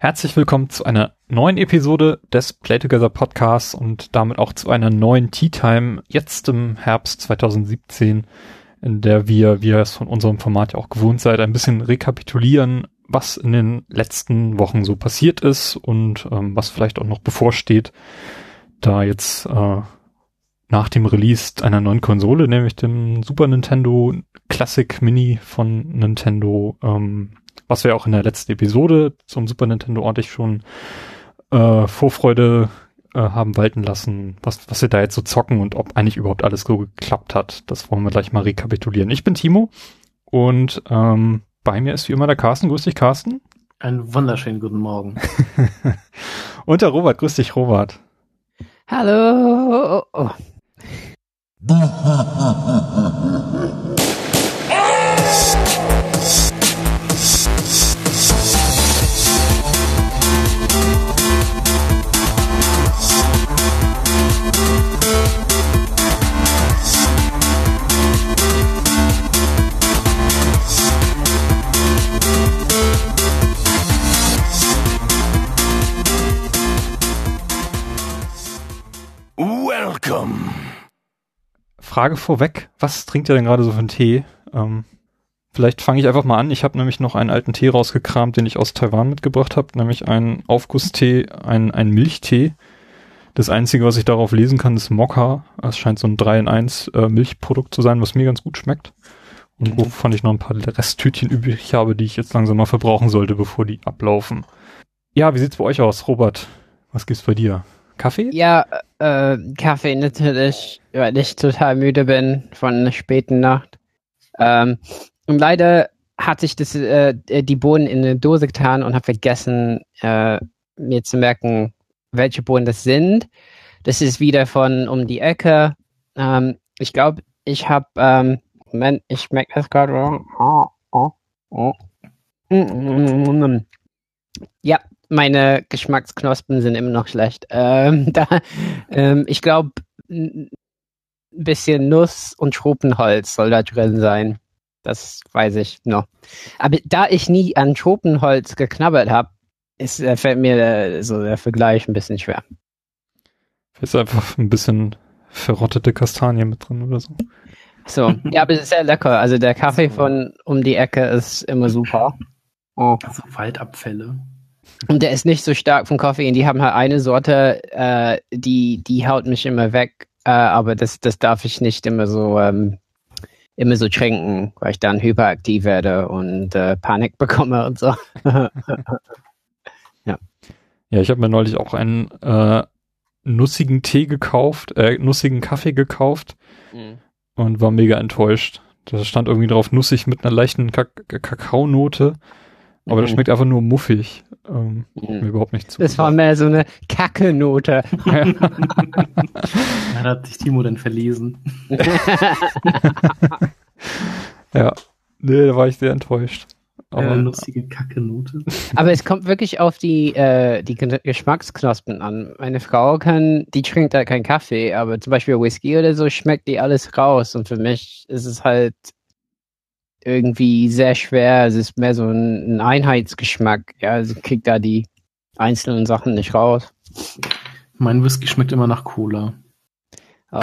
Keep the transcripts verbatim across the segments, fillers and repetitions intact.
Herzlich willkommen zu einer neuen Episode des Play Together Podcasts und damit auch zu einer neuen Tea Time jetzt im Herbst zwanzig siebzehn, in der wir, wie ihr es von unserem Format ja auch gewohnt seid, ein bisschen rekapitulieren, was in den letzten Wochen so passiert ist und ähm, was vielleicht auch noch bevorsteht, da jetzt äh, nach dem Release einer neuen Konsole, nämlich dem Super Nintendo Classic Mini von Nintendo, ähm, was wir auch in der letzten Episode zum Super Nintendo ordentlich schon äh, Vorfreude äh, haben walten lassen, was, was wir da jetzt so zocken und ob eigentlich überhaupt alles so geklappt hat. Das wollen wir gleich mal rekapitulieren. Ich bin Timo und ähm, bei mir ist wie immer der Carsten. Grüß dich, Carsten. Einen wunderschönen guten Morgen. Und der Robert. Grüß dich, Robert. Hallo. Oh. Welcome. Frage vorweg, was trinkt ihr denn gerade so für einen Tee? Ähm, vielleicht fange ich einfach mal an. Ich habe nämlich noch einen alten Tee rausgekramt, den ich aus Taiwan mitgebracht habe, nämlich einen Aufgusstee, einen, einen Milchtee. Das Einzige, was ich darauf lesen kann, ist Mokka. Es scheint so ein drei in eins äh, Milchprodukt zu sein, was mir ganz gut schmeckt. Und wovon ich noch ein paar Resttütchen übrig habe, die ich jetzt langsam mal verbrauchen sollte, bevor die ablaufen. Ja, wie sieht's bei euch aus, Robert? Was gibt's bei dir? Kaffee? Ja, äh, Kaffee natürlich, weil ich total müde bin von einer späten Nacht. Ähm, und leider hatte ich das, äh, die Bohnen in eine Dose getan und habe vergessen, äh, mir zu merken, welche Bohnen das sind. Das ist wieder von um die Ecke. Ähm, ich glaube, ich habe, ähm, Moment, ich merke das gerade. Oh, oh, oh. Ja, meine Geschmacksknospen sind immer noch schlecht. Ähm, da, ähm, ich glaube, ein bisschen Nuss und Tropenholz soll da drin sein. Das weiß ich noch. Aber da ich nie an Tropenholz geknabbert habe, ist, äh, fällt mir äh, so der Vergleich ein bisschen schwer. Ist einfach ein bisschen verrottete Kastanie mit drin oder so. So, ja, aber es ist sehr lecker. Also der Kaffee von um die Ecke ist immer super. Oh. Also Waldabfälle. Und der ist nicht so stark vom Koffein. Die haben halt eine Sorte, äh, die die haut mich immer weg. Äh, aber das das darf ich nicht immer so ähm, immer so trinken, weil ich dann hyperaktiv werde und äh, Panik bekomme und so. Ja. Ja, ich habe mir neulich auch einen äh, nussigen Tee gekauft, äh, nussigen Kaffee gekauft mhm. und war mega enttäuscht. Da stand irgendwie drauf nussig mit einer leichten Kak- Kakaonote. Aber das schmeckt einfach nur muffig. Ähm, mhm. Mir überhaupt nicht zu. Das war mehr so eine Kacke-Note. Ja. Da hat sich Timo dann verlesen. Ja, nee, da war ich sehr enttäuscht. Aber eine lustige Kacke-Note. Aber es kommt wirklich auf die, äh, die Geschmacksknospen an. Meine Frau kann, die trinkt da keinen Kaffee, aber zum Beispiel Whisky oder so schmeckt die alles raus. Und für mich ist es halt irgendwie sehr schwer. Es ist mehr so ein, ein Einheitsgeschmack. Ja, also kriegt da die einzelnen Sachen nicht raus. Mein Whisky schmeckt immer nach Cola. Oh.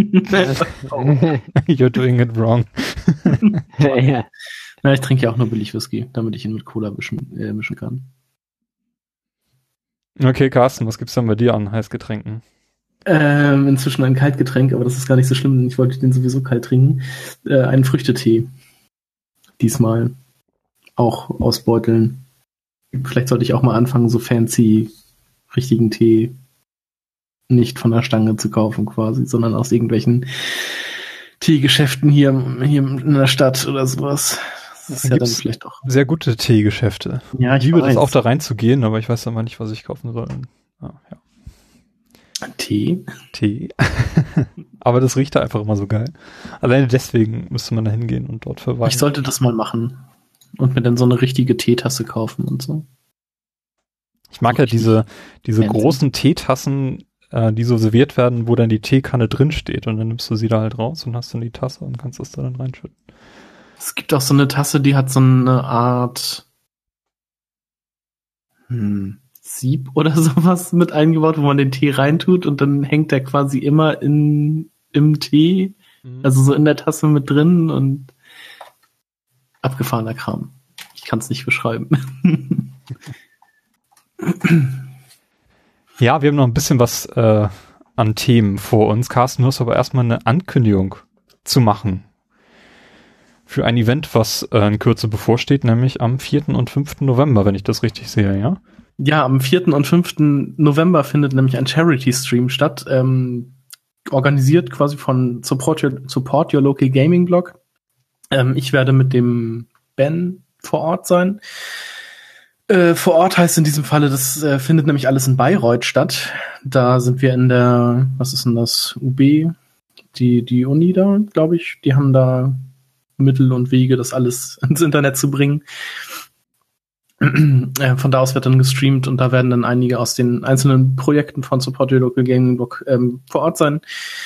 You're doing it wrong. Ja. Na, ich trinke ja auch nur billig Whisky, damit ich ihn mit Cola mischen, äh, mischen kann. Okay, Carsten, was gibt's denn bei dir an Heißgetränken? Ähm, inzwischen ein Kaltgetränk, aber das ist gar nicht so schlimm, denn ich wollte den sowieso kalt trinken. Äh, einen Früchtetee. Diesmal auch ausbeuteln. Vielleicht sollte ich auch mal anfangen, so fancy richtigen Tee nicht von der Stange zu kaufen quasi, sondern aus irgendwelchen Teegeschäften hier, hier in der Stadt oder sowas. Das ist ja dann vielleicht auch sehr gute Teegeschäfte. Ja, ich liebe weiß. das auch da reinzugehen, aber ich weiß immer nicht, was ich kaufen soll. Ah, ja. Tee? Tee. Aber das riecht da einfach immer so geil. Alleine deswegen müsste man da hingehen und dort verweilen. Ich sollte das mal machen. Und mir dann so eine richtige Teetasse kaufen und so. Ich mag so ja diese, diese großen Teetassen, äh, die so serviert werden, wo dann die Teekanne drin steht und dann nimmst du sie da halt raus und hast dann die Tasse und kannst das da dann reinschütten. Es gibt auch so eine Tasse, die hat so eine Art hm, Sieb oder sowas mit eingebaut, wo man den Tee reintut und dann hängt der quasi immer in, im Tee, mhm. also so in der Tasse mit drin und abgefahrener Kram. Ich kann es nicht beschreiben. Ja, wir haben noch ein bisschen was äh, an Themen vor uns. Carsten, du hast aber erstmal eine Ankündigung zu machen für ein Event, was äh, in Kürze bevorsteht, nämlich am vierten und fünften November, wenn ich das richtig sehe, ja? Ja, am vierten und fünften November findet nämlich ein Charity-Stream statt, ähm, organisiert quasi von Support Your, Support Your Local Gaming Blog. Ähm, ich werde mit dem Ben vor Ort sein. Äh, vor Ort heißt in diesem Falle, das äh, findet nämlich alles in Bayreuth statt. Da sind wir in der, was ist denn das, U B, die, die Uni da, glaube ich. Die haben da Mittel und Wege, das alles ins Internet zu bringen. Äh, von da aus wird dann gestreamt und da werden dann einige aus den einzelnen Projekten von Support Your Local Gaming Blog ähm, vor Ort sein.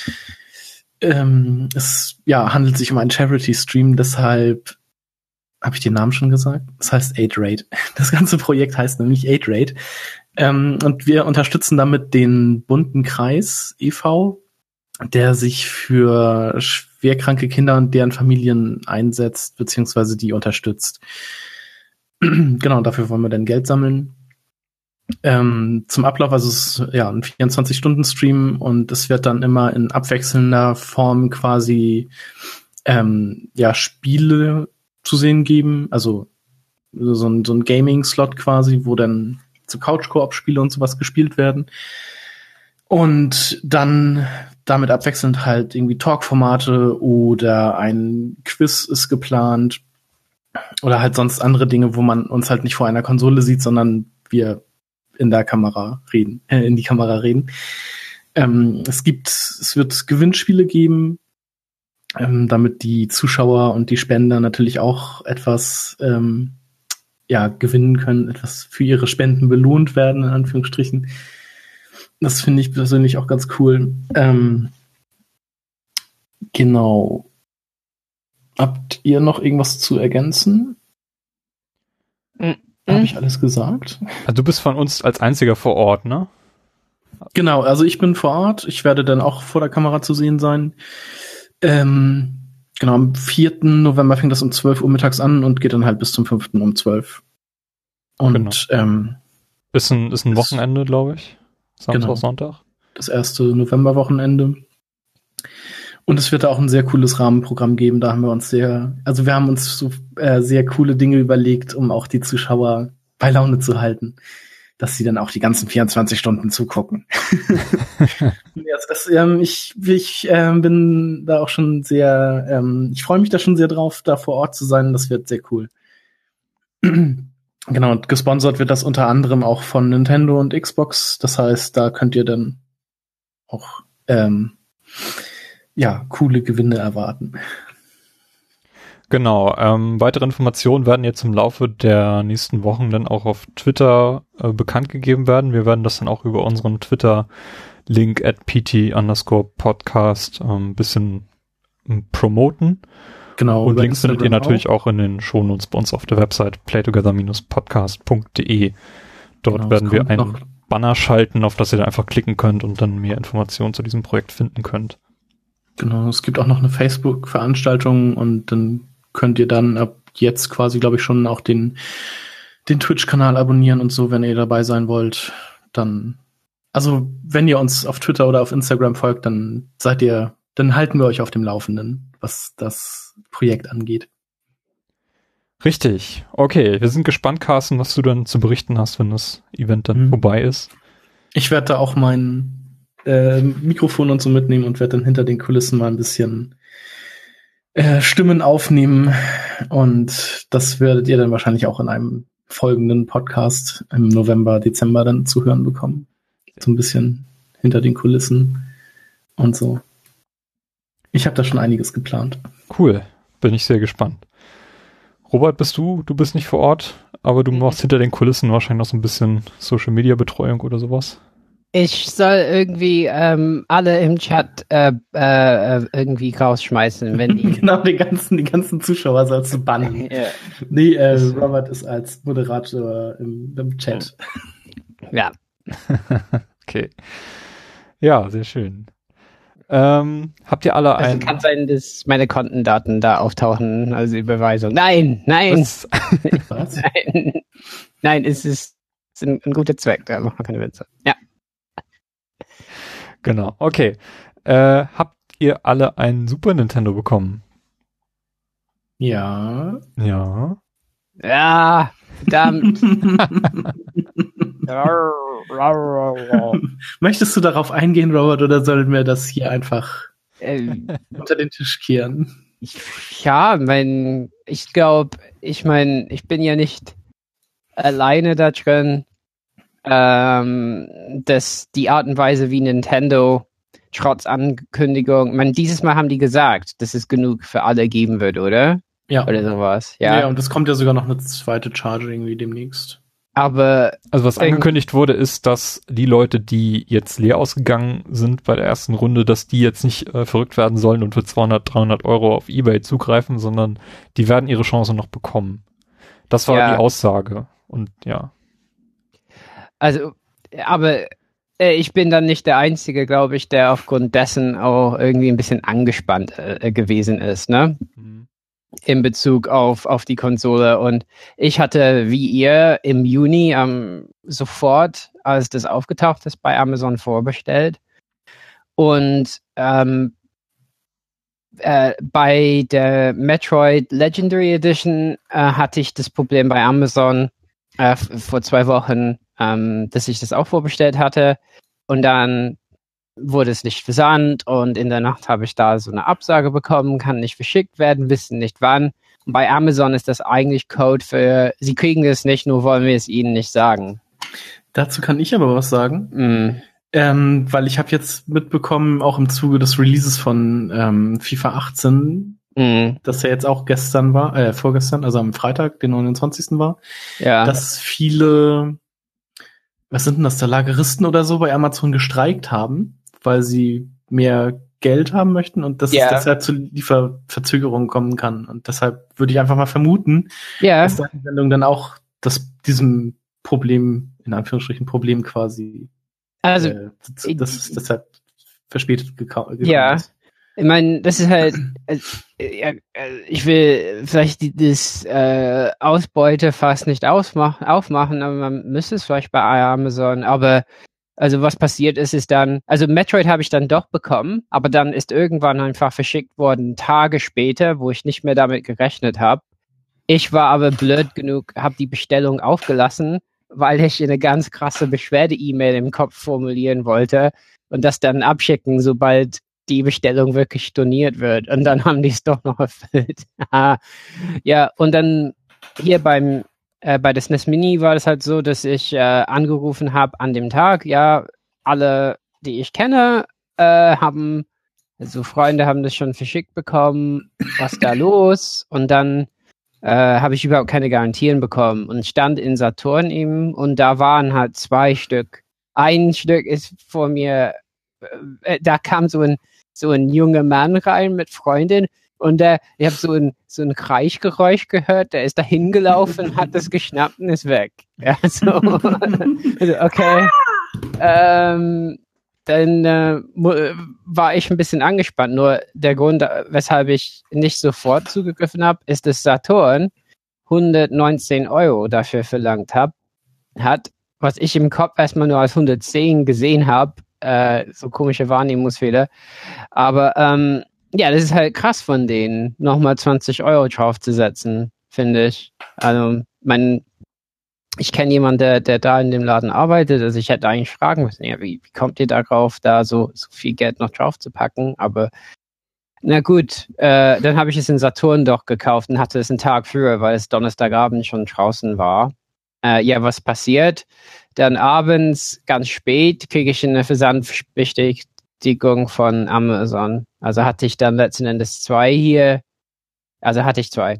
Ähm, es ja, handelt sich um einen Charity-Stream, deshalb habe ich den Namen schon gesagt? Das heißt Aid Raid. Das ganze Projekt heißt nämlich Aid Raid. Ähm, und wir unterstützen damit den Bunten Kreis e V, der sich für schwerkranke Kinder und deren Familien einsetzt, beziehungsweise die unterstützt. Genau, dafür wollen wir dann Geld sammeln. Ähm, zum Ablauf, also es ist ja ein vierundzwanzig-Stunden-Stream und es wird dann immer in abwechselnder Form quasi ähm, ja Spiele zu sehen geben, also so ein, so ein Gaming-Slot quasi, wo dann so Couch-Koop-Spiele und sowas gespielt werden. Und dann damit abwechselnd halt irgendwie Talk-Formate oder ein Quiz ist geplant oder halt sonst andere Dinge, wo man uns halt nicht vor einer Konsole sieht, sondern wir in der Kamera reden, äh, in die Kamera reden. Ähm, es gibt, es wird Gewinnspiele geben, ähm, damit die Zuschauer und die Spender natürlich auch etwas ähm, ja gewinnen können, etwas für ihre Spenden belohnt werden, in Anführungsstrichen. Das finde ich persönlich auch ganz cool. Ähm, genau. Habt ihr noch irgendwas zu ergänzen? Mhm. Habe ich alles gesagt? Also du bist von uns als einziger vor Ort, ne? Genau, also ich bin vor Ort. Ich werde dann auch vor der Kamera zu sehen sein. Ähm, genau, am vierten November fängt das um zwölf Uhr mittags an und geht dann halt bis zum fünften um zwölf. Und genau. ähm, Ist ein, ist ein Wochenende, glaube ich. Samstag, genau. Sonntag. Das erste Novemberwochenende. Und es wird da auch ein sehr cooles Rahmenprogramm geben. Da haben wir uns sehr, also wir haben uns so äh, sehr coole Dinge überlegt, um auch die Zuschauer bei Laune zu halten, dass sie dann auch die ganzen vierundzwanzig Stunden zugucken. ja, das, ähm, ich ich ähm, bin da auch schon sehr, ähm, ich freue mich da schon sehr drauf, da vor Ort zu sein. Das wird sehr cool. Genau, und gesponsert wird das unter anderem auch von Nintendo und Xbox. Das heißt, da könnt ihr dann auch ähm, ja, coole Gewinne erwarten. Genau, ähm, weitere Informationen werden jetzt im Laufe der nächsten Wochen dann auch auf Twitter äh, bekannt gegeben werden. Wir werden das dann auch über unseren Twitter-Link at pt underscore podcast ein ähm, bisschen ähm, promoten. Genau. Und Links findet ihr natürlich auch. auch in den Shownotes bei uns auf der Website playtogether Bindestrich podcast punkt de. Dort genau, werden wir einen Banner schalten, auf das ihr dann einfach klicken könnt und dann mehr Informationen zu diesem Projekt finden könnt. Genau, es gibt auch noch eine Facebook-Veranstaltung und dann könnt ihr dann ab jetzt quasi, glaube ich, schon auch den, den Twitch-Kanal abonnieren und so, wenn ihr dabei sein wollt. Dann, also wenn ihr uns auf Twitter oder auf Instagram folgt, dann seid ihr, dann halten wir euch auf dem Laufenden, was das Projekt angeht. Richtig. Okay, wir sind gespannt, Carsten, was du dann zu berichten hast, wenn das Event dann mhm. vorbei ist. Ich werde da auch mein Äh, Mikrofon und so mitnehmen und werde dann hinter den Kulissen mal ein bisschen äh, Stimmen aufnehmen und das werdet ihr dann wahrscheinlich auch in einem folgenden Podcast im November, Dezember dann zu hören bekommen. So ein bisschen hinter den Kulissen und so. Ich habe da schon einiges geplant. Cool, bin ich sehr gespannt. Robert, bist du? Du bist nicht vor Ort, aber du machst hinter den Kulissen wahrscheinlich noch so ein bisschen Social-Media-Betreuung oder sowas? Ich soll irgendwie ähm, alle im Chat äh, äh, irgendwie rausschmeißen, wenn die. Genau, die ganzen, die ganzen Zuschauer sollst du bannen. Ja. Nee, äh, Robert ist als Moderator im, im Chat. Ja. Okay. Ja, sehr schön. Ähm, habt ihr alle Also ein... kann sein, dass meine Kontendaten da auftauchen, also Überweisung. Nein, nein. Was? Was? Nein, nein, es ist, es ist ein, ein guter Zweck, da macht man keine Witze. Ja. Genau, okay. Äh, habt ihr alle ein Super Nintendo bekommen? Ja. Ja. Ja, verdammt. Möchtest du darauf eingehen, Robert, oder sollen wir das hier einfach Ähm, unter den Tisch kehren? ich, ja, mein, ich glaube, ich meine, ich bin ja nicht alleine da drin, ähm, dass die Art und Weise, wie Nintendo trotz Ankündigung, ich meine, dieses Mal haben die gesagt, dass es genug für alle geben wird, oder? Ja. Oder sowas, Ja, ja. ja, und es kommt ja sogar noch eine zweite Charge irgendwie demnächst. Aber Also was Irgendwie- angekündigt wurde, ist, dass die Leute, die jetzt leer ausgegangen sind bei der ersten Runde, dass die jetzt nicht äh, verrückt werden sollen und für zweihundert, dreihundert Euro auf eBay zugreifen, sondern die werden ihre Chance noch bekommen. Das war Ja. die Aussage. Und ja. Also, aber äh, ich bin dann nicht der Einzige, glaube ich, der aufgrund dessen auch irgendwie ein bisschen angespannt äh, gewesen ist, ne? In Bezug auf, auf die Konsole. Und ich hatte, wie ihr, im Juni ähm, sofort, als das aufgetaucht ist, bei Amazon vorbestellt. Und ähm, äh, bei der Metroid Legendary Edition äh, hatte ich das Problem bei Amazon äh, f- vor zwei Wochen, ähm, dass ich das auch vorbestellt hatte. Und dann wurde es nicht versandt und in der Nacht habe ich da so eine Absage bekommen, kann nicht verschickt werden, wissen nicht wann. Und bei Amazon ist das eigentlich Code für, sie kriegen es nicht, nur wollen wir es ihnen nicht sagen. Dazu kann ich aber was sagen. Mm. Ähm, weil ich habe jetzt mitbekommen, auch im Zuge des Releases von ähm, FIFA achtzehn, Mm. das ja jetzt auch gestern war, äh, vorgestern, also am Freitag, den neunundzwanzigsten war, Ja. dass viele, was sind denn das, da Lageristen oder so bei Amazon gestreikt haben, weil sie mehr Geld haben möchten und dass Ja. es deshalb zu Lieferverzögerungen kommen kann. Und deshalb würde ich einfach mal vermuten, Ja. dass deine Sendung dann auch das, diesem Problem, in Anführungsstrichen Problem quasi, Also, äh, das, das ist deshalb verspätet gekau- gekommen Ja. ist. ich meine, das ist halt, äh, äh, äh, ich will vielleicht die, das äh, Ausbeutefass nicht ausmachen, aufmachen, aber man müsste es vielleicht bei Amazon, aber also was passiert ist, ist dann, also Metroid habe ich dann doch bekommen, aber dann ist irgendwann einfach verschickt worden, Tage später, wo ich nicht mehr damit gerechnet habe. Ich war aber blöd genug, habe die Bestellung aufgelassen, weil ich eine ganz krasse Beschwerde-E-Mail im Kopf formulieren wollte und das dann abschicken, sobald die Bestellung wirklich storniert wird. Und dann haben die es doch noch erfüllt. Ja, und dann hier beim äh, bei der S N E S Mini war das halt so, dass ich äh, angerufen habe an dem Tag, ja, alle, die ich kenne, äh, haben, also Freunde haben das schon verschickt bekommen, was da los? Und dann äh, habe ich überhaupt keine Garantien bekommen und stand in Saturn eben und da waren halt zwei Stück. Ein Stück ist vor mir, äh, da kam so ein so ein junger Mann rein mit Freundin und der, ich habe so ein so ein Kreischgeräusch gehört, der ist da hingelaufen, hat das geschnappt und ist weg. Ja, so. Also, okay. Ähm, dann äh, war ich ein bisschen angespannt. Nur der Grund, weshalb ich nicht sofort zugegriffen habe, ist, dass Saturn hundertneunzehn Euro dafür verlangt hab, hat, was ich im Kopf erstmal nur als hundertzehn gesehen habe. Äh, so komische Wahrnehmungsfehler. Aber ähm, ja, das ist halt krass von denen, nochmal zwanzig Euro draufzusetzen, finde ich. Also, mein, ich kenne jemanden, der, der da in dem Laden arbeitet, also ich hätte eigentlich fragen müssen, ja, wie, wie kommt ihr darauf, da so, so viel Geld noch drauf zu packen? Aber na gut, äh, dann habe ich es in Saturn doch gekauft und hatte es einen Tag früher, weil es Donnerstagabend schon draußen war. Äh, ja, was passiert? Dann abends, ganz spät, kriege ich eine Versandbestätigung von Amazon. Also hatte ich dann letzten Endes zwei hier. Also hatte ich zwei.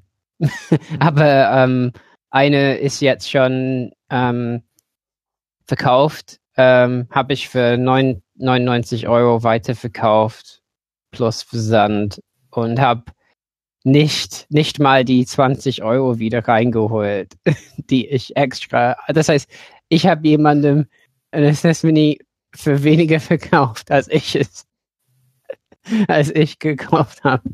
Aber ähm, eine ist jetzt schon ähm, verkauft ähm, habe ich für neunundneunzig Euro weiterverkauft plus Versand und habe nicht, nicht mal die zwanzig Euro wieder reingeholt, die ich extra, das heißt, ich habe jemandem ein Accessory für weniger verkauft, als ich es, als ich gekauft habe.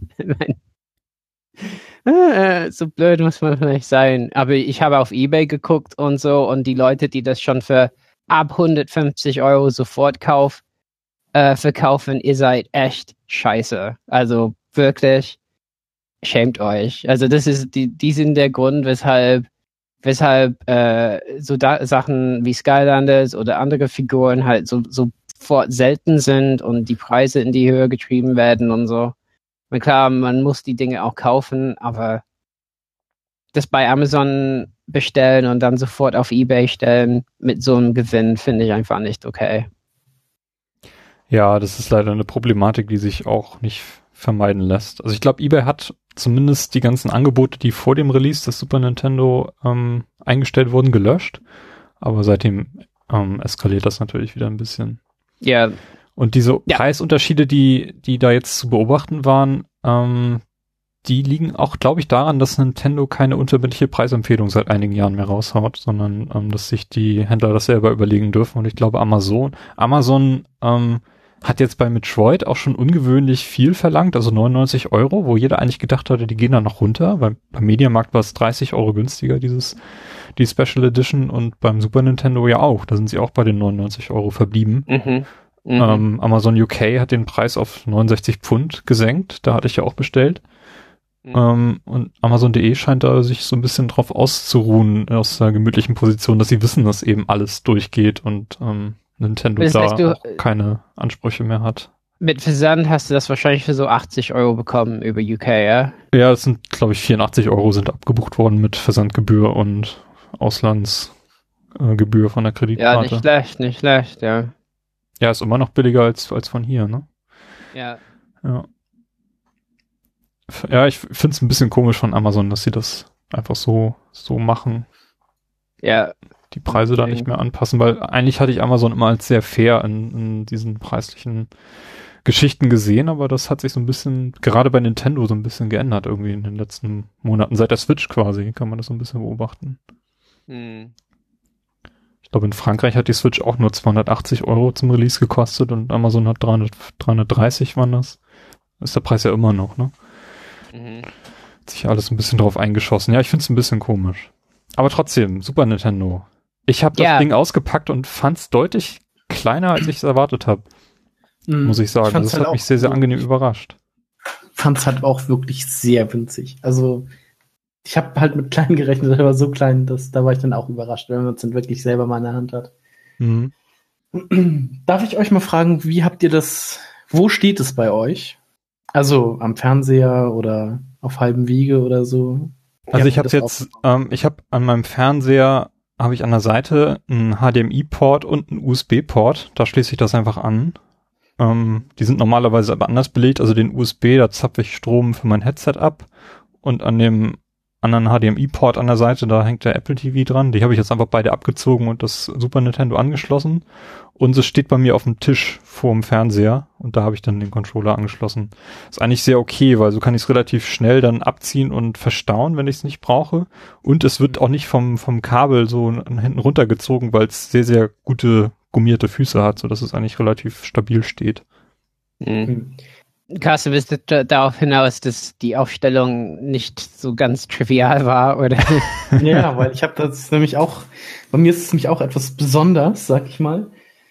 äh, so blöd muss man vielleicht sein, aber ich habe auf eBay geguckt und so und die Leute, die das schon für ab hundertfünfzig Euro Sofortkauf äh, verkaufen, ihr seid echt scheiße. Also wirklich, schämt euch. Also das ist, die, die sind der Grund, weshalb, weshalb äh, so da, Sachen wie Skylanders oder andere Figuren halt so, so sofort selten sind und die Preise in die Höhe getrieben werden und so. Und klar, man muss die Dinge auch kaufen, aber das bei Amazon bestellen und dann sofort auf eBay stellen mit so einem Gewinn finde ich einfach nicht okay. Ja, das ist leider eine Problematik, die sich auch nicht vermeiden lässt. Also ich glaube, eBay hat zumindest die ganzen Angebote, die vor dem Release des Super Nintendo ähm, eingestellt wurden, gelöscht. Aber seitdem ähm, eskaliert das natürlich wieder ein bisschen. Ja. Und diese ja. Preisunterschiede, die die da jetzt zu beobachten waren, ähm, die liegen auch, glaube ich, daran, dass Nintendo keine unverbindliche Preisempfehlung seit einigen Jahren mehr raushaut, sondern ähm, dass sich die Händler das selber überlegen dürfen. Und ich glaube, Amazon, Amazon ähm, hat jetzt bei Metroid auch schon ungewöhnlich viel verlangt, also neunundneunzig Euro, wo jeder eigentlich gedacht hatte, die gehen da noch runter, weil beim Mediamarkt war es dreißig Euro günstiger, dieses, die Special Edition, und beim Super Nintendo ja auch, da sind sie auch bei den neunundneunzig Euro verblieben. Mhm. Mhm. Ähm, Amazon U K hat den Preis auf neunundsechzig Pfund gesenkt, da hatte ich ja auch bestellt. Mhm. Ähm, und Amazon punkt de scheint da sich so ein bisschen drauf auszuruhen, aus der gemütlichen Position, dass sie wissen, dass eben alles durchgeht und ähm, Nintendo das heißt, da du, auch keine Ansprüche mehr hat. Mit Versand hast du das wahrscheinlich für so achtzig Euro bekommen über U K, ja? Ja, das sind, glaube ich, vierundachtzig Euro sind abgebucht worden mit Versandgebühr und Auslandsgebühr äh, von der Kreditkarte. Ja, nicht schlecht, nicht schlecht, ja. Ja, ist immer noch billiger als, als von hier, ne? Ja. Ja. Ja, ich finde es ein bisschen komisch von Amazon, dass sie das einfach so, so machen. Ja. Die Preise da nicht mehr anpassen, weil eigentlich hatte ich Amazon immer als sehr fair in, in diesen preislichen Geschichten gesehen, aber das hat sich so ein bisschen, gerade bei Nintendo, so ein bisschen geändert irgendwie in den letzten Monaten. Seit der Switch quasi kann man das so ein bisschen beobachten. Hm. Ich glaube, in Frankreich hat die Switch auch nur zweihundertachtzig Euro zum Release gekostet und Amazon hat dreihundert, dreihundertdreißig waren das. Ist der Preis ja immer noch, ne? Mhm. Hat sich alles ein bisschen drauf eingeschossen. Ja, ich finde es ein bisschen komisch. Aber trotzdem, Super Nintendo. Ich habe das ja. Ding ausgepackt und fand es deutlich kleiner, als ich es erwartet habe. Mm, muss ich sagen. Ich das halt hat mich sehr, sehr angenehm überrascht. Fand es halt auch wirklich sehr winzig. Also ich habe halt mit klein gerechnet, aber so klein, dass da war ich dann auch überrascht, wenn man es dann wirklich selber mal in der Hand hat. Mhm. Darf ich euch mal fragen, wie habt ihr das, wo steht es bei euch? Also am Fernseher oder auf halbem Wege oder so? Wie also ich habe jetzt, ähm, ich habe an meinem Fernseher habe ich an der Seite einen H D M I-Port und einen U S B-Port. Da schließe ich das einfach an. Ähm, die sind normalerweise aber anders belegt. Also den U S B, da zapfe ich Strom für mein Headset ab. Und an dem anderen H D M I-Port an der Seite, da hängt der Apple T V dran. Die habe ich jetzt einfach beide abgezogen und das Super Nintendo angeschlossen. Und es steht bei mir auf dem Tisch vor dem Fernseher. Und da habe ich dann den Controller angeschlossen. Ist eigentlich sehr okay, weil so kann ich es relativ schnell dann abziehen und verstauen, wenn ich es nicht brauche. Und es wird auch nicht vom vom Kabel so hinten runtergezogen, weil es sehr, sehr gute gummierte Füße hat, sodass es eigentlich relativ stabil steht. Mhm. Carsten, bist du darauf hinaus, dass die Aufstellung nicht so ganz trivial war, oder? Ja, weil ich habe das nämlich auch, bei mir ist es nämlich auch etwas besonders, sag ich mal.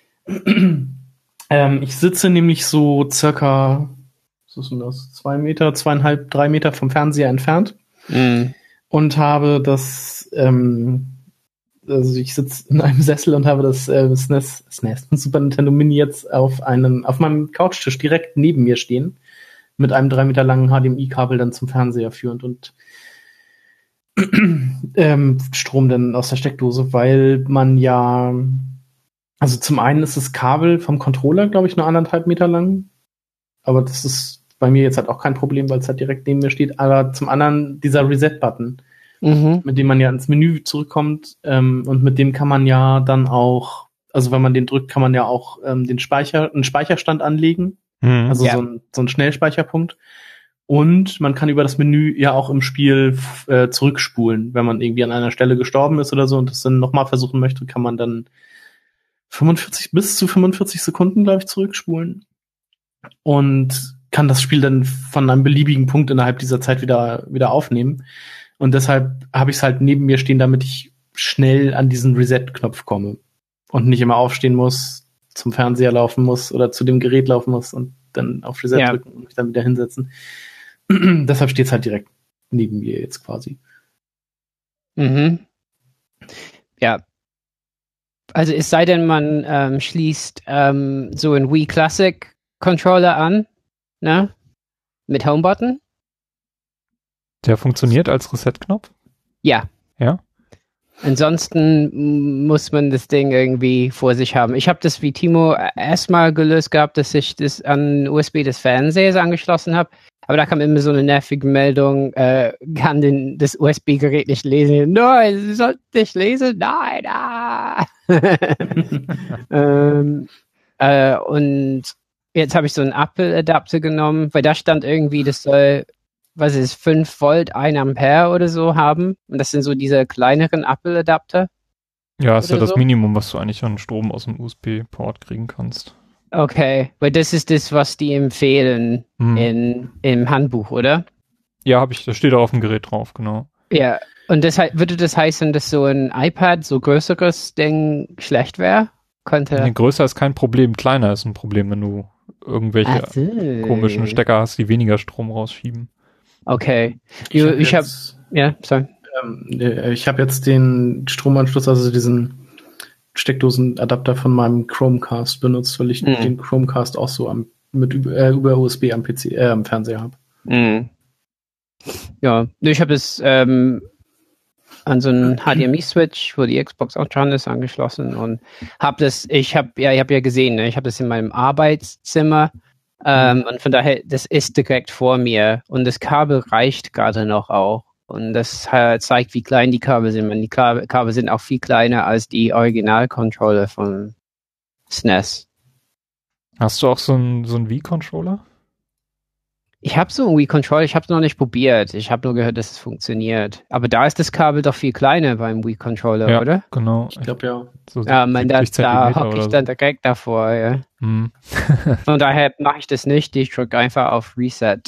ähm, ich sitze nämlich so circa, was ist denn das, zwei Meter, zweieinhalb, drei Meter vom Fernseher entfernt mm. und habe das, ähm, also ich sitze in einem Sessel und habe das äh, S N E S, S N E S, Super Nintendo Mini jetzt auf einem, auf meinem Couchtisch direkt neben mir stehen, mit einem drei Meter langen H D M I-Kabel dann zum Fernseher führend und ähm, Strom dann aus der Steckdose, weil man ja, also zum einen ist das Kabel vom Controller, glaube ich, nur anderthalb Meter lang, aber das ist bei mir jetzt halt auch kein Problem, weil es halt direkt neben mir steht, aber zum anderen dieser Reset-Button, mhm. mit dem man ja ins Menü zurückkommt, ähm, und mit dem kann man ja dann auch, Also wenn man den drückt, kann man ja auch ähm, den Speicher, einen Speicherstand anlegen. Mhm. Also ja. so, ein, so ein Schnellspeicherpunkt. Und man kann über das Menü ja auch im Spiel äh, zurückspulen. Wenn man irgendwie an einer Stelle gestorben ist oder so und das dann nochmal versuchen möchte, kann man dann fünfundvierzig bis zu fünfundvierzig Sekunden, glaube ich, zurückspulen. Und kann das Spiel dann von einem beliebigen Punkt innerhalb dieser Zeit wieder wieder aufnehmen. Und deshalb habe ich es halt neben mir stehen, damit ich schnell an diesen Reset-Knopf komme. Und nicht immer aufstehen muss, zum Fernseher laufen muss oder zu dem Gerät laufen muss und dann auf Reset ja. drücken und mich dann wieder hinsetzen. Deshalb steht es halt direkt neben mir jetzt quasi. Mhm. Ja. Also es sei denn, man ähm, schließt ähm, so einen Wii Classic Controller an, ne? Mit Homebutton. Der funktioniert als Reset-Knopf? Ja. Ja? Ansonsten muss man das Ding irgendwie vor sich haben. Ich habe das wie Timo erstmal gelöst gehabt, dass ich das an U S B des Fernsehers angeschlossen habe. Aber da kam immer so eine nervige Meldung, äh, kann den, das U S B-Gerät nicht lesen. Nein, Sie sollten nicht lesen. Nein, ah. ähm, äh, und jetzt habe ich so einen Apple-Adapter genommen, weil da stand irgendwie, das soll, was ist, fünf Volt, ein Ampere oder so haben. Und das sind so diese kleineren Apple-Adapter. Ja, ist ja das so. Minimum, was du eigentlich an Strom aus dem U S B-Port kriegen kannst. Okay, weil das ist das, was die empfehlen hm. in, im Handbuch, oder? Ja, habe ich, das steht da auf dem Gerät drauf, genau. Ja, und deshalb würde das heißen, dass so ein iPad, so größeres Ding schlecht wäre? Könnte. Nee, größer ist kein Problem, kleiner ist ein Problem, wenn du irgendwelche so. komischen Stecker hast, die weniger Strom rausschieben. Okay. Ich habe ich hab, ja, sorry. Ähm, ich habe jetzt den Stromanschluss, also diesen Steckdosenadapter von meinem Chromecast benutzt, weil ich mhm. den Chromecast auch so am, mit äh, über U S B am P C, äh, am Fernseher habe. Mhm. Ja, ich habe es ähm, an so einen H D M I-Switch, wo die Xbox auch dran ist, angeschlossen und habe das, ich habe ja, ich habe ja gesehen, ne, ich habe das in meinem Arbeitszimmer ähm, und von daher, das ist direkt vor mir und das Kabel reicht gerade noch auch. Und das äh, zeigt, wie klein die Kabel sind. Und die Kabel, Kabel sind auch viel kleiner als die Original-Controller von S N E S. Hast du auch so einen so einen Wii-Controller? Ich habe so einen Wii-Controller, ich habe es noch nicht probiert. Ich habe nur gehört, dass es funktioniert. Aber da ist das Kabel doch viel kleiner beim Wii-Controller, ja, oder? Genau. Ich glaube ja. So ja, man, da, da hocke ich dann direkt davor. Ja. Hm. Von daher mache ich das nicht. Ich drücke einfach auf Reset.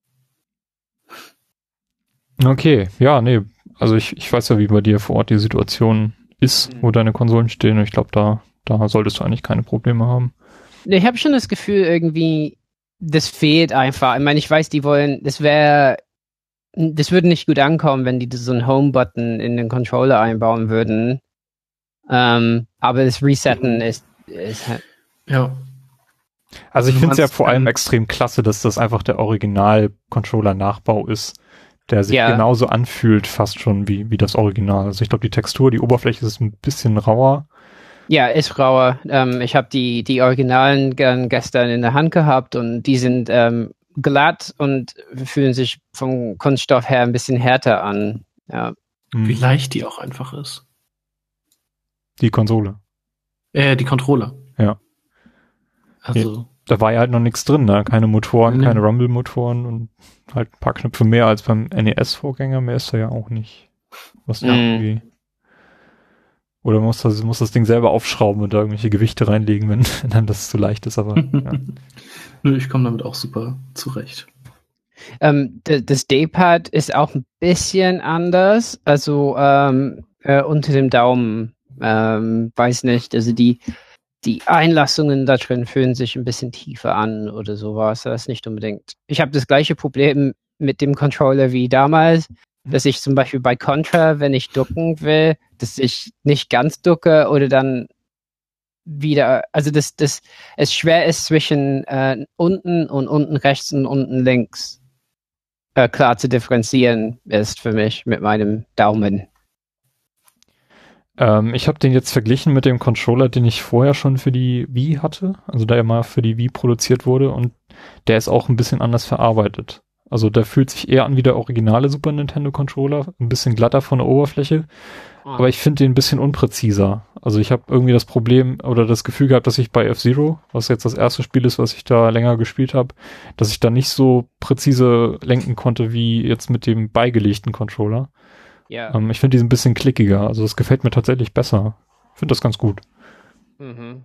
Okay, ja, nee, also ich, ich weiß ja, wie bei dir vor Ort die Situation ist, mhm. wo deine Konsolen stehen und ich glaube, da, da solltest du eigentlich keine Probleme haben. Ich habe schon das Gefühl, irgendwie, das fehlt einfach. Ich meine, ich weiß, die wollen, das wäre, das würde nicht gut ankommen, wenn die so einen Home-Button in den Controller einbauen würden. Ähm, aber das Resetten ist, ist halt. Ja. Also ich finde es ja vor allem extrem klasse, dass das einfach der Original-Controller-Nachbau ist, der sich ja. genauso anfühlt, fast schon wie, wie das Original. Also ich glaube, die Textur, die Oberfläche ist ein bisschen rauer. Ja, ist rauer. Ähm, ich habe die, die Originalen gestern in der Hand gehabt und die sind ähm, glatt und fühlen sich vom Kunststoff her ein bisschen härter an. Ja. Wie leicht die auch einfach ist. Die Konsole. Äh, die Controller. Ja. Also. Ja. Da war ja halt noch nichts drin, ne? Keine Motoren, nee. keine Rumble-Motoren und halt ein paar Knöpfe mehr als beim N E S-Vorgänger. Mehr ist da ja auch nicht. Was mm. irgendwie. Oder man muss das, muss das Ding selber aufschrauben und da irgendwelche Gewichte reinlegen, wenn, wenn dann das zu leicht ist, aber ja. Nö, ich komme damit auch super zurecht. Ähm, d- das D-Pad ist auch ein bisschen anders, also ähm, äh, unter dem Daumen, ähm, weiß nicht, also die Die Einlassungen da drin fühlen sich ein bisschen tiefer an oder sowas. Das ist nicht unbedingt. Ich habe das gleiche Problem mit dem Controller wie damals, dass ich zum Beispiel bei Contra, wenn ich ducken will, dass ich nicht ganz ducke oder dann wieder, also dass das es schwer ist zwischen äh, unten und unten rechts und unten links äh, klar zu differenzieren ist für mich mit meinem Daumen. Ähm, ich habe den jetzt verglichen mit dem Controller, den ich vorher schon für die Wii hatte, also der ja mal für die Wii produziert wurde und der ist auch ein bisschen anders verarbeitet. Also der fühlt sich eher an wie der originale Super Nintendo Controller, ein bisschen glatter von der Oberfläche. Oh. Aber ich finde den ein bisschen unpräziser. Also ich habe irgendwie das Problem oder das Gefühl gehabt, dass ich bei F-Zero, was jetzt das erste Spiel ist, was ich da länger gespielt habe, dass ich da nicht so präzise lenken konnte wie jetzt mit dem beigelegten Controller. Ja. Ähm, ich finde die ein bisschen klickiger. Also das gefällt mir tatsächlich besser. Ich finde das ganz gut. Mhm.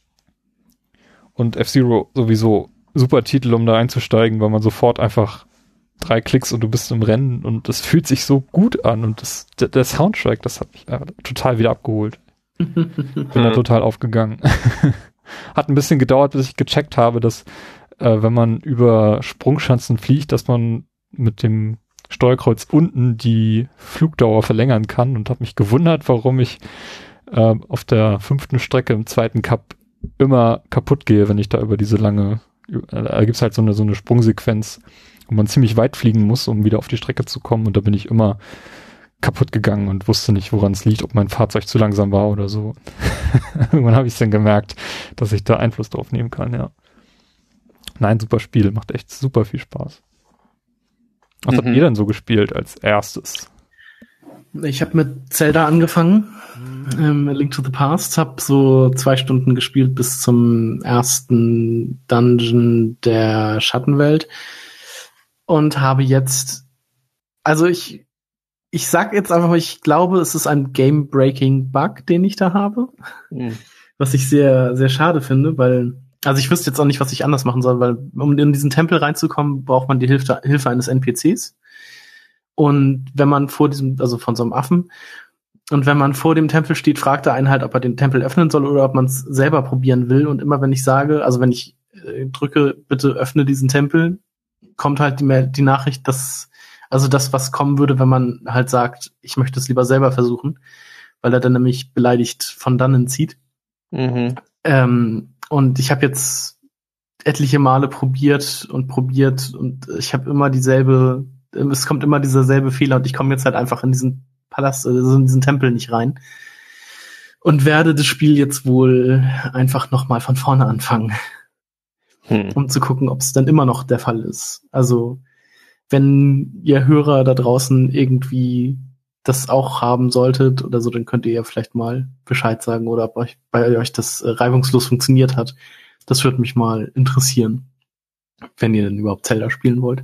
Und F-Zero sowieso super Titel, um da einzusteigen, weil man sofort einfach drei Klicks und du bist im Rennen und das fühlt sich so gut an und das, der, der Soundtrack, das hat mich äh, total wieder abgeholt. Bin da total aufgegangen. Hat ein bisschen gedauert, bis ich gecheckt habe, dass äh, wenn man über Sprungschanzen fliegt, dass man mit dem Steuerkreuz unten die Flugdauer verlängern kann und habe mich gewundert, warum ich äh, auf der fünften Strecke im zweiten Cup immer kaputt gehe, wenn ich da über diese lange, äh, da gibt's halt so eine, so eine Sprungsequenz, wo man ziemlich weit fliegen muss, um wieder auf die Strecke zu kommen und da bin ich immer kaputt gegangen und wusste nicht, woran es liegt, ob mein Fahrzeug zu langsam war oder so. Irgendwann habe ich es dann gemerkt, dass ich da Einfluss drauf nehmen kann, ja. Nein, super Spiel, macht echt super viel Spaß. Was mhm. habt ihr denn so gespielt als erstes? Ich habe mit Zelda angefangen, ähm, A Link to the Past, habe so zwei Stunden gespielt bis zum ersten Dungeon der Schattenwelt und habe jetzt, also ich ich sag jetzt einfach mal, ich glaube, es ist ein Game-Breaking-Bug, den ich da habe, mhm. was ich sehr, sehr schade finde, weil, also ich wüsste jetzt auch nicht, was ich anders machen soll, weil um in diesen Tempel reinzukommen, braucht man die Hilfe, Hilfe eines N P Cs. Und wenn man vor diesem, also von so einem Affen, und wenn man vor dem Tempel steht, fragt er einen halt, ob er den Tempel öffnen soll oder ob man es selber probieren will. Und immer wenn ich sage, also wenn ich äh, drücke, bitte öffne diesen Tempel, kommt halt die, die Nachricht, dass, also das, was kommen würde, wenn man halt sagt, ich möchte es lieber selber versuchen, weil er dann nämlich beleidigt von dannen zieht. Mhm. Ähm, und ich habe jetzt etliche Male probiert und probiert und ich habe immer dieselbe, es kommt immer dieser selbe Fehler und ich komme jetzt halt einfach in diesen Palast, also in diesen Tempel nicht rein und werde das Spiel jetzt wohl einfach nochmal von vorne anfangen, hm. um zu gucken, ob es dann immer noch der Fall ist. Also wenn ihr Hörer da draußen irgendwie das auch haben solltet oder so, dann könnt ihr ja vielleicht mal Bescheid sagen oder ob euch bei euch das äh, reibungslos funktioniert hat. Das würde mich mal interessieren, wenn ihr denn überhaupt Zelda spielen wollt.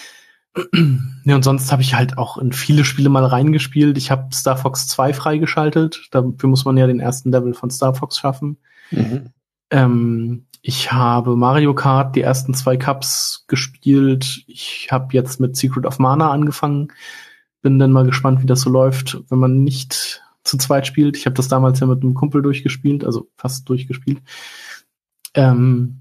Ja, und sonst habe ich halt auch in viele Spiele mal reingespielt. Ich habe Star Fox zwei freigeschaltet. Dafür muss man ja den ersten Level von Star Fox schaffen. Mhm. Ähm, ich habe Mario Kart, die ersten zwei Cups gespielt. Ich habe jetzt mit Secret of Mana angefangen. Bin dann mal gespannt, wie das so läuft, wenn man nicht zu zweit spielt. Ich habe das damals ja mit einem Kumpel durchgespielt, also fast durchgespielt. Ähm,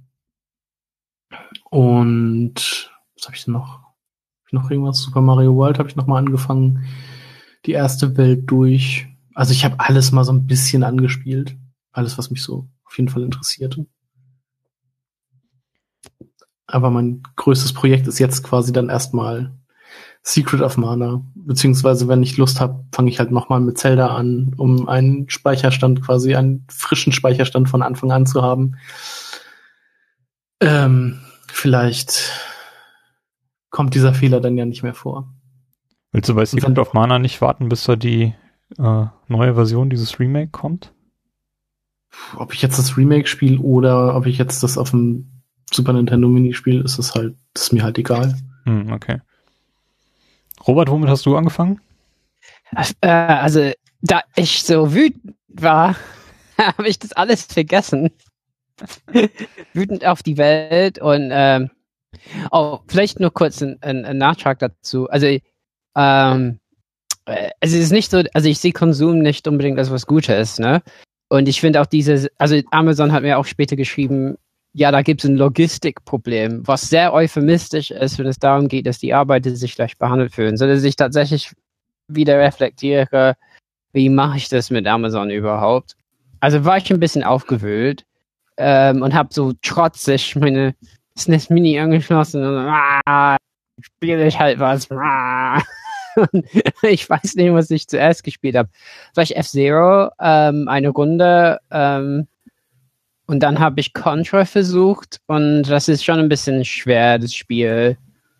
und was habe ich denn noch? noch irgendwas, Super Mario World habe ich noch mal angefangen, die erste Welt durch. Also ich habe alles mal so ein bisschen angespielt. Alles, was mich so auf jeden Fall interessierte. Aber mein größtes Projekt ist jetzt quasi dann erstmal Secret of Mana. Beziehungsweise, wenn ich Lust habe, fange ich halt noch mal mit Zelda an, um einen Speicherstand, quasi einen frischen Speicherstand von Anfang an zu haben. Ähm, vielleicht kommt dieser Fehler dann ja nicht mehr vor. Willst du bei Secret of Mana nicht warten, bis da die äh, neue Version dieses Remake kommt? Ob ich jetzt das Remake spiele oder ob ich jetzt das auf dem Super Nintendo Mini spiele, ist es halt, ist mir halt egal. Hm, okay. Robert, womit hast du angefangen? Äh, also, da ich so wütend war, habe ich das alles vergessen. Wütend auf die Welt und ähm, oh, vielleicht nur kurz ein, ein, ein Nachtrag dazu. Also, ähm, es ist nicht so, also ich sehe Konsum nicht unbedingt als was Gutes, ne? Und ich finde auch diese, also Amazon hat mir auch später geschrieben, ja, da gibt es ein Logistikproblem, was sehr euphemistisch ist, wenn es darum geht, dass die Arbeiter sich schlecht behandelt fühlen, sondern dass ich tatsächlich wieder reflektiere, wie mache ich das mit Amazon überhaupt? Also war ich ein bisschen aufgewühlt ähm, und habe so trotzig meine S N E S Mini angeschlossen und ah, spiele ich halt was. Ah. Ich weiß nicht, was ich zuerst gespielt habe. Vielleicht F-Zero, ähm, eine Runde, ähm, und dann habe ich Contra versucht und das ist schon ein bisschen schwer, das Spiel.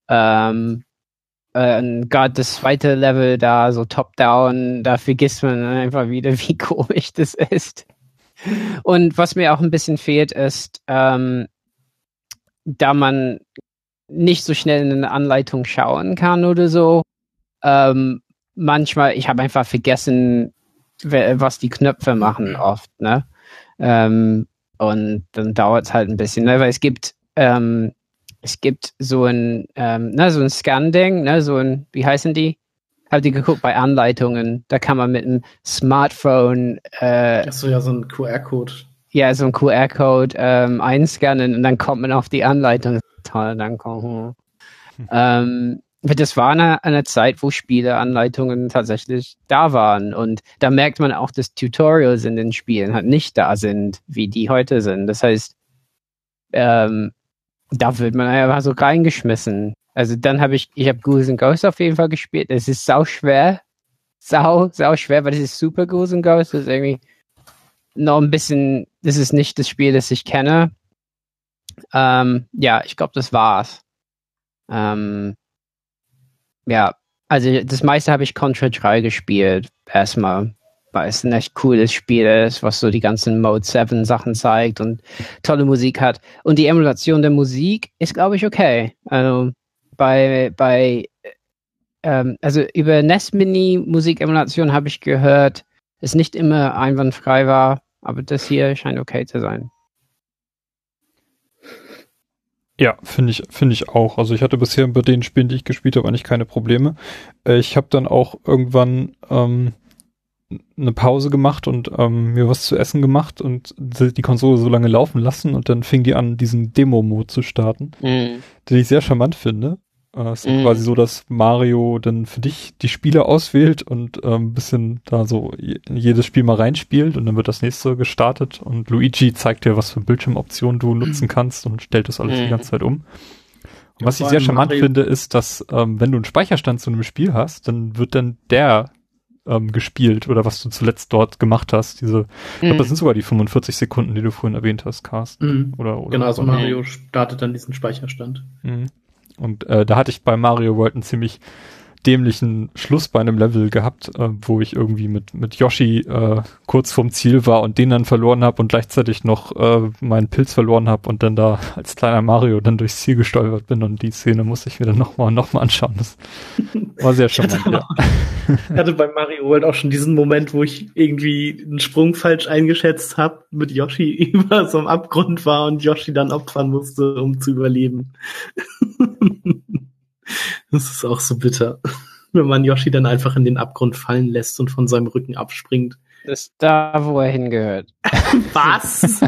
Ähm, äh, gerade das zweite Level da, so top-down, da vergisst man einfach wieder, wie komisch das ist. Und was mir auch ein bisschen fehlt, ist, ähm, da man nicht so schnell in eine Anleitung schauen kann oder so, ähm, manchmal, ich habe einfach vergessen, was die Knöpfe machen oft, ne? Ähm, und dann dauert es halt ein bisschen, ne? Weil es gibt, ähm, es gibt so ein, ähm, ne, so ein Scan-Ding, ne, so ein, wie heißen die? Habt ihr geguckt bei Anleitungen? Da kann man mit einem Smartphone, äh, Achso, ja, so ein Q R-Code. Ja, so ein Q R-Code ähm, einscannen und dann kommt man auf die Anleitung. Toll, dann kommt. Hm. Ähm, das war eine, eine Zeit, wo Spieleanleitungen tatsächlich da waren. Und da merkt man auch, dass Tutorials in den Spielen halt nicht da sind, wie die heute sind. Das heißt, ähm, da wird man einfach so reingeschmissen. Also dann habe ich, ich habe Ghouls and Ghosts auf jeden Fall gespielt. Es ist sau schwer. Sau, sau schwer, weil das ist super Ghouls and Ghosts. Das ist irgendwie noch ein bisschen, das ist nicht das Spiel, das ich kenne. Ähm, ja, ich glaube, das war's. Ähm, ja, also das meiste habe ich Contra drei gespielt, erstmal, weil es ein echt cooles Spiel ist, was so die ganzen Mode sieben Sachen zeigt und tolle Musik hat. Und die Emulation der Musik ist, glaube ich, okay. Also bei, bei ähm, also über N E S Mini Musigemulation habe ich gehört, es nicht immer einwandfrei war, aber das hier scheint okay zu sein. Ja, finde ich, finde ich auch. Also ich hatte bisher bei den Spielen, die ich gespielt habe, eigentlich keine Probleme. Äh, ich habe dann auch irgendwann ähm, eine Pause gemacht und ähm, mir was zu essen gemacht und die Konsole so lange laufen lassen und dann fing die an, diesen Demo-Mode zu starten, Mm. den ich sehr charmant finde. Äh, es ist Mm. quasi so, dass Mario dann für dich die Spiele auswählt und ein ähm, bisschen da so je, jedes Spiel mal reinspielt und dann wird das nächste gestartet und Luigi zeigt dir, was für Bildschirmoptionen du nutzen kannst und stellt das alles Mm. die ganze Zeit um. Und Ja, was ich vor sehr allem charmant Mario- finde, ist, dass ähm, wenn du einen Speicherstand zu einem Spiel hast, dann wird dann der ähm, gespielt oder was du zuletzt dort gemacht hast. Diese, ich glaube, das sind sogar die fünfundvierzig Sekunden, die du vorhin erwähnt hast, Carsten. Mhm. Oder, oder Genau, also oder- Mario startet dann diesen Speicherstand. Mhm. Und äh, da hatte ich bei Mario World einen ziemlich dämlichen Schluss bei einem Level gehabt, äh, wo ich irgendwie mit mit Yoshi äh, kurz vorm Ziel war und den dann verloren habe und gleichzeitig noch äh, meinen Pilz verloren habe und dann da als kleiner Mario dann durchs Ziel gestolpert bin und die Szene musste ich mir dann nochmal noch mal anschauen. Das war sehr Ich hatte, charmant, ja. auch, ich hatte bei Mario World auch schon diesen Moment, wo ich irgendwie einen Sprung falsch eingeschätzt habe, mit Yoshi über so einem Abgrund war und Yoshi dann opfern musste, um zu überleben. Das ist auch so bitter, wenn man Yoshi dann einfach in den Abgrund fallen lässt und von seinem Rücken abspringt. Das ist da, wo er hingehört. Was?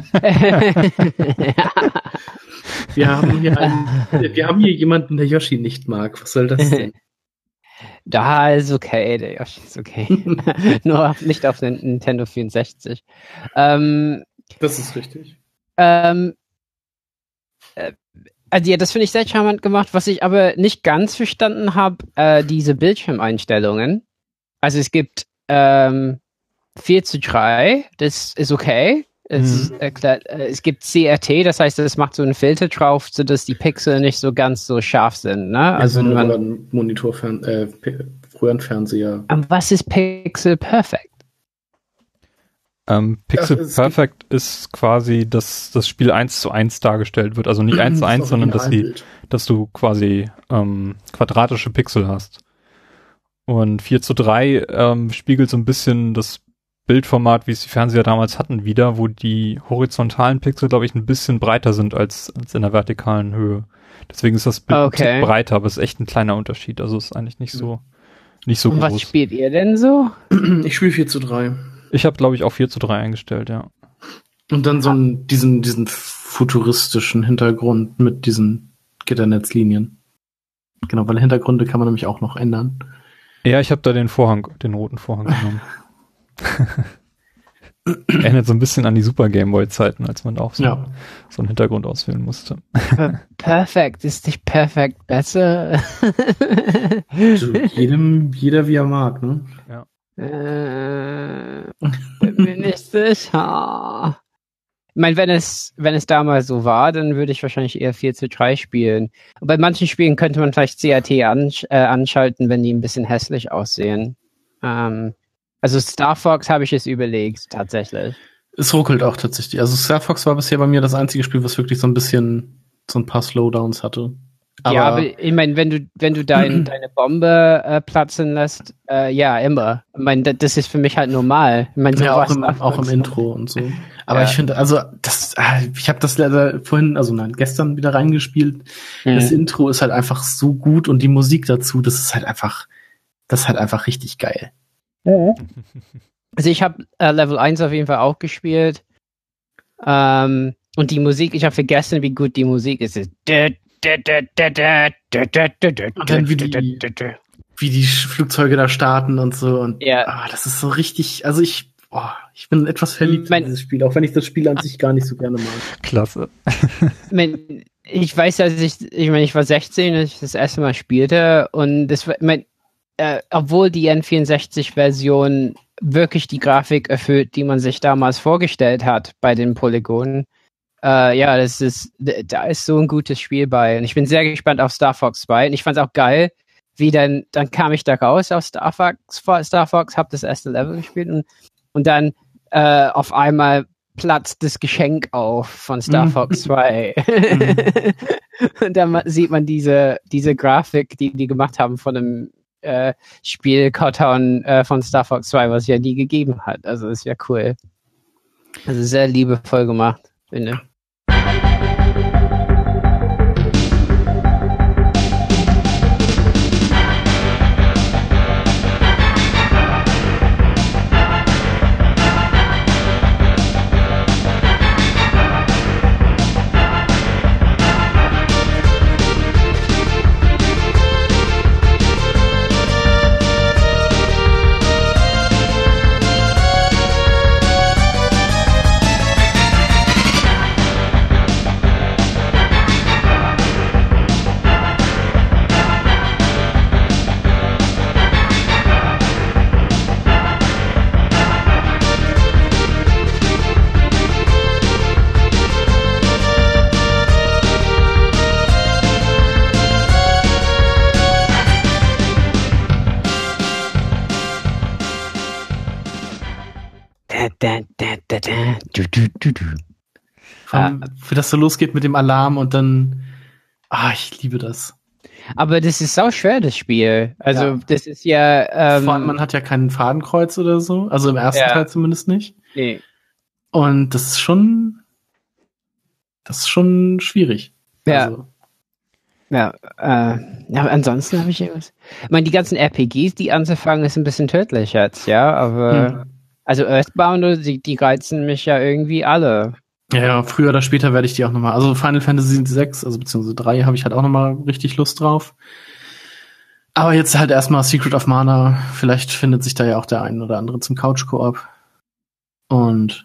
Wir haben hier einen, wir haben hier jemanden, der Yoshi nicht mag. Was soll das denn? Da ist okay, der Yoshi ist okay. Nur nicht auf den Nintendo vierundsechzig. Ähm, Das ist richtig. ähm, äh, also ja, das finde ich sehr charmant gemacht. Was ich aber nicht ganz verstanden habe, äh, diese Bildschirmeinstellungen. Also es gibt ähm, vier zu drei, das ist okay. Es, Mhm. erklärt, äh, es gibt C R T, das heißt, es macht so einen Filter drauf, sodass die Pixel nicht so ganz so scharf sind. Ne? Also Also man, ein Monitorfern, äh, P- früher ein Fernseher. aber was ist Pixel Perfect? Ähm, Pixel Ja, es Perfect ist quasi, dass das Spiel eins zu eins dargestellt wird. Also nicht eins zu Das eins, sondern dass die, Originalbild. dass du quasi ähm, quadratische Pixel hast. Und vier zu drei ähm, spiegelt so ein bisschen das Bildformat, wie es die Fernseher damals hatten, wieder, wo die horizontalen Pixel, glaube ich, ein bisschen breiter sind als, als in der vertikalen Höhe. Deswegen ist das Bild Okay. ein Tick breiter, aber es ist echt ein kleiner Unterschied. Also es ist eigentlich nicht so, nicht so Und was groß. spielt ihr denn so? Ich spiele vier zu drei. Ich habe, glaube ich, auch vier zu drei eingestellt, ja. Und dann so einen, diesen, diesen futuristischen Hintergrund mit diesen Gitternetzlinien. Genau, weil Hintergründe kann man nämlich auch noch ändern. Ja, ich habe da den Vorhang, den roten Vorhang genommen. Erinnert so ein bisschen an die Super Game Boy Zeiten, als man da auch so, Ja. so einen Hintergrund auswählen musste. Per- Perfekt, ist nicht perfekt besser? Also jedem, jeder wie er mag, ne? äh, bin mir nicht sicher. Ich meine, wenn es, wenn es damals so war, dann würde ich wahrscheinlich eher vier zu drei spielen. Und bei manchen Spielen könnte man vielleicht C R T ansch- äh, anschalten, wenn die ein bisschen hässlich aussehen. Ähm, also Star Fox habe ich es überlegt, tatsächlich. Es ruckelt auch tatsächlich. Also Star Fox war bisher bei mir das einzige Spiel, was wirklich so ein bisschen so ein paar Slowdowns hatte. Aber ja, aber ich meine, wenn du, wenn du dein, deine Bombe äh, platzen lässt, äh, ja, immer. Ich meine, das ist für mich halt normal. Ich mein, so ja, auch im, auch im Intro und so. Aber ja. ich finde, also das, ich habe das leider vorhin, also nein, gestern wieder reingespielt. Mhm. Das Intro ist halt einfach so gut und die Musik dazu, das ist halt einfach, das ist halt einfach richtig geil. Mhm. Also ich habe äh, Level eins auf jeden Fall auch gespielt. Ähm, und die Musik, ich habe vergessen, wie gut die Musik ist. Und dann wie die, wie die Flugzeuge da starten und so. Und ja. ah, das ist so richtig, also ich, oh, ich bin etwas verliebt mein, in dieses Spiel, auch wenn ich das Spiel an sich gar nicht so gerne mag. Klasse. mein, ich weiß, dass ich, ich meine, ich war sechzehn, als ich das erste Mal spielte und das war, mein, äh, obwohl die N vierundsechzig-Version wirklich die Grafik erfüllt, die man sich damals vorgestellt hat bei den Polygonen. Äh, ja, das ist, da ist so ein gutes Spiel bei. Und ich bin sehr gespannt auf Star Fox zwei. Und ich fand es auch geil, wie dann, dann kam ich da raus aus Star Fox, Star Fox, hab das erste Level gespielt und, und dann äh, auf einmal platzt das Geschenk auf von Star mm. Fox zwei. Mm. Und dann sieht man diese, diese Grafik, die die gemacht haben von einem äh, Spielkarton äh, von Star Fox zwei, was es ja nie gegeben hat. Also ist ja cool. Also sehr liebevoll gemacht, finde ich. Da, da, da, da, du, du, du, du. Allem, wie das so losgeht mit dem Alarm und dann, ah, ich liebe das. Aber das ist sau schwer, das Spiel. Also, ja. das ist ja, ähm, vor allem, man hat ja keinen Fadenkreuz oder so, also im ersten ja. Teil zumindest nicht. Nee. Und das ist schon, das ist schon schwierig. Ja. Also. Ja, äh, ja, ansonsten habe ich irgendwas. Ich meine, die ganzen R P Gs, die anzufangen, ist ein bisschen tödlich jetzt, ja, aber, hm. also Earthbound, die, die reizen mich ja irgendwie alle. Ja, ja, früher oder später werde ich die auch nochmal, also Final Fantasy sechs, also beziehungsweise drei, habe ich halt auch nochmal richtig Lust drauf. Aber jetzt halt erstmal Secret of Mana, vielleicht findet sich da ja auch der ein oder andere zum Couch-Koop. Und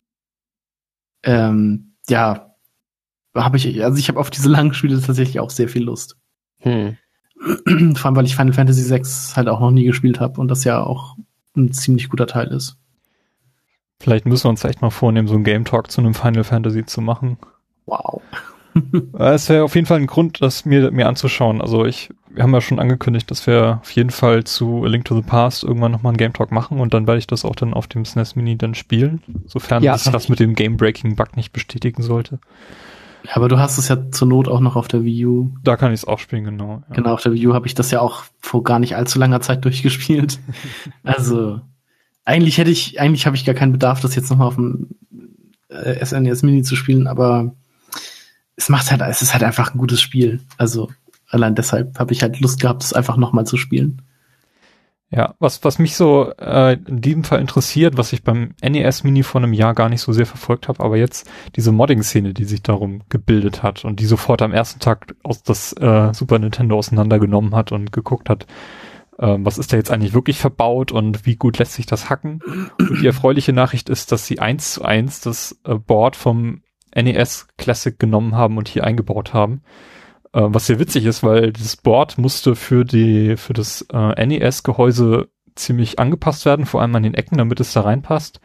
ähm, ja, habe ich, also ich habe auf diese langen Spiele tatsächlich auch sehr viel Lust. Hm. Vor allem, weil ich Final Fantasy sechs halt auch noch nie gespielt habe und das ja auch ein ziemlich guter Teil ist. Vielleicht müssen wir uns echt mal vornehmen, so einen Game Talk zu einem Final Fantasy zu machen. Wow. Es wäre auf jeden Fall ein Grund, das mir, mir anzuschauen. Also ich, wir haben ja schon angekündigt, dass wir auf jeden Fall zu A Link to the Past irgendwann nochmal einen Game Talk machen und dann werde ich das auch dann auf dem S N E S Mini dann spielen, sofern ja, sich das mit dem Game-Breaking-Bug nicht bestätigen sollte. Ja, aber du hast es ja zur Not auch noch auf der Wii U. Da kann ich es auch spielen, genau. Ja. Genau, auf der Wii U habe ich das ja auch vor gar nicht allzu langer Zeit durchgespielt. Also eigentlich hätte ich, eigentlich habe ich gar keinen Bedarf, das jetzt nochmal auf dem äh, S N E S Mini zu spielen, aber es macht halt, es ist halt einfach ein gutes Spiel. Also allein deshalb habe ich halt Lust gehabt, es einfach nochmal zu spielen. Ja, was was mich so äh, in diesem Fall interessiert, was ich beim N E S Mini vor einem Jahr gar nicht so sehr verfolgt habe, aber jetzt diese Modding-Szene, die sich darum gebildet hat und die sofort am ersten Tag aus das äh, Super Nintendo auseinandergenommen hat und geguckt hat, äh, was ist da jetzt eigentlich wirklich verbaut und wie gut lässt sich das hacken. Und die erfreuliche Nachricht ist, dass sie eins zu eins das äh, Board vom N E S Classic genommen haben und hier eingebaut haben. Uh, was sehr witzig ist, weil das Board musste für die für das uh, N E S-Gehäuse ziemlich angepasst werden, vor allem an den Ecken, damit es da reinpasst.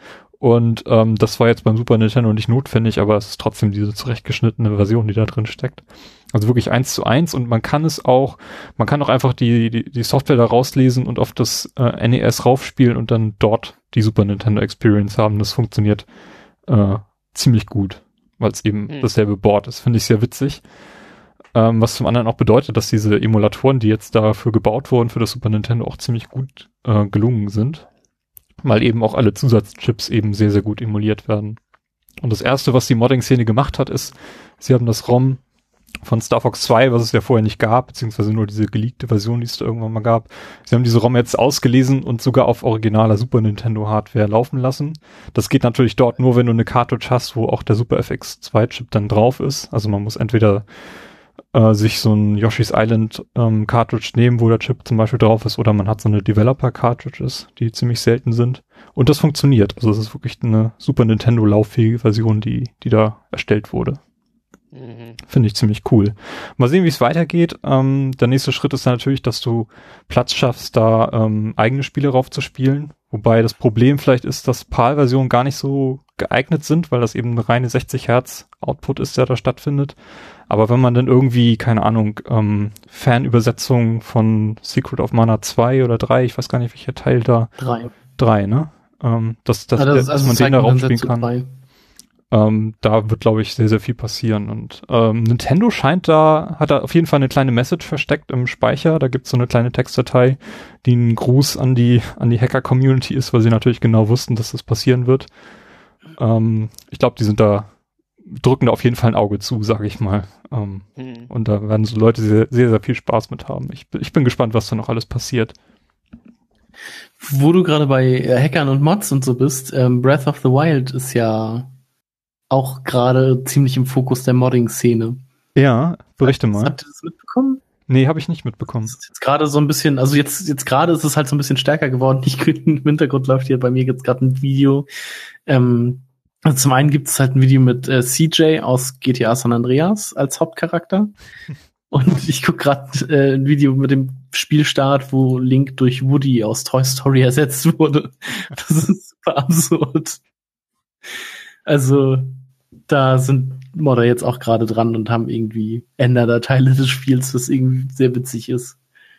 Und ähm, das war jetzt beim Super Nintendo nicht notwendig, aber es ist trotzdem diese zurechtgeschnittene Version, die da drin steckt. Also wirklich eins zu eins und man kann es auch, man kann auch einfach die, die, die Software da rauslesen und auf das äh, N E S raufspielen und dann dort die Super Nintendo Experience haben. Das funktioniert äh, ziemlich gut, weil es eben mhm. dasselbe Board ist. Finde ich sehr witzig. Ähm, was zum anderen auch bedeutet, dass diese Emulatoren, die jetzt dafür gebaut wurden für das Super Nintendo, auch ziemlich gut äh, gelungen sind. Weil eben auch alle Zusatzchips eben sehr, sehr gut emuliert werden. Und das erste, was die Modding-Szene gemacht hat, ist, sie haben das ROM von Star Fox zwei, was es ja vorher nicht gab, beziehungsweise nur diese geleakte Version, die es da irgendwann mal gab. Sie haben diese ROM jetzt ausgelesen und sogar auf originaler Super Nintendo Hardware laufen lassen. Das geht natürlich dort nur, wenn du eine Cartridge hast, wo auch der Super F X zwei Chip dann drauf ist. Also man muss entweder äh, sich so ein Yoshi's Island ähm, Cartridge nehmen, wo der Chip zum Beispiel drauf ist, oder man hat so eine Developer Cartridges, die ziemlich selten sind. Und das funktioniert. Also es ist wirklich eine Super Nintendo lauffähige Version, die, die da erstellt wurde. Mhm. Finde ich ziemlich cool. Mal sehen, wie es weitergeht. Ähm, der nächste Schritt ist dann natürlich, dass du Platz schaffst, da ähm, eigene Spiele raufzuspielen. Wobei das Problem vielleicht ist, dass PAL-Versionen gar nicht so geeignet sind, weil das eben eine reine sechzig Hertz Output ist, der da stattfindet. Aber wenn man dann irgendwie, keine Ahnung, ähm, Fanübersetzung von Secret of Mana zwei oder drei, ich weiß gar nicht, welcher Teil da. Drei. Drei, ne? Ähm, dass, dass, ja, das, dass also man den da raufspielen kann. Drei. Ähm, da wird, glaube ich, sehr, sehr viel passieren. Und ähm, Nintendo scheint da, hat da auf jeden Fall eine kleine Message versteckt im Speicher. Da gibt's so eine kleine Textdatei, die ein Gruß an die an die Hacker-Community ist, weil sie natürlich genau wussten, dass das passieren wird. Ähm, ich glaube, die sind da, drücken da auf jeden Fall ein Auge zu, sage ich mal. Ähm, hm. Und da werden so Leute sehr, sehr, sehr viel Spaß mit haben. Ich, ich bin gespannt, was da noch alles passiert. Wo du gerade bei äh, Hackern und Mods und so bist, ähm, Breath of the Wild ist ja auch gerade ziemlich im Fokus der Modding-Szene. Ja, berichte mal. Habt ihr das mitbekommen? Nee, habe ich nicht mitbekommen. Das ist jetzt gerade so ein bisschen, also jetzt jetzt gerade ist es halt so ein bisschen stärker geworden. Ich, Im Hintergrund läuft hier bei mir jetzt gerade ein Video. Ähm, also zum einen gibt es halt ein Video mit äh, C J aus G T A San Andreas als Hauptcharakter. Und ich gucke gerade äh, ein Video mit dem Spielstart, wo Link durch Woody aus Toy Story ersetzt wurde. Das ist super absurd. Also da sind Modder jetzt auch gerade dran und haben irgendwie Änderdateile des Spiels, was irgendwie sehr witzig ist.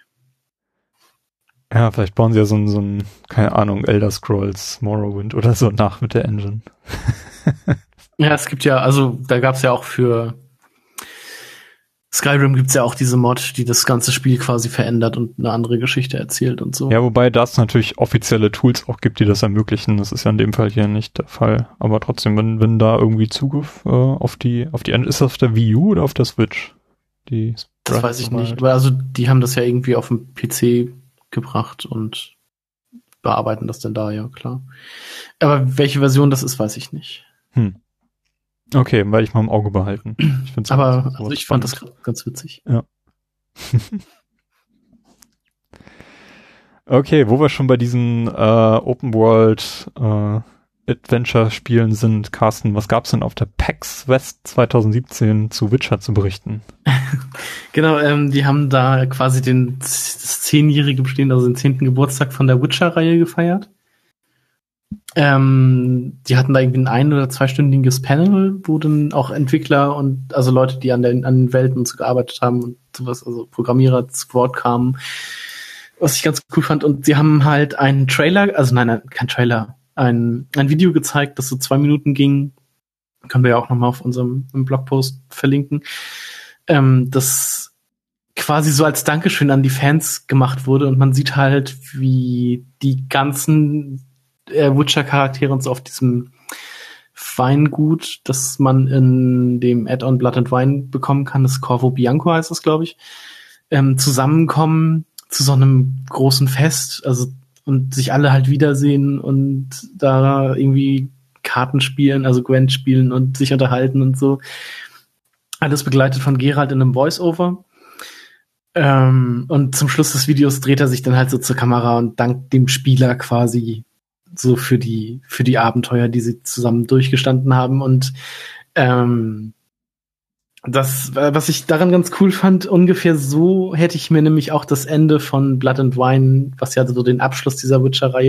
Ja, vielleicht bauen sie ja so ein, so ein, keine Ahnung, Elder Scrolls Morrowind oder so nach mit der Engine. Ja, es gibt ja, also da gab's ja auch für Skyrim gibt's ja auch diese Mod, die das ganze Spiel quasi verändert und eine andere Geschichte erzählt und so. Ja, wobei das natürlich offizielle Tools auch gibt, die das ermöglichen. Das ist ja in dem Fall hier nicht der Fall. Aber trotzdem, wenn, wenn da irgendwie Zugriff äh, auf die, auf die, ist das auf der Wii U oder auf der Switch? Die das weiß ich nicht. Aber also die haben das ja irgendwie auf dem P C gebracht und bearbeiten das dann da, ja klar. Aber welche Version das ist, weiß ich nicht. Hm. Okay, werde ich mal im Auge behalten. Ich find's Aber also ich fand das ganz witzig. Ja. Okay, wo wir schon bei diesen äh, Open World äh, Adventure-Spielen sind, Carsten, was gab's denn auf der PAX West zwanzig siebzehn zu Witcher zu berichten? Genau, ähm, die haben da quasi den das zehnjährige Bestehen, also den zehnten Geburtstag von der Witcher-Reihe gefeiert. Ähm, die hatten da irgendwie ein ein- oder zweistündiges Panel, wo dann auch Entwickler und also Leute, die an, der, an den Welten und so gearbeitet haben und sowas, also Programmierer zu Wort kamen, was ich ganz cool fand. Und sie haben halt einen Trailer, also nein, nein kein Trailer, ein, ein Video gezeigt, das so zwei Minuten ging. Können wir ja auch nochmal auf unserem im Blogpost verlinken. Ähm, das quasi so als Dankeschön an die Fans gemacht wurde und man sieht halt, wie die ganzen äh, Witcher-Charaktere und so auf diesem Weingut, das man in dem Add-on Blood and Wine bekommen kann, das Corvo Bianco heißt das, glaube ich, ähm, zusammenkommen zu so einem großen Fest, also und sich alle halt wiedersehen und da irgendwie Karten spielen, also Gwent spielen und sich unterhalten und so. Alles begleitet von Geralt in einem Voice-Over. Ähm, und zum Schluss des Videos dreht er sich dann halt so zur Kamera und dankt dem Spieler quasi so für die für die Abenteuer, die sie zusammen durchgestanden haben. Und ähm, das, was ich daran ganz cool fand, ungefähr so hätte ich mir nämlich auch das Ende von Blood and Wine, was ja so den Abschluss dieser Witcher-Reihe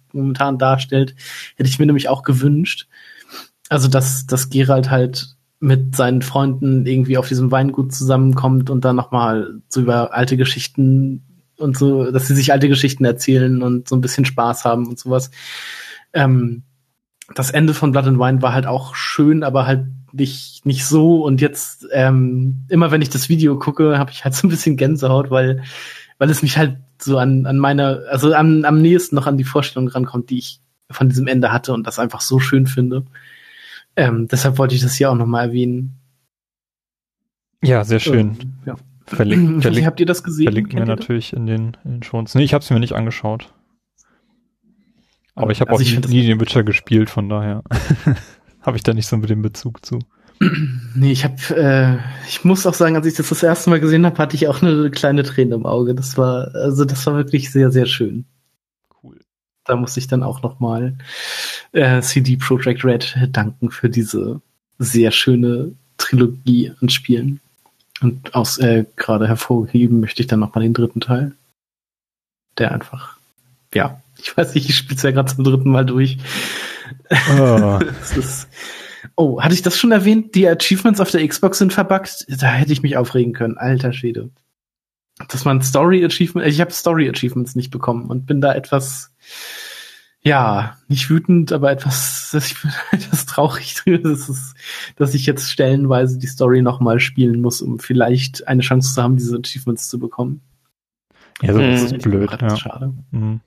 momentan darstellt, hätte ich mir nämlich auch gewünscht. Also, dass, dass Geralt halt mit seinen Freunden irgendwie auf diesem Weingut zusammenkommt und dann nochmal so über alte Geschichten und so, dass sie sich alte Geschichten erzählen und so ein bisschen Spaß haben und sowas. Ähm, das Ende von Blood and Wine war halt auch schön, aber halt nicht, nicht so. Und jetzt, ähm, immer wenn ich das Video gucke, habe ich halt so ein bisschen Gänsehaut, weil, weil es mich halt so an, an meiner, also am, am nächsten noch an die Vorstellung rankommt, die ich von diesem Ende hatte und das einfach so schön finde. Ähm, deshalb wollte ich das hier auch nochmal erwähnen. Ja, sehr schön. Ähm, ja. Verlink, verlink, habt ihr das gesehen? Verlinken wir natürlich in den, in den Shownotes. Nee, ich habe es mir nicht angeschaut. Aber ich habe also auch ich nie, nie den Witcher gespielt, von daher habe ich da nicht so mit dem Bezug zu. Nee, ich habe, äh, ich muss auch sagen, als ich das das erste Mal gesehen habe, hatte ich auch eine kleine Träne im Auge. Das war, also das war wirklich sehr, sehr schön. Cool. Da muss ich dann auch nochmal äh, C D Projekt Red danken für diese sehr schöne Trilogie an Spielen. Und aus äh, gerade hervorheben möchte ich dann nochmal den dritten Teil. Der einfach, ja, ich weiß nicht, ich spiele es ja gerade zum dritten Mal durch. Oh. Das ist, oh, hatte ich das schon erwähnt? Die Achievements auf der Xbox sind verbuggt? Da hätte ich mich aufregen können. Alter Schwede. Dass man Story-Achievements, ich habe Story-Achievements nicht bekommen und bin da etwas, ja, nicht wütend, aber etwas, ich bin etwas traurig drüber, dass, es, dass ich jetzt stellenweise die Story nochmal spielen muss, um vielleicht eine Chance zu haben, diese Achievements zu bekommen. Ja, sowas Das ist blöd. Ja. Schade. Mhm.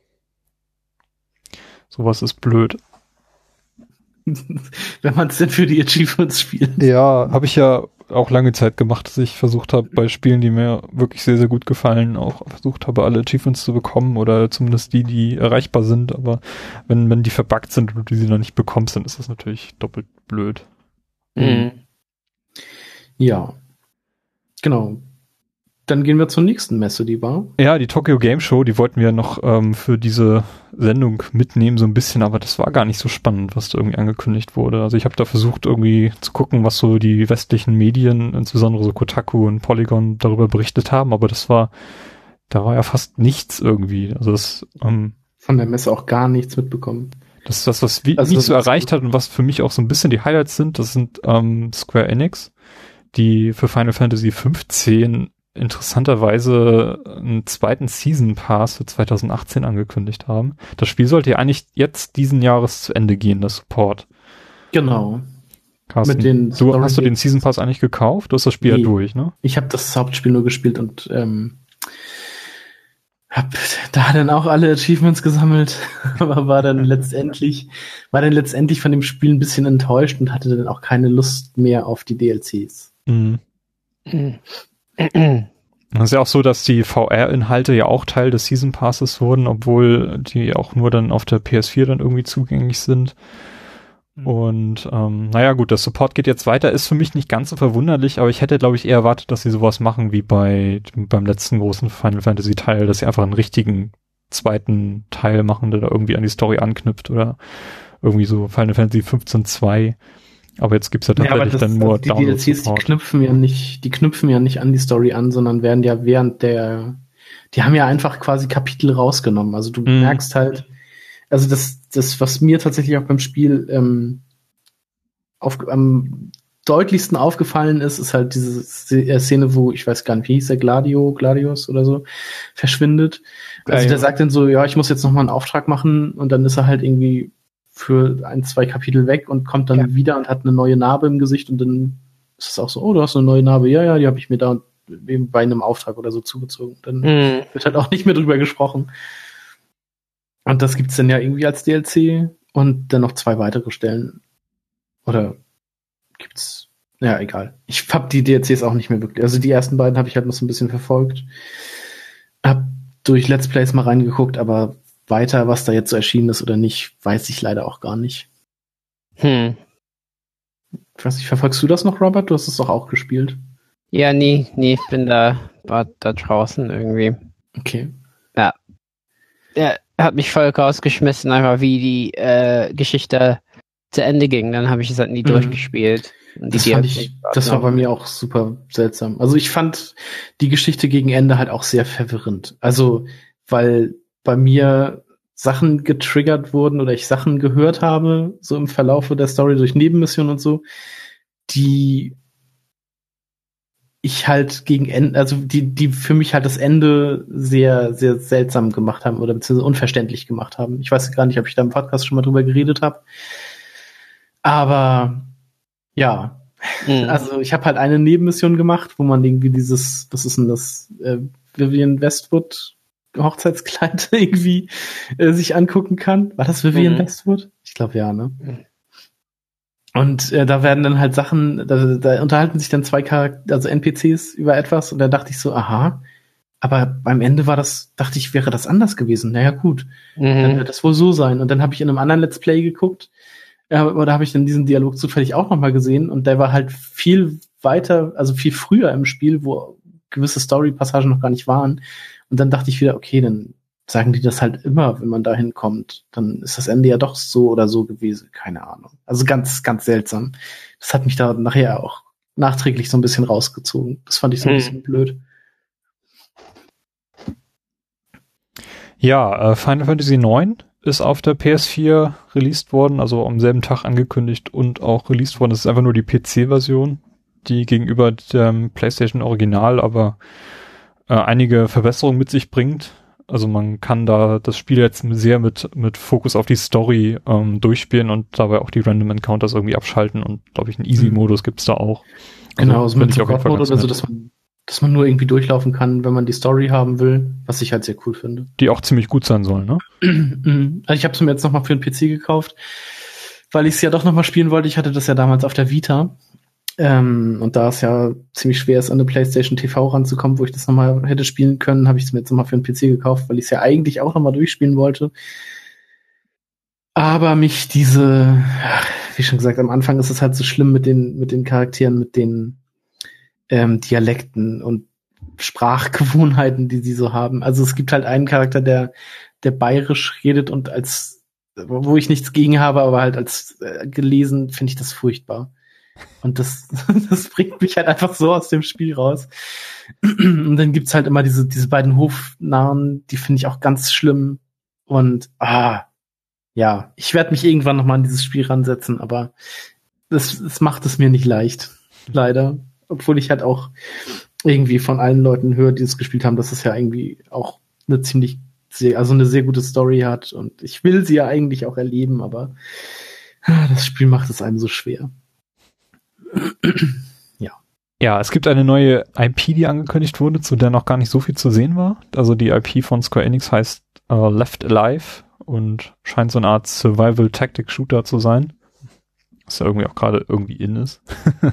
Sowas ist blöd. Wenn man es denn für die Achievements spielt. Ja, habe ich ja auch lange Zeit gemacht, dass ich versucht habe, bei Spielen, die mir wirklich sehr, sehr gut gefallen, auch versucht habe, alle Achievements zu bekommen oder zumindest die, die erreichbar sind. Aber wenn, wenn die verbuggt sind und du sie noch nicht bekommst, dann ist das natürlich doppelt blöd. Mhm. Ja. Genau. Dann gehen wir zur nächsten Messe, die war. Ja, die Tokyo Game Show, die wollten wir noch ähm, für diese Sendung mitnehmen, so ein bisschen, aber das war gar nicht so spannend, was da irgendwie angekündigt wurde. Also ich habe da versucht, irgendwie zu gucken, was so die westlichen Medien, insbesondere so Kotaku und Polygon, darüber berichtet haben, aber das war, da war ja fast nichts irgendwie. Also das, ähm, von der Messe auch gar nichts mitbekommen. Das ist das, was wie, also, nicht so erreicht hat und was für mich auch so ein bisschen die Highlights sind, das sind ähm, Square Enix, die für Final Fantasy fünfzehn interessanterweise einen zweiten Season Pass für zwanzig achtzehn angekündigt haben. Das Spiel sollte ja eigentlich jetzt diesen Jahres zu Ende gehen, das Support. Genau. Carsten, Mit den du, hast du den Season Pass eigentlich gekauft? Du hast das Spiel nee. ja durch, ne? Ich habe das Hauptspiel nur gespielt und ähm, hab da dann auch alle Achievements gesammelt, aber war dann letztendlich, war dann letztendlich von dem Spiel ein bisschen enttäuscht und hatte dann auch keine Lust mehr auf die D L Cs. Mhm. Es ist ja auch so, dass die V R-Inhalte ja auch Teil des Season Passes wurden, obwohl die auch nur dann auf der P S vier dann irgendwie zugänglich sind. Mhm. Und ähm, naja gut, das Support geht jetzt weiter, ist für mich nicht ganz so verwunderlich, aber ich hätte, glaube ich, eher erwartet, dass sie sowas machen wie bei beim letzten großen Final Fantasy Teil, dass sie einfach einen richtigen zweiten Teil machen, der da irgendwie an die Story anknüpft oder irgendwie so Final Fantasy fünfzehn zwei. Aber jetzt gibt's ja tatsächlich ja, das, dann nur die D L Cs, die knüpfen ja nicht, die knüpfen ja nicht an die Story an, sondern werden ja während der, die haben ja einfach quasi Kapitel rausgenommen. Also du mm. merkst halt, also das, das, was mir tatsächlich auch beim Spiel ähm, auf, am deutlichsten aufgefallen ist, ist halt diese Szene, wo, ich weiß gar nicht, wie hieß der, Gladio, Gladius oder so, verschwindet. Also ja, der ja. sagt dann so, ja, ich muss jetzt noch mal einen Auftrag machen und dann ist er halt irgendwie für ein, zwei Kapitel weg und kommt dann ja. wieder und hat eine neue Narbe im Gesicht und dann ist es auch so, oh, du hast eine neue Narbe, ja, ja, die habe ich mir da bei einem Auftrag oder so zugezogen. Dann mhm. wird halt auch nicht mehr drüber gesprochen. Und das gibt's dann ja irgendwie als D L C und dann noch zwei weitere Stellen. Oder gibt's, ja, egal. Ich hab die D L Cs auch nicht mehr wirklich, also die ersten beiden habe ich halt noch so ein bisschen verfolgt. Hab durch Let's Plays mal reingeguckt, aber weiter, was da jetzt so erschienen ist oder nicht, weiß ich leider auch gar nicht. Hm. Ich weiß nicht, verfolgst du das noch, Robert? Du hast es doch auch gespielt. Ja, nie, nie, ich bin da, war da draußen irgendwie. Okay. Ja. Ja, hat mich voll rausgeschmissen, einfach wie die äh, Geschichte zu Ende ging. Dann habe ich es halt nie mhm. durchgespielt. Und die das fand ich, das war bei mir auch super seltsam. Also ich fand die Geschichte gegen Ende halt auch sehr verwirrend. Also, weil bei mir Sachen getriggert wurden oder ich Sachen gehört habe, so im Verlaufe der Story durch Nebenmissionen und so, die ich halt gegen Ende, also die, die für mich halt das Ende sehr, sehr seltsam gemacht haben oder beziehungsweise unverständlich gemacht haben. Ich weiß gar nicht, ob ich da im Podcast schon mal drüber geredet habe. Aber ja, mhm. also ich habe halt eine Nebenmission gemacht, wo man irgendwie dieses, was ist denn das, äh, Vivienne Westwood Hochzeitskleid irgendwie äh, sich angucken kann. War das Vivienne mhm. Westwood? Ich glaube ja, ne? Mhm. Und äh, da werden dann halt Sachen, da, da unterhalten sich dann zwei Charakter, also N P Cs über etwas und da dachte ich so, aha, aber beim Ende war das, dachte ich, wäre das anders gewesen. Naja, gut, mhm. dann wird das wohl so sein. Und dann habe ich in einem anderen Let's Play geguckt, äh, aber da habe ich dann diesen Dialog zufällig auch nochmal gesehen und der war halt viel weiter, also viel früher im Spiel, wo gewisse Story-Passagen noch gar nicht waren. Und dann dachte ich wieder, okay, dann sagen die das halt immer, wenn man da hinkommt. Dann ist das Ende ja doch so oder so gewesen. Keine Ahnung. Also ganz, ganz seltsam. Das hat mich da nachher auch nachträglich so ein bisschen rausgezogen. Das fand ich so ein hm. bisschen blöd. Ja, äh, Final Fantasy neun ist auf der P S vier released worden, also am selben Tag angekündigt und auch released worden. Das ist einfach nur die P C-Version, die gegenüber dem PlayStation Original aber äh, einige Verbesserungen mit sich bringt. Also man kann da das Spiel jetzt sehr mit mit Fokus auf die Story ähm, durchspielen und dabei auch die Random Encounters irgendwie abschalten und glaube ich einen Easy-Modus gibt's da auch. Also genau, also mit Support-Modus, also dass man dass man nur irgendwie durchlaufen kann, wenn man die Story haben will, was ich halt sehr cool finde. Die auch ziemlich gut sein soll, ne? Also ich habe es mir jetzt nochmal für den P C gekauft, weil ich es ja doch nochmal spielen wollte. Ich hatte das ja damals auf der Vita. Ähm, und da es ja ziemlich schwer ist, an eine PlayStation T V ranzukommen, wo ich das nochmal hätte spielen können, habe ich es mir jetzt nochmal für den P C gekauft, weil ich es ja eigentlich auch nochmal durchspielen wollte. Aber mich diese, wie schon gesagt, am Anfang ist es halt so schlimm mit den mit den Charakteren, mit den ähm, Dialekten und Sprachgewohnheiten, die sie so haben. Also es gibt halt einen Charakter, der der bayerisch redet und als, wo ich nichts gegen habe, aber halt als äh, gelesen finde ich das furchtbar. Und das, das bringt mich halt einfach so aus dem Spiel raus. Und dann gibt's halt immer diese, diese beiden Hofnarren, die finde ich auch ganz schlimm. Und, ah, ja, ich werde mich irgendwann nochmal an dieses Spiel ransetzen, aber das, das macht es mir nicht leicht. Leider. Obwohl ich halt auch irgendwie von allen Leuten höre, die es gespielt haben, dass es ja irgendwie auch eine ziemlich, sehr, also eine sehr gute Story hat. Und ich will sie ja eigentlich auch erleben, aber das Spiel macht es einem so schwer. Ja. Ja, es gibt eine neue I P, die angekündigt wurde, zu der noch gar nicht so viel zu sehen war. Also die I P von Square Enix heißt uh, Left Alive und scheint so eine Art Survival-Tactic-Shooter zu sein. Was ja irgendwie auch gerade irgendwie in ist.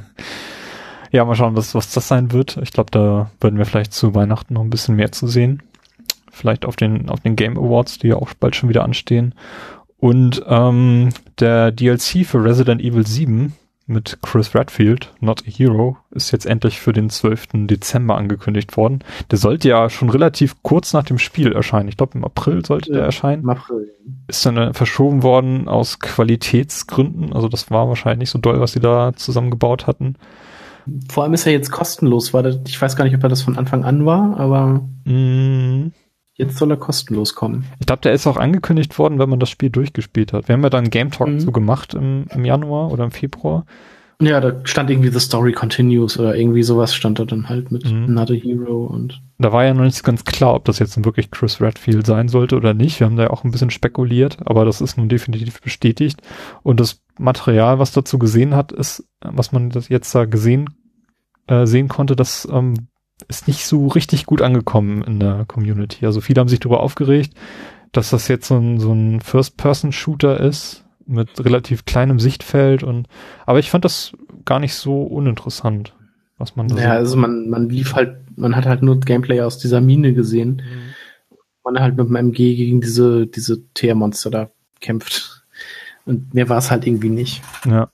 Ja, mal schauen, was, was das sein wird. Ich glaube, da werden wir vielleicht zu Weihnachten noch ein bisschen mehr zu sehen. Vielleicht auf den, auf den Game Awards, die ja auch bald schon wieder anstehen. Und ähm, der D L C für Resident Evil sieben mit Chris Redfield, Not a Hero, ist jetzt endlich für den zwölften Dezember angekündigt worden. Der sollte ja schon relativ kurz nach dem Spiel erscheinen. Ich glaube, im April sollte ja, der erscheinen. Im April. Ist dann äh, verschoben worden aus Qualitätsgründen. Also das war wahrscheinlich nicht so doll, was sie da zusammengebaut hatten. Vor allem ist er jetzt kostenlos. War das, ich weiß gar nicht, ob er das von Anfang an war, aber mm. jetzt soll er kostenlos kommen. Ich glaube, der ist auch angekündigt worden, wenn man das Spiel durchgespielt hat. Wir haben ja dann Game Talk mhm. so gemacht im, im Januar oder im Februar. Ja, da stand irgendwie The Story Continues oder irgendwie sowas stand da dann halt mit mhm. Not a Hero und. Da war ja noch nicht ganz klar, ob das jetzt wirklich Chris Redfield sein sollte oder nicht. Wir haben da ja auch ein bisschen spekuliert, aber das ist nun definitiv bestätigt. Und das Material, was dazu gesehen hat, ist, was man das jetzt da gesehen, äh, sehen konnte, das ähm, ist nicht so richtig gut angekommen in der Community. Also viele haben sich darüber aufgeregt, dass das jetzt so ein, so ein First-Person-Shooter ist mit relativ kleinem Sichtfeld und aber ich fand das gar nicht so uninteressant, was man da Ja, also man, man lief halt, man hat halt nur Gameplay aus dieser Mine gesehen. Mhm. Man halt mit dem M G gegen diese, diese Teermonster da kämpft. Und mehr war es halt irgendwie nicht. Ja.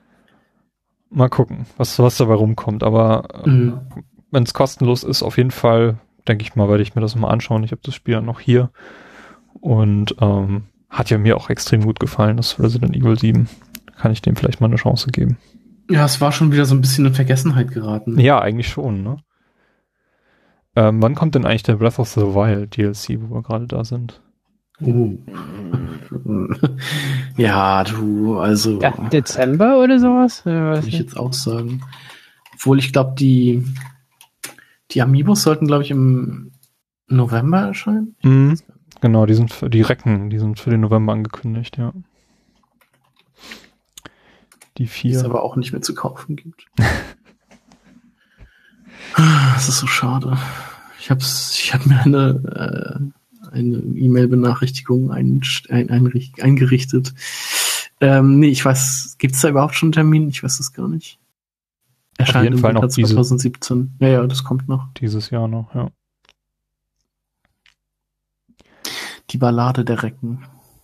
Mal gucken, was, was dabei rumkommt, aber mhm. wenn es kostenlos ist, auf jeden Fall, denke ich mal, werde ich mir das mal anschauen. Ich habe das Spiel ja noch hier und ähm, hat ja mir auch extrem gut gefallen, das Resident Evil sieben. Kann ich dem vielleicht mal eine Chance geben. Ja, es war schon wieder so ein bisschen in Vergessenheit geraten. Ja, eigentlich schon, ne? Ähm, wann kommt denn eigentlich der Breath of the Wild D L C, wo wir gerade da sind? Uh. Ja, du, also. Ja, Dezember oder sowas? Würde ich jetzt auch sagen. Obwohl ich glaube, die, die Amiibos sollten, glaube ich, im November erscheinen. Mhm. Genau, die sind für die Recken, die sind für den November angekündigt, ja. Die Die vier. es aber auch nicht mehr zu kaufen gibt. Das ist so schade. Ich hab's, ich habe mir eine, äh, eine E-Mail-Benachrichtigung ein, ein, ein, eingerichtet. Ähm, nee, ich weiß, gibt's da überhaupt schon einen Termin? Ich weiß es gar nicht. Erscheint jeden im Fall noch Winter diese- zwanzig siebzehn. Ja, ja, das kommt noch. Dieses Jahr noch, ja. Die Ballade der Recken.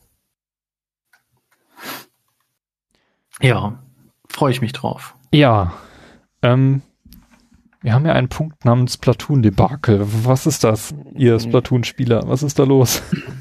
Ja, freue ich mich drauf. Ja, ähm, wir haben ja einen Punkt namens Platoon-Debakel. Was ist das, ihr Splatoon-Spieler? Was ist da los?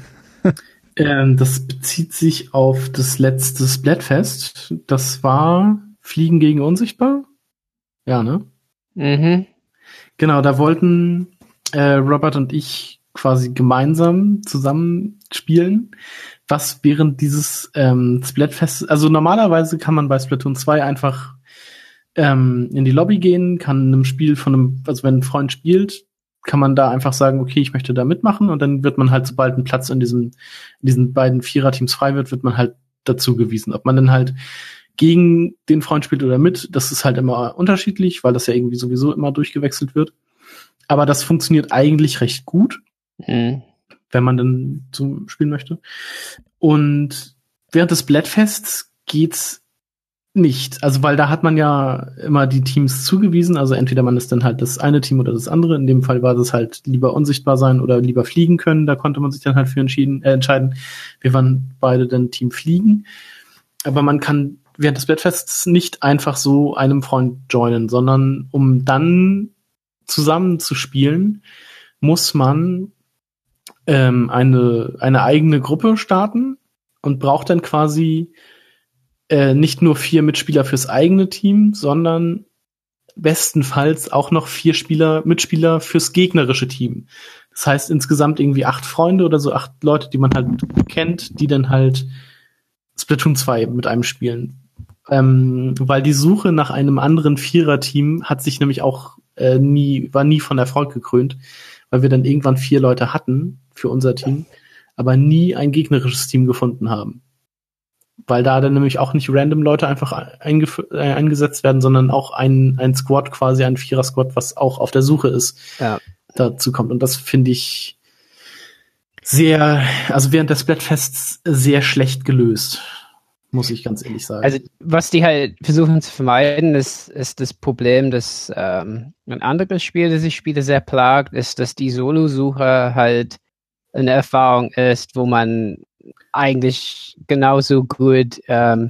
Ähm, das bezieht sich auf das letzte Splatfest. Das war Fliegen gegen Unsichtbar. Ja, ne? Mhm. Genau, da wollten äh, Robert und ich quasi gemeinsam zusammen spielen, was während dieses ähm, Splatfest, also normalerweise kann man bei Splatoon zwei einfach ähm, in die Lobby gehen, kann in einem Spiel von einem, also wenn ein Freund spielt, kann man da einfach sagen, okay, ich möchte da mitmachen, und dann wird man halt, sobald ein Platz in diesen, in diesen beiden Viererteams frei wird, wird man halt dazu gewiesen. Ob man dann halt gegen den Freund spielt oder mit, das ist halt immer unterschiedlich, weil das ja irgendwie sowieso immer durchgewechselt wird. Aber das funktioniert eigentlich recht gut, Mhm. wenn man dann zum Spielen möchte. Und während des Splatfests geht's nicht. Also, weil da hat man ja immer die Teams zugewiesen. Also entweder man ist dann halt das eine Team oder das andere. In dem Fall war das halt lieber unsichtbar sein oder lieber fliegen können. Da konnte man sich dann halt für entschieden, äh, entscheiden. Wir waren beide dann Team Fliegen. Aber man kann während des Splatfests nicht einfach so einem Freund joinen, sondern um dann zusammen zu spielen, muss man ähm, eine, eine eigene Gruppe starten und braucht dann quasi äh, nicht nur vier Mitspieler fürs eigene Team, sondern bestenfalls auch noch vier Spieler, Mitspieler fürs gegnerische Team. Das heißt insgesamt irgendwie acht Freunde oder so, acht Leute, die man halt kennt, die dann halt Splatoon zwei mit einem spielen. Ähm, weil die Suche nach einem anderen Vierer-Team hat sich nämlich auch äh, nie, war nie von Erfolg gekrönt, weil wir dann irgendwann vier Leute hatten für unser Team, aber nie ein gegnerisches Team gefunden haben. Weil da dann nämlich auch nicht random Leute einfach eingef- äh, eingesetzt werden, sondern auch ein, ein Squad, quasi ein Vierer-Squad, was auch auf der Suche ist, Ja. dazu kommt. Und das finde ich sehr, also während des Splatfests sehr schlecht gelöst, muss ich ganz ehrlich sagen. Also, was die halt versuchen zu vermeiden, ist, ist das Problem, dass ähm, ein anderes Spiel, das ich spiele, sehr plagt, ist, dass die Solo-Suche halt eine Erfahrung ist, wo man eigentlich genauso gut ähm,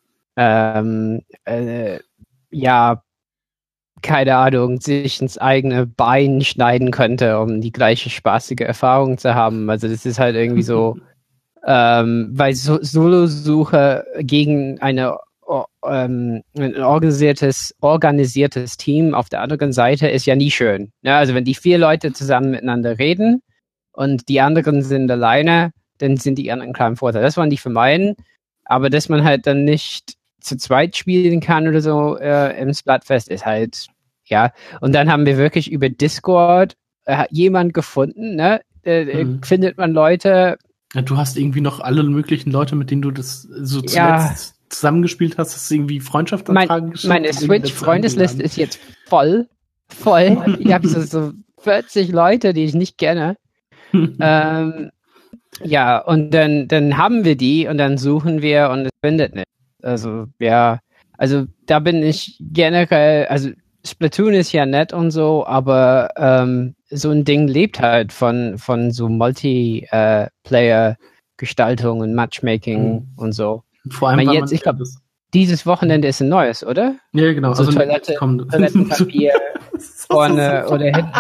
ähm, äh, ja, keine Ahnung, sich ins eigene Bein schneiden könnte, um die gleiche spaßige Erfahrung zu haben. Also das ist halt irgendwie so, ähm, weil so Solo-Suche gegen eine o- ähm, ein organisiertes, organisiertes Team auf der anderen Seite ist ja nie schön. Ja, also wenn die vier Leute zusammen miteinander reden und die anderen sind alleine, dann sind die anderen klar im Vorteil. Das wollen die vermeiden, aber dass man halt dann nicht zu zweit spielen kann oder so äh, im Splatfest ist halt, ja. Und dann haben wir wirklich über Discord äh, jemand gefunden, ne? Äh, Mhm. Findet man Leute. Ja, du hast irgendwie noch alle möglichen Leute, mit denen du das so zuletzt Ja. zusammengespielt hast, hast du irgendwie Freundschaftsanfragen Mein, geschickt? meine und irgendwie dazu Switch-Freundesliste eingeladen? ist jetzt voll. Voll. Ich habe so, so vierzig Leute, die ich nicht kenne. ähm, ja, und dann, dann haben wir die und dann suchen wir und es findet nicht. Also, ja, also da bin ich generell, also Splatoon ist ja nett und so, aber ähm, so ein Ding lebt halt von, von so Multiplayer-Gestaltung und Matchmaking Mhm. und so. Vor allem, Ich meine, weil jetzt, man ich glaub, das- Dieses Wochenende ist ein neues, oder? ja, genau. So also Toilette, kommt- Toilettenpapier Das ist vorne so- oder hinten.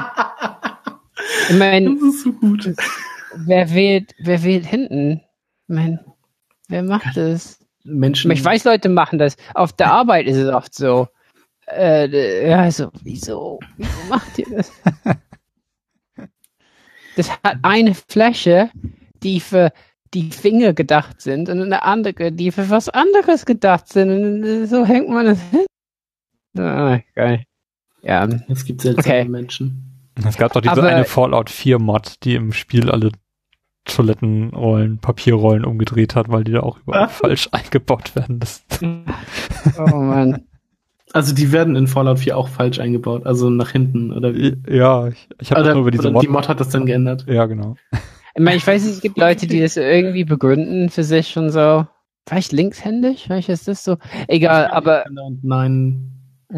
Ich meine, Das ist so gut. wer wählt, wer wählt hinten? Ich meine, wer macht das? Menschen. Ich weiß, Leute machen das. Auf der Arbeit ist es oft so. Äh, ja, so, wieso? Wieso macht ihr das? Das hat eine Fläche, die für die Finger gedacht sind und eine andere, die für was anderes gedacht sind. Und so hängt man es hin. Ah, geil. Ja. Es gibt seltsame Okay. Menschen. Es gab doch diese Aber- eine Fallout vier Mod, die im Spiel alle Toilettenrollen, Papierrollen umgedreht hat, weil die da auch überall Ah. falsch eingebaut werden. Das Oh Mann. Also die werden in Fallout vier auch falsch eingebaut, also nach hinten, oder wie? ja, ich, ich habe Oder, nur über diese oder Mod. die Mod hat das dann geändert. Ja, genau. Ich meine, ich weiß nicht, es gibt Leute, die das irgendwie begründen für sich und so. Vielleicht linkshändig? Vielleicht ist das so. Egal, aber. Und nein,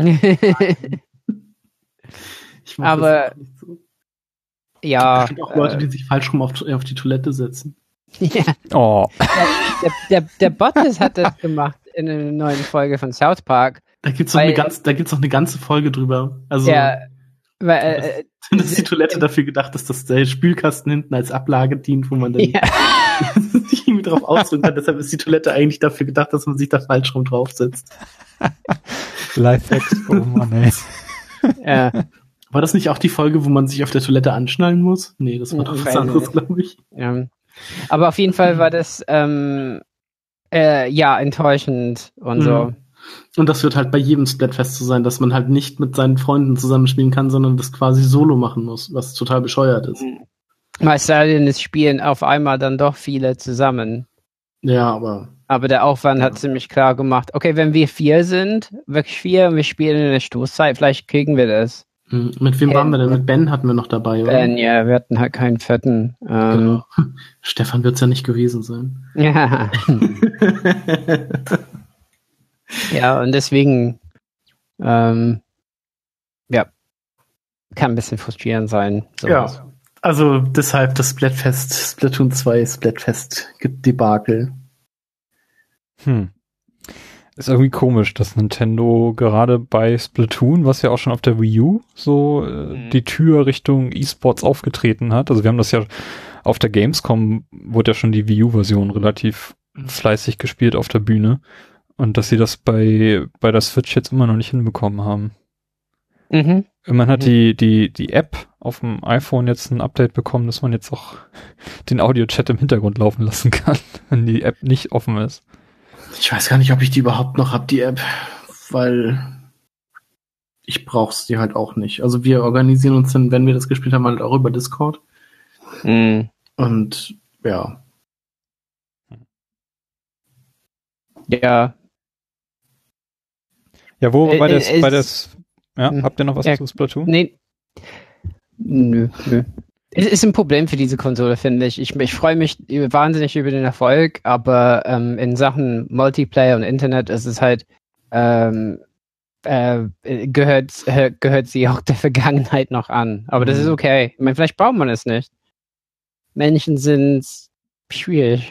ich mach Aber- das auch nicht so. ja. Es gibt auch Leute, äh, die sich falsch rum auf, auf die Toilette setzen. ja. Oh, Der, der, der Bottas hat das gemacht in einer neuen Folge von South Park. Da gibt's noch Weil- eine ganz, da gibt's noch eine ganze Folge drüber. Also Ja, weil, äh, das ist die Toilette dafür gedacht, dass das der Spülkasten hinten als Ablage dient, wo man dann ja. sich irgendwie drauf ausdrücken kann. Deshalb ist die Toilette eigentlich dafür gedacht, dass man sich da falsch rum draufsetzt. Lifehacks, oh Mann, ey. ja. War das nicht auch die Folge, wo man sich auf der Toilette anschnallen muss? Nee, das war Ja, doch weiß was anderes, nicht. glaube ich. Ja. Aber auf jeden Fall war das ähm, äh, ja enttäuschend und so. Mhm. Und das wird halt bei jedem Splatfest so sein, dass man halt nicht mit seinen Freunden zusammenspielen kann, sondern das quasi solo machen muss, was total bescheuert ist. Weil es sei denn, es spielen auf einmal dann doch viele zusammen. Ja, aber Aber der Aufwand Ja. hat ziemlich klar gemacht, okay, wenn wir vier sind, wirklich vier, und wir spielen in der Stoßzeit, vielleicht kriegen wir das. hm, mit wem Ben. waren wir denn? Mit Ben hatten wir noch dabei, oder? Ben, ja, wir hatten halt keinen fetten. Ähm, Genau. Stefan wird's ja nicht gewesen sein. Ja. Ja, und deswegen, ähm, ja, kann ein bisschen frustrierend sein. sowas. Ja. Also deshalb das Splatfest, Splatoon zwei Splatfest gibt Debakel. Hm. Ist irgendwie komisch, dass Nintendo gerade bei Splatoon, was ja auch schon auf der Wii U so äh, Mhm. die Tür Richtung E-Sports aufgetreten hat. Also wir haben das ja auf der Gamescom, wurde ja schon die Wii U-Version relativ fleißig gespielt auf der Bühne. Und dass sie das bei, bei der Switch jetzt immer noch nicht hinbekommen haben. Mhm. Man hat Mhm. die, die, die App auf dem iPhone jetzt ein Update bekommen, dass man jetzt auch den Audio-Chat im Hintergrund laufen lassen kann, wenn die App nicht offen ist. Ich weiß gar nicht, ob ich die überhaupt noch hab, die App, weil ich brauch's die halt auch nicht. Also wir organisieren uns dann, wenn wir das gespielt haben, halt auch über Discord. Mhm. Und ja, Ja, Ja, wo Äh, bei äh, das, es- bei das, ja, Hm. habt ihr noch was Ja, zu Splatoon? nee. Nö, nö. Es ist ein Problem für diese Konsole, finde ich. Ich, ich freue mich über- wahnsinnig über den Erfolg, aber ähm, in Sachen Multiplayer und Internet ist es halt, ähm, äh, gehört, äh, gehört sie auch der Vergangenheit noch an. Aber das Mhm. ist okay. Ich meine, vielleicht braucht man es nicht. Menschen sind schwierig.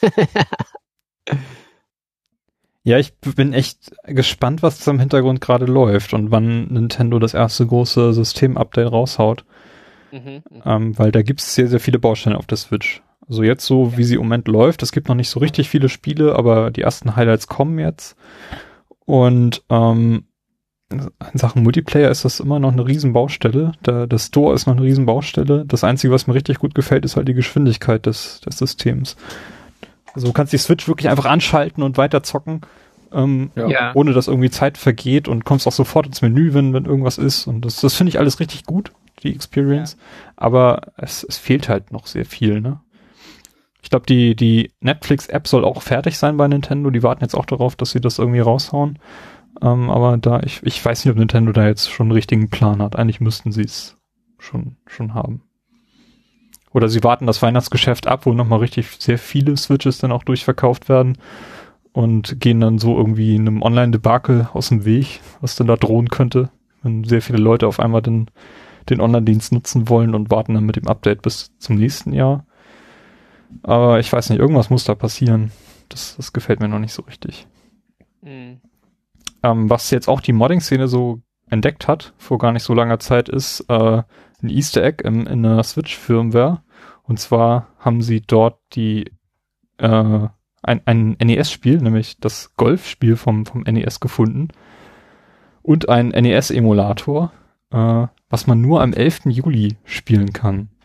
Ja, ich bin echt gespannt, was da im Hintergrund gerade läuft und wann Nintendo das erste große System-Update raushaut, ähm, weil da gibt es sehr, sehr viele Bausteine auf der Switch. Also jetzt so, wie sie im Moment läuft, es gibt noch nicht so richtig viele Spiele, aber die ersten Highlights kommen jetzt. Und ähm, in Sachen Multiplayer ist das immer noch eine Riesenbaustelle. Der, der Store ist noch eine Riesenbaustelle. Das Einzige, was mir richtig gut gefällt, ist halt die Geschwindigkeit des, des Systems. Also du kannst die Switch wirklich einfach anschalten und weiter zocken, ähm, Ja. Ja. ohne dass irgendwie Zeit vergeht und kommst auch sofort ins Menü, wenn, wenn irgendwas ist. Und das, das finde ich alles richtig gut, die Experience. Aber es, es fehlt halt noch sehr viel, ne? Ich glaube, die, die Netflix-App soll auch fertig sein bei Nintendo. Die warten jetzt auch darauf, dass sie das irgendwie raushauen. Ähm, aber da, ich, ich weiß nicht, ob Nintendo da jetzt schon einen richtigen Plan hat. Eigentlich müssten sie es schon, schon haben. Oder sie warten das Weihnachtsgeschäft ab, wo nochmal richtig sehr viele Switches dann auch durchverkauft werden und gehen dann so irgendwie einem Online-Debakel aus dem Weg, was dann da drohen könnte, wenn sehr viele Leute auf einmal den, den Online-Dienst nutzen wollen und warten dann mit dem Update bis zum nächsten Jahr. Aber ich weiß nicht, irgendwas muss da passieren. Das, das gefällt mir noch nicht so richtig. Mhm. Ähm, was jetzt auch die Modding-Szene so entdeckt hat, vor gar nicht so langer Zeit, ist äh, ein Easter Egg in, in einer Switch-Firmware. Und zwar haben sie dort die äh, ein, ein N E S-Spiel, nämlich das Golfspiel vom, vom N E S gefunden und ein N E S-Emulator, äh, was man nur am elften Juli spielen kann.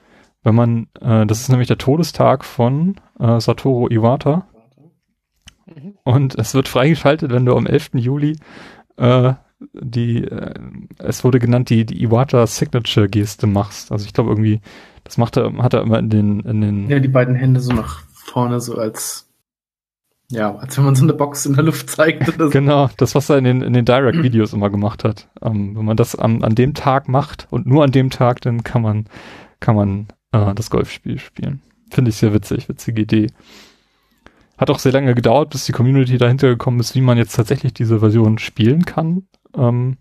wenn man, äh, das ist nämlich der Todestag von äh, Satoru Iwata. Mhm. Und es wird freigeschaltet, wenn du am elften Juli äh, die, äh, es wurde genannt, die, die Iwata Signature Geste machst. Also ich glaube irgendwie, das macht er, hat er immer in den, in den. Ja, die beiden Hände so nach vorne, so als, ja, als wenn man so eine Box in der Luft zeigt. Oder so. Genau, das, was er in den, in den Direct-Videos immer gemacht hat. Ähm, wenn man das an, an dem Tag macht und nur an dem Tag, dann kann man, kann man äh, das Golfspiel spielen. Finde ich sehr witzig, witzige Idee. Hat auch sehr lange gedauert, bis die Community dahinter gekommen ist, wie man jetzt tatsächlich diese Version spielen kann. Ähm,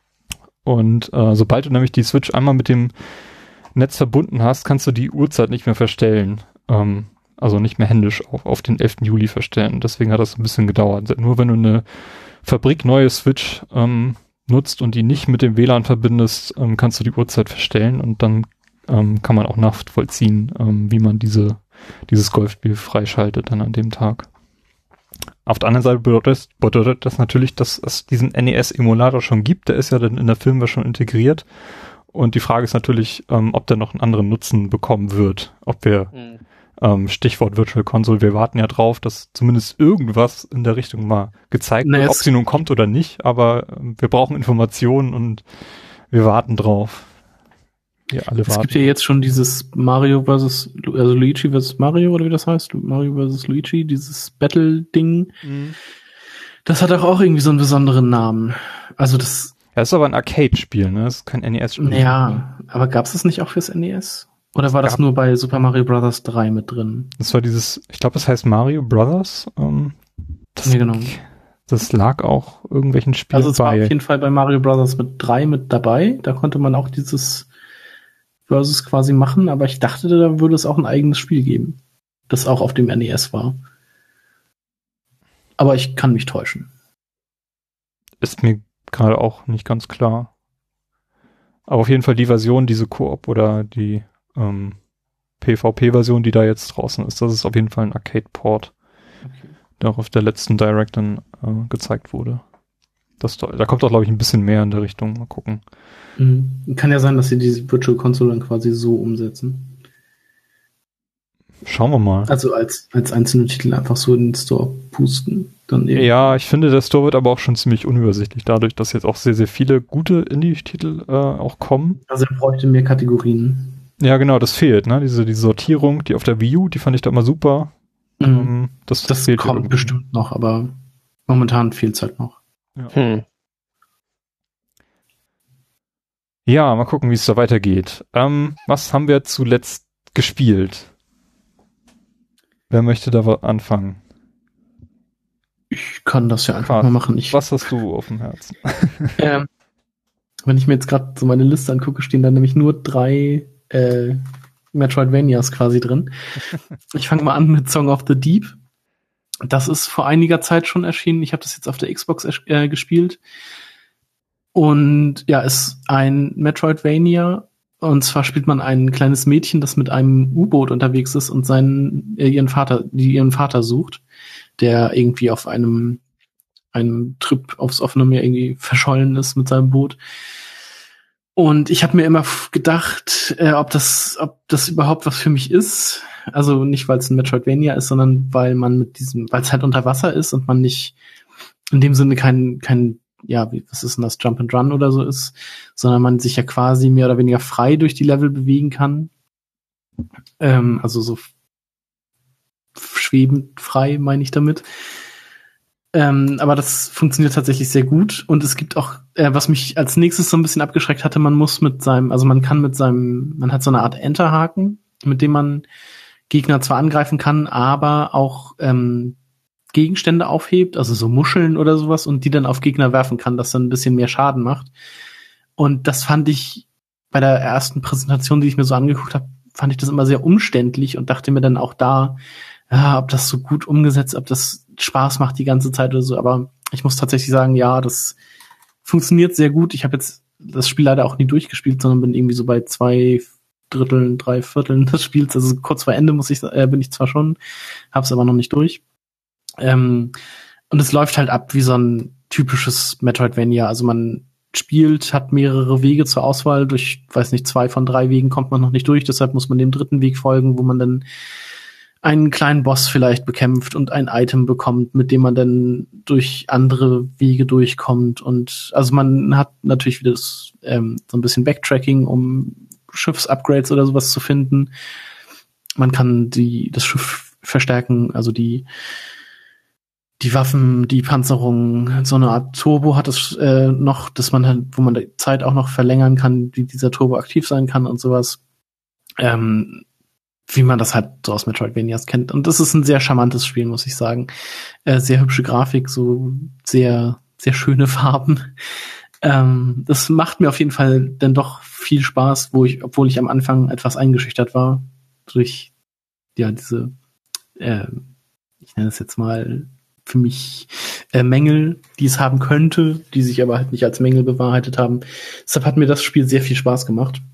und äh, sobald du nämlich die Switch einmal mit dem Netz verbunden hast, kannst du die Uhrzeit nicht mehr verstellen. Ähm, also nicht mehr händisch auf, auf den elften Juli verstellen. Deswegen hat das ein bisschen gedauert. Nur wenn du eine fabrikneue Switch ähm, nutzt und die nicht mit dem W L A N verbindest, ähm, kannst du die Uhrzeit verstellen und dann ähm, kann man auch nachvollziehen, ähm, wie man diese dieses Golfspiel freischaltet dann an dem Tag. Auf der anderen Seite bedeutet das, bedeutet das natürlich, dass es diesen N E S-Emulator schon gibt. Der ist ja dann in der Firmware schon integriert. Und die Frage ist natürlich, ähm, ob der noch einen anderen Nutzen bekommen wird. Ob wir, mhm. ähm, Stichwort Virtual Console, wir warten ja drauf, dass zumindest irgendwas in der Richtung mal gezeigt Na, wird, ob sie nun kommt oder nicht. Aber ähm, wir brauchen Informationen und wir warten drauf. Wir alle es warten. gibt ja jetzt schon dieses Mario versus, also Luigi versus Mario, oder wie das heißt, Mario versus Luigi, dieses Battle-Ding. Mhm. Das hat auch, auch irgendwie so einen besonderen Namen. Also das... Ja, ist aber ein Arcade-Spiel, ne? Das ist kein N E S-Spiel. Ja, aber gab es das nicht auch fürs N E S? Oder war das nur bei Super Mario Bros. drei mit drin? Das war dieses, ich glaube, das heißt Mario Bros. Ähm, das, ja, genau. Das lag auch irgendwelchen Spielen bei. Also es war auf jeden Fall bei Mario Bros. Mit drei mit dabei. Da konnte man auch dieses Versus quasi machen, aber ich dachte, da würde es auch ein eigenes Spiel geben, das auch auf dem N E S war. Aber ich kann mich täuschen. Ist mir gerade auch nicht ganz klar. Aber auf jeden Fall die Version, diese Koop oder die ähm, PvP-Version, die da jetzt draußen ist, das ist auf jeden Fall ein Arcade-Port, okay, der auch auf der letzten Direct dann äh, gezeigt wurde. Das, da kommt auch, glaube ich, ein bisschen mehr in der Richtung. Mal gucken. Mhm. Kann ja sein, dass sie diese Virtual Console dann quasi so umsetzen. Schauen wir mal. Also als, als einzelne Titel einfach so in den Store pusten. Dann eben. Ja, ich finde, der Store wird aber auch schon ziemlich unübersichtlich, dadurch, dass jetzt auch sehr, sehr viele gute Indie-Titel äh, auch kommen. Also er bräuchte mehr Kategorien. Ja, genau, das fehlt, ne? Diese, diese Sortierung, die auf der Wii U, die fand ich da immer super. Mhm. Ähm, das das fehlt kommt bestimmt noch, aber momentan fehlt es halt noch. Ja. Hm. Ja, mal gucken, wie es da weitergeht. Ähm, was haben wir zuletzt gespielt? Wer möchte da anfangen? Ich kann das ja einfach was, mal machen. Ich, was hast du auf dem Herzen? ähm, wenn ich mir jetzt gerade so meine Liste angucke, stehen da nämlich nur drei äh, Metroidvanias quasi drin. Ich fange mal an mit Song of the Deep. Das ist vor einiger Zeit schon erschienen. Ich habe das jetzt auf der Xbox äh, gespielt. Und ja, ist ein Metroidvania. Und zwar spielt man ein kleines Mädchen, das mit einem U-Boot unterwegs ist und seinen äh, ihren Vater, die ihren Vater sucht, der irgendwie auf einem einem Trip aufs offene Meer irgendwie verschollen ist mit seinem Boot. Und ich habe mir immer gedacht, äh, ob das ob das überhaupt was für mich ist. Also nicht, weil es ein Metroidvania ist, sondern weil man mit diesem, weil es halt unter Wasser ist und man nicht in dem Sinne kein kein ja, wie, was ist denn das, Jump and Run oder so ist, sondern man sich ja quasi mehr oder weniger frei durch die Level bewegen kann. Ähm, also so schwebend frei, meine ich damit. Ähm, aber das funktioniert tatsächlich sehr gut und es gibt auch, äh, was mich als nächstes so ein bisschen abgeschreckt hatte, man muss mit seinem, also man kann mit seinem, man hat so eine Art Enterhaken, mit dem man Gegner zwar angreifen kann, aber auch ähm, Gegenstände aufhebt, also so Muscheln oder sowas, und die dann auf Gegner werfen kann, das dann ein bisschen mehr Schaden macht. Und das fand ich bei der ersten Präsentation, die ich mir so angeguckt habe, fand ich das immer sehr umständlich und dachte mir dann auch da, ja, ob das so gut umgesetzt, ob das Spaß macht die ganze Zeit oder so. Aber ich muss tatsächlich sagen, ja, das funktioniert sehr gut. Ich habe jetzt das Spiel leider auch nie durchgespielt, sondern bin irgendwie so bei zwei Dritteln, drei Vierteln des Spiels. Also kurz vor Ende muss ich, äh, bin ich zwar schon, hab's aber noch nicht durch. Ähm, und es läuft halt ab wie so ein typisches Metroidvania. Also man spielt, hat mehrere Wege zur Auswahl. Durch, weiß nicht, zwei von drei Wegen kommt man noch nicht durch, deshalb muss man dem dritten Weg folgen, wo man dann einen kleinen Boss vielleicht bekämpft und ein Item bekommt, mit dem man dann durch andere Wege durchkommt. Und also man hat natürlich wieder das, ähm, so ein bisschen Backtracking, um Schiffsupgrades oder sowas zu finden. Man kann die das Schiff verstärken, also die die Waffen, die Panzerung, so eine Art Turbo hat es äh, noch, dass man halt, wo man die Zeit auch noch verlängern kann, wie dieser Turbo aktiv sein kann und sowas. Ähm, wie man das halt so aus Metroidvanias kennt. Und das ist ein sehr charmantes Spiel, muss ich sagen. Äh, sehr hübsche Grafik, so sehr, sehr schöne Farben. Ähm, das macht mir auf jeden Fall dann doch viel Spaß, wo ich, obwohl ich am Anfang etwas eingeschüchtert war, durch, ja, diese, äh, ich nenne es jetzt mal, für mich äh, Mängel, die es haben könnte, die sich aber halt nicht als Mängel bewahrheitet haben. Deshalb hat mir das Spiel sehr viel Spaß gemacht.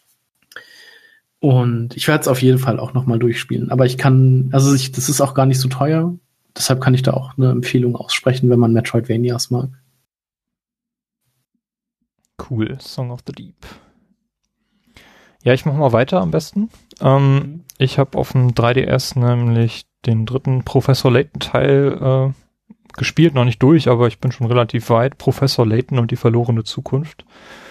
Und ich werde es auf jeden Fall auch noch mal durchspielen. Aber ich kann, also ich, das ist auch gar nicht so teuer. Deshalb kann ich da auch eine Empfehlung aussprechen, wenn man Metroidvanias mag. Cool, Song of the Deep. Ja, ich mache mal weiter am besten. Ähm, mhm. Ich habe auf dem drei D S nämlich den dritten Professor Layton-Teil äh, gespielt, noch nicht durch, aber ich bin schon relativ weit. Professor Layton und die verlorene Zukunft.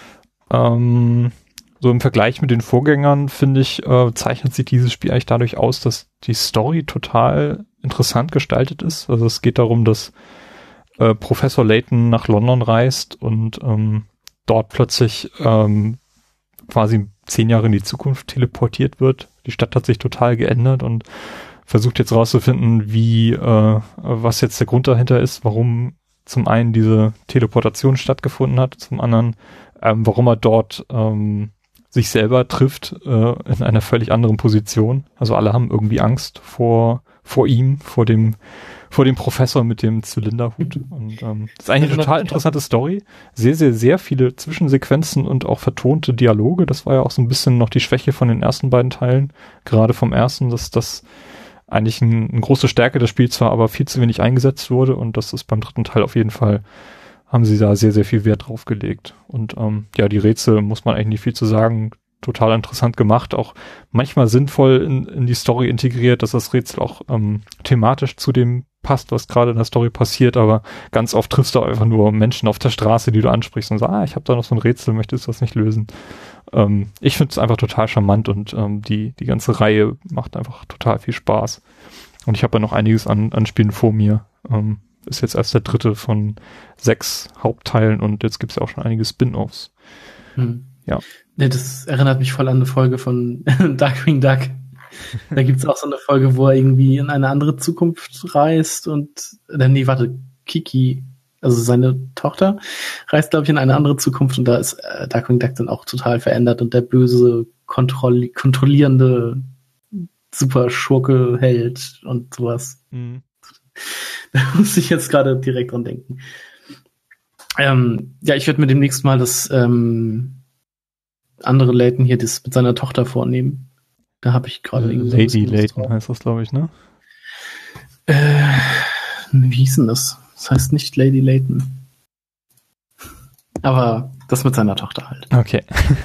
Ähm, so im Vergleich mit den Vorgängern, finde ich, äh, zeichnet sich dieses Spiel eigentlich dadurch aus, dass die Story total interessant gestaltet ist. Also es geht darum, dass äh, Professor Layton nach London reist und ähm, dort plötzlich ähm, quasi zehn Jahre in die Zukunft teleportiert wird. Die Stadt hat sich total geändert und versucht jetzt rauszufinden, wie, äh, was jetzt der Grund dahinter ist, warum zum einen diese Teleportation stattgefunden hat, zum anderen, ähm, warum er dort ähm, sich selber trifft äh, in einer völlig anderen Position. Also alle haben irgendwie Angst vor vor ihm, vor dem vor dem Professor mit dem Zylinderhut. Und ähm, das ist eigentlich eine total interessante Story. Sehr, sehr, sehr viele Zwischensequenzen und auch vertonte Dialoge. Das war ja auch so ein bisschen noch die Schwäche von den ersten beiden Teilen. Gerade vom ersten, dass das eigentlich ein, eine große Stärke des Spiels war, aber viel zu wenig eingesetzt wurde. Und das ist beim dritten Teil auf jeden Fall, haben sie da sehr, sehr viel Wert drauf gelegt. Und ähm, ja, die Rätsel, muss man eigentlich nicht viel zu sagen, total interessant gemacht, auch manchmal sinnvoll in, in die Story integriert, dass das Rätsel auch ähm, thematisch zu dem passt, was gerade in der Story passiert, aber ganz oft triffst du einfach nur Menschen auf der Straße, die du ansprichst und sagst, ah, ich habe da noch so ein Rätsel, möchtest du das nicht lösen? Ähm, ich finde es einfach total charmant und ähm, die die ganze Reihe macht einfach total viel Spaß. Und ich habe ja noch einiges an, an Spielen vor mir. Ähm, ist jetzt erst der dritte von sechs Hauptteilen und jetzt gibt es ja auch schon einige Spin-Offs. Hm. Ja. Nee, das erinnert mich voll an eine Folge von Darkwing Duck. Da gibt's auch so eine Folge, wo er irgendwie in eine andere Zukunft reist und, äh, nee, warte, Kiki, also seine Tochter, reist, glaube ich, in eine andere Zukunft und da ist äh, Darkwing Duck dann auch total verändert und der böse, kontrolli- kontrollierende Super-Schurke Held und sowas. Mhm. Da muss ich jetzt gerade direkt dran denken. Ähm, ja, ich werde mir demnächst mal das ähm, andere Layton hier, das mit seiner Tochter vornehmen. Da habe ich gerade irgendwie Lady Layton heißt das, glaube ich, ne? Äh, wie hieß denn das? Das heißt nicht Lady Layton. Aber das mit seiner Tochter halt. Okay.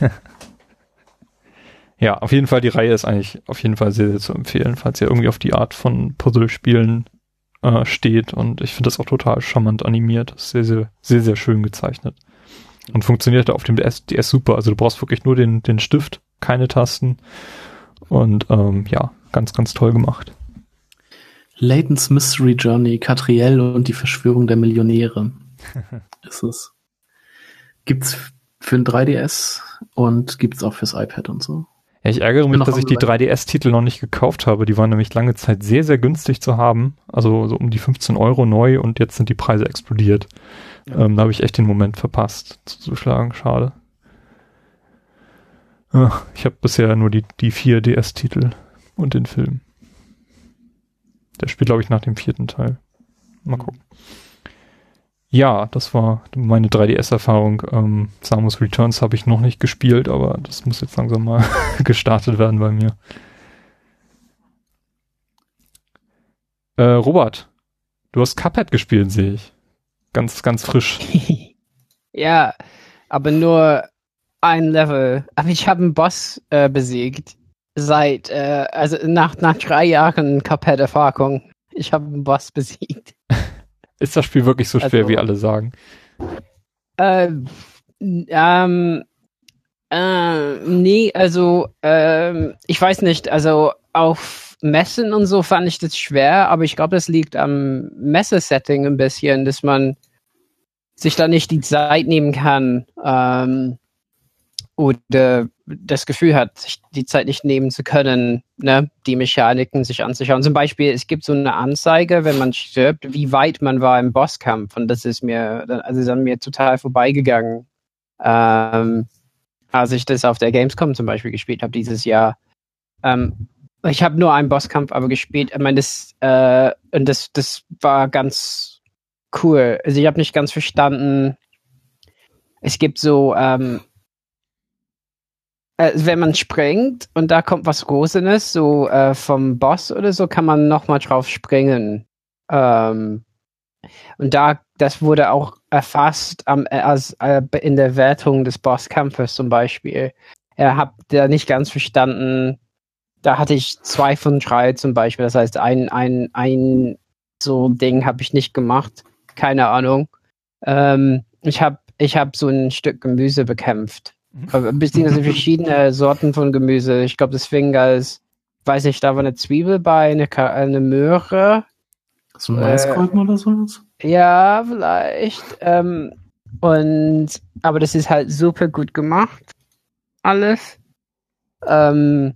Ja, auf jeden Fall, die Reihe ist eigentlich auf jeden Fall sehr, sehr zu empfehlen, falls ihr irgendwie auf die Art von Puzzlespielen äh, steht. Und ich finde das auch total charmant animiert. Das ist sehr, sehr, sehr, sehr schön gezeichnet. Und funktioniert auf dem D S, D S super. Also du brauchst wirklich nur den, den Stift, keine Tasten. Und ähm, ja, ganz, ganz toll gemacht. Layton's Mystery Journey, Catriel und die Verschwörung der Millionäre. Ist es. Gibt's für den drei D S und gibt's auch fürs iPad und so. Ja, ich ärgere mich, dass ich die drei D S-Titel noch nicht gekauft habe. Die waren nämlich lange Zeit sehr, sehr günstig zu haben. Also so um die fünfzehn Euro neu und jetzt sind die Preise explodiert. Ja. Ähm, da habe ich echt den Moment verpasst, zuzuschlagen. Schade. Ach, ich habe bisher nur die, die vier D S-Titel und den Film. Der spielt, glaube ich, nach dem vierten Teil. Mal gucken. Ja, das war meine drei D S-Erfahrung. Ähm, Samus Returns habe ich noch nicht gespielt, aber das muss jetzt langsam mal gestartet werden bei mir. Äh, Robert, du hast Cuphead gespielt, sehe ich. Ganz, ganz frisch. Ja, aber nur ein Level. Aber ich habe einen Boss äh, besiegt. Seit, äh, also nach, nach drei Jahren Cuphead-Erfahrung. Ich habe einen Boss besiegt. Ist das Spiel wirklich so schwer, Also, wie alle sagen? Äh, ähm, äh, nee, also, ähm, ich weiß nicht, also auf Messen und so fand ich das schwer, aber ich glaube, das liegt am Messesetting ein bisschen, dass man sich da nicht die Zeit nehmen kann, ähm, oder das Gefühl hat, sich die Zeit nicht nehmen zu können, ne, die Mechaniken sich anzuschauen. Zum Beispiel, es gibt so eine Anzeige, wenn man stirbt, wie weit man war im Bosskampf. Und das ist mir, also ist an mir total vorbeigegangen. Ähm, als ich das auf der Gamescom zum Beispiel gespielt habe dieses Jahr. Ähm, ich habe nur einen Bosskampf aber gespielt. Ich meine, das, äh, und das, das war ganz cool. Also ich habe nicht ganz verstanden. Es gibt so, ähm, Äh, wenn man springt und da kommt was Rosenes, so äh, vom Boss oder so, kann man nochmal drauf springen. Ähm, und da, das wurde auch erfasst am, äh, als, äh, in der Wertung des Bosskampfes zum Beispiel. Er hat da nicht ganz verstanden. Da hatte ich zwei von drei zum Beispiel. Das heißt, ein, ein, ein so Ding habe ich nicht gemacht. Keine Ahnung. Ähm, ich habe ich hab so ein Stück Gemüse bekämpft. Beziehungsweise verschiedene Sorten von Gemüse. Ich glaube, das fing als, weiß nicht, da war eine Zwiebel bei, eine, Ka- eine Möhre. So ein Maiskolben äh, oder sowas? Ja, vielleicht. Ähm, und, aber das ist halt super gut gemacht. Alles. Ähm,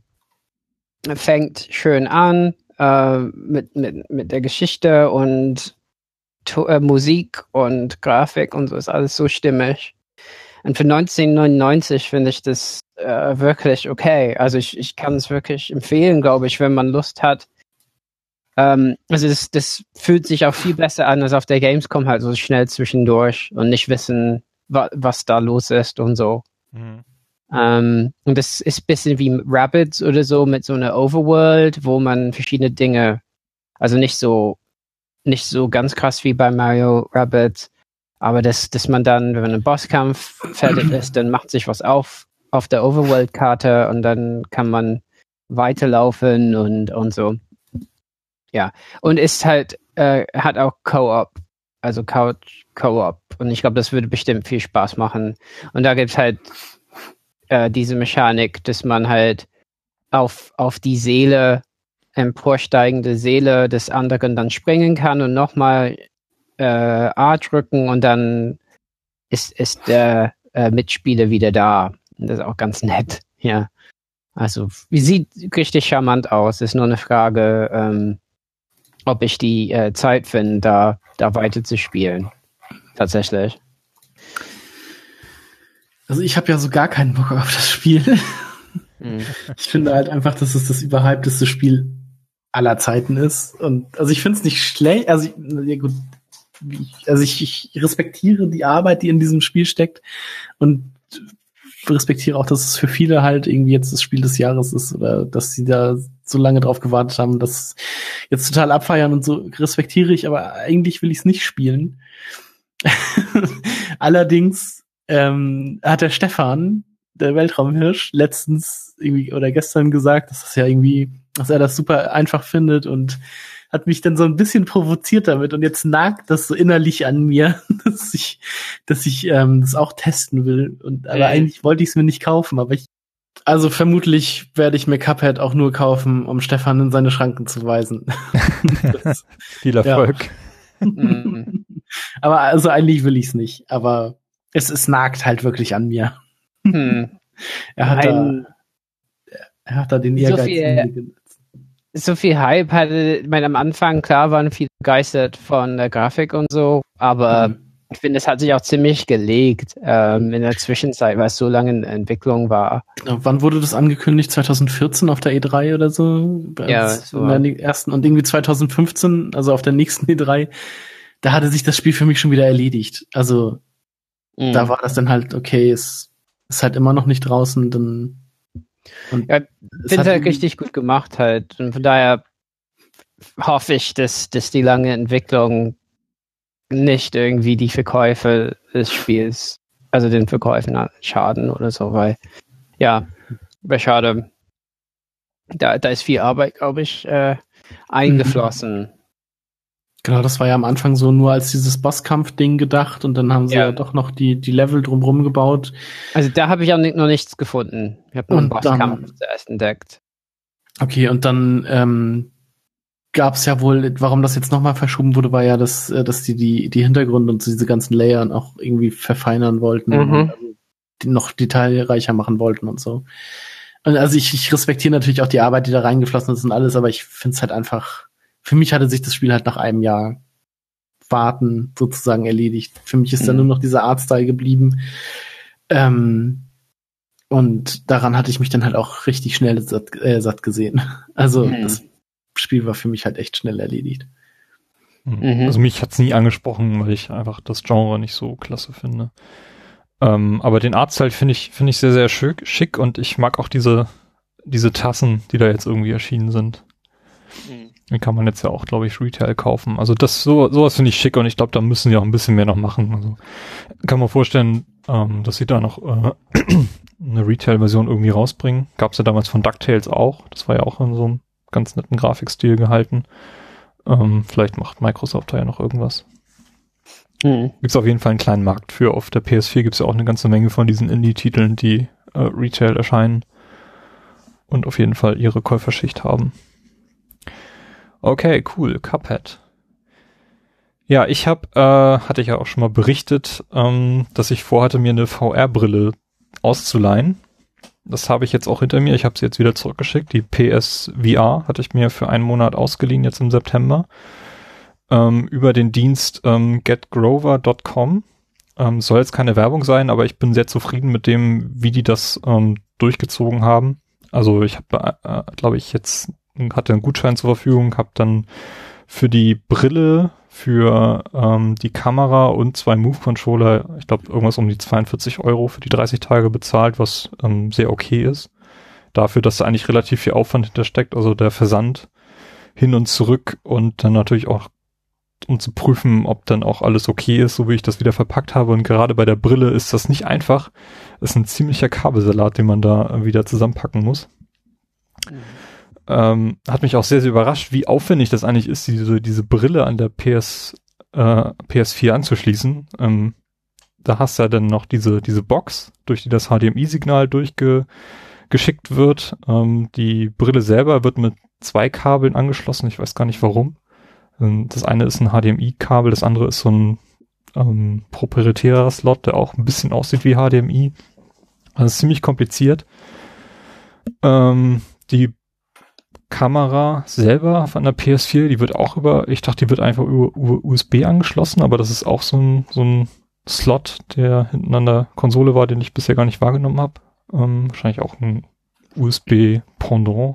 fängt schön an, äh, mit, mit, mit der Geschichte und to- äh, Musik und Grafik und so ist alles so stimmig. Und für neunzehnhundertneunundneunzig finde ich das äh, wirklich okay. Also ich, ich kann es wirklich empfehlen, glaube ich, wenn man Lust hat. Ähm, also das, das fühlt sich auch viel besser an, als auf der Gamescom halt so schnell zwischendurch und nicht wissen, wa- was da los ist und so. Mhm. Ähm, und das ist ein bisschen wie Rabbids oder so mit so einer Overworld, wo man verschiedene Dinge, also nicht so, nicht so ganz krass wie bei Mario Rabbids, aber dass, dass man dann, wenn man im Bosskampf fertig ist, dann macht sich was auf auf der Overworld-Karte und dann kann man weiterlaufen und, und so. Ja, und ist halt, äh, hat auch Co-op, also Couch Co-op. Und ich glaube, das würde bestimmt viel Spaß machen. Und da gibt es halt äh, diese Mechanik, dass man halt auf, auf die Seele, emporsteigende Seele des anderen dann springen kann und nochmal äh, A drücken und dann ist, ist der äh, Mitspieler wieder da. Und das ist auch ganz nett, ja. Also, wie sieht richtig charmant aus. Ist nur eine Frage, ähm, ob ich die äh, Zeit finde, da, da weiter zu spielen. Tatsächlich. Also ich habe ja so gar keinen Bock auf das Spiel. Mhm. Ich finde halt einfach, dass es das überhypteste Spiel aller Zeiten ist. Und also ich finde es nicht schlecht. Also, ich, ja gut, also ich, ich respektiere die Arbeit, die in diesem Spiel steckt. Und respektiere auch, dass es für viele halt irgendwie jetzt das Spiel des Jahres ist oder dass sie da so lange drauf gewartet haben, das jetzt total abfeiern und so respektiere ich, aber eigentlich will ich es nicht spielen. Allerdings ähm, hat der Stefan, der Weltraumhirsch, letztens irgendwie oder gestern gesagt, dass das ja irgendwie, dass er das super einfach findet und hat mich dann so ein bisschen provoziert damit und jetzt nagt das so innerlich an mir, dass ich, dass ich ähm, das auch testen will. Und aber äh. eigentlich wollte ich es mir nicht kaufen, aber ich, also vermutlich werde ich mir Cuphead auch nur kaufen, um Stefan in seine Schranken zu weisen. das, Viel Erfolg. Ja. Aber also eigentlich will ich es nicht, aber es, es nagt halt wirklich an mir. Hm. er hat Ein, da, er hat da den Ehrgeiz. So viel, so viel Hype hatte, ich meine, am Anfang, klar, waren viele begeistert von der Grafik und so, aber mhm. ich finde, es hat sich auch ziemlich gelegt ähm, in der Zwischenzeit, weil es so lange in Entwicklung war. Ja, wann wurde das angekündigt? zwanzig vierzehn auf der E drei oder so? Ja, so. In der ersten und irgendwie zwanzig fünfzehn, also auf der nächsten E drei, da hatte sich das Spiel für mich schon wieder erledigt. Also mhm. da war das dann halt, okay, es ist halt immer noch nicht draußen, dann und ja, finde es halt richtig gut gemacht halt. Und von daher hoffe ich, dass, dass die lange Entwicklung nicht irgendwie die Verkäufe des Spiels also den Verkäufen schaden oder so, weil ja, wäre schade. Da, da ist viel Arbeit, glaube ich, äh, eingeflossen. Mhm. Genau, das war ja am Anfang so nur als dieses Bosskampf-Ding gedacht und dann haben sie ja, ja doch noch die, die Level drumherum gebaut. Also da habe ich auch nicht, noch nichts gefunden. Ich habe nur einen Bosskampf zuerst entdeckt. Okay, und dann ähm, gab es ja wohl, warum das jetzt nochmal verschoben wurde, war ja, dass, dass die, die die Hintergründe und diese ganzen Layer auch irgendwie verfeinern wollten mhm. und also die noch detailreicher machen wollten und so. Und also ich, ich respektiere natürlich auch die Arbeit, die da reingeflossen ist und alles, aber ich finde es halt einfach, für mich hatte sich das Spiel halt nach einem Jahr Warten sozusagen erledigt. Für mich ist mhm. dann nur noch dieser Artstyle geblieben. Ähm, und daran hatte ich mich dann halt auch richtig schnell satt, äh, satt gesehen. Also mhm. das Spiel war für mich halt echt schnell erledigt. Mhm. Also mich hat's nie angesprochen, weil ich einfach das Genre nicht so klasse finde. Ähm, aber den Artstyle finde ich finde ich sehr, sehr schick, schick und ich mag auch diese diese Tassen, die da jetzt irgendwie erschienen sind. Mhm. Die kann man jetzt ja auch, glaube ich, Retail kaufen. Also das so sowas finde ich schick und ich glaube, da müssen sie auch ein bisschen mehr noch machen. Also kann man vorstellen, ähm, dass sie da noch äh, eine Retail-Version irgendwie rausbringen. Gab's ja damals von DuckTales auch. Das war ja auch in so einem ganz netten Grafikstil gehalten. Ähm, vielleicht macht Microsoft da ja noch irgendwas. Mhm. Gibt's auf jeden Fall einen kleinen Markt für. Auf der P S vier gibt's ja auch eine ganze Menge von diesen Indie-Titeln, die äh, Retail erscheinen und auf jeden Fall ihre Käuferschicht haben. Okay, cool. Cuphead. Ja, ich habe, äh, hatte ich ja auch schon mal berichtet, ähm, dass ich vorhatte, mir eine V R-Brille auszuleihen. Das habe ich jetzt auch hinter mir. Ich habe sie jetzt wieder zurückgeschickt. Die P S V R hatte ich mir für einen Monat ausgeliehen, jetzt im September. Ähm, über den Dienst ähm, get grover dot com. Ähm, soll jetzt keine Werbung sein, aber ich bin sehr zufrieden mit dem, wie die das ähm, durchgezogen haben. Also ich habe, äh, glaube ich, jetzt hatte einen Gutschein zur Verfügung, habe dann für die Brille, für ähm, die Kamera und zwei Move-Controller, ich glaube irgendwas um die zweiundvierzig Euro für die dreißig Tage bezahlt, was ähm, sehr okay ist. Dafür, dass da eigentlich relativ viel Aufwand hintersteckt, also der Versand hin und zurück und dann natürlich auch, um zu prüfen, ob dann auch alles okay ist, so wie ich das wieder verpackt habe. Und gerade bei der Brille ist das nicht einfach. Das ist ein ziemlicher Kabelsalat, den man da wieder zusammenpacken muss. Mhm. Ähm, hat mich auch sehr, sehr überrascht, wie aufwendig das eigentlich ist, diese, diese Brille an der P S, äh, P S vier anzuschließen. Ähm, da hast du ja dann noch diese, diese Box, durch die das H D M I-Signal durchgeschickt wird. Ähm, die Brille selber wird mit zwei Kabeln angeschlossen, ich weiß gar nicht warum. Das eine ist ein H D M I-Kabel, das andere ist so ein ähm, proprietärer Slot, der auch ein bisschen aussieht wie H D M I. Also ist ziemlich kompliziert. Ähm, die Kamera selber von der P S vier, die wird auch über, ich dachte, die wird einfach über, über U S B angeschlossen, aber das ist auch so ein, so ein Slot, der hinten an der Konsole war, den ich bisher gar nicht wahrgenommen habe. Ähm, wahrscheinlich auch ein U S B-Pendant.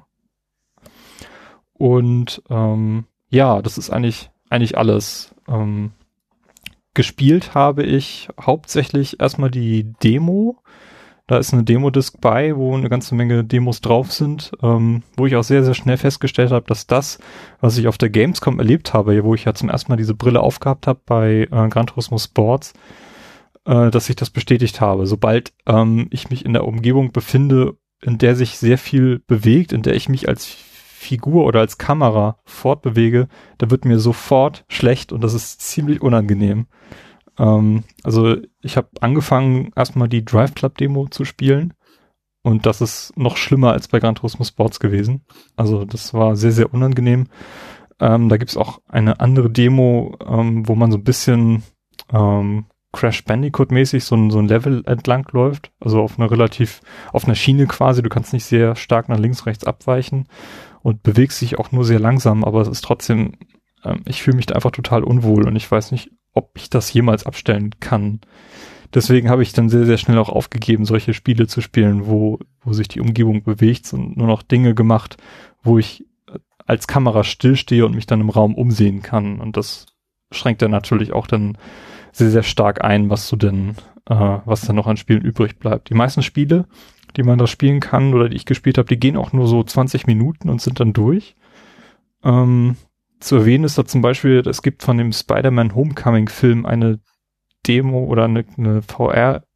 Und ähm, ja, das ist eigentlich eigentlich alles. Ähm, gespielt habe ich hauptsächlich erstmal die Demo. Da ist eine Demo-Disc bei, wo eine ganze Menge Demos drauf sind, ähm, wo ich auch sehr, sehr schnell festgestellt habe, dass das, was ich auf der Gamescom erlebt habe, wo ich ja zum ersten Mal diese Brille aufgehabt habe bei äh, Gran Turismo Sports, äh, dass ich das bestätigt habe. Sobald ähm, ich mich in der Umgebung befinde, in der sich sehr viel bewegt, in der ich mich als Figur oder als Kamera fortbewege, da wird mir sofort schlecht und das ist ziemlich unangenehm. Ähm, also ich habe angefangen, erstmal die Drive Club Demo zu spielen und das ist noch schlimmer als bei Gran Turismo Sports gewesen. Also das war sehr, sehr unangenehm. Ähm, da gibt's auch eine andere Demo, ähm, wo man so ein bisschen ähm, Crash Bandicoot-mäßig so ein, so ein Level entlang läuft, also auf einer relativ, auf einer Schiene quasi, du kannst nicht sehr stark nach links, rechts abweichen und bewegst dich auch nur sehr langsam, aber es ist trotzdem, ähm, ich fühle mich da einfach total unwohl und ich weiß nicht, ob ich das jemals abstellen kann. Deswegen habe ich dann sehr, sehr schnell auch aufgegeben, solche Spiele zu spielen, wo, wo sich die Umgebung bewegt und nur noch Dinge gemacht, wo ich als Kamera stillstehe und mich dann im Raum umsehen kann und das schränkt dann natürlich auch dann sehr, sehr stark ein, was du denn, äh, was dann noch an Spielen übrig bleibt. Die meisten Spiele, die man da spielen kann oder die ich gespielt habe, die gehen auch nur so zwanzig Minuten und sind dann durch. Ähm, zu erwähnen ist da zum Beispiel, es gibt von dem Spider-Man Homecoming Film eine Demo oder eine, eine V R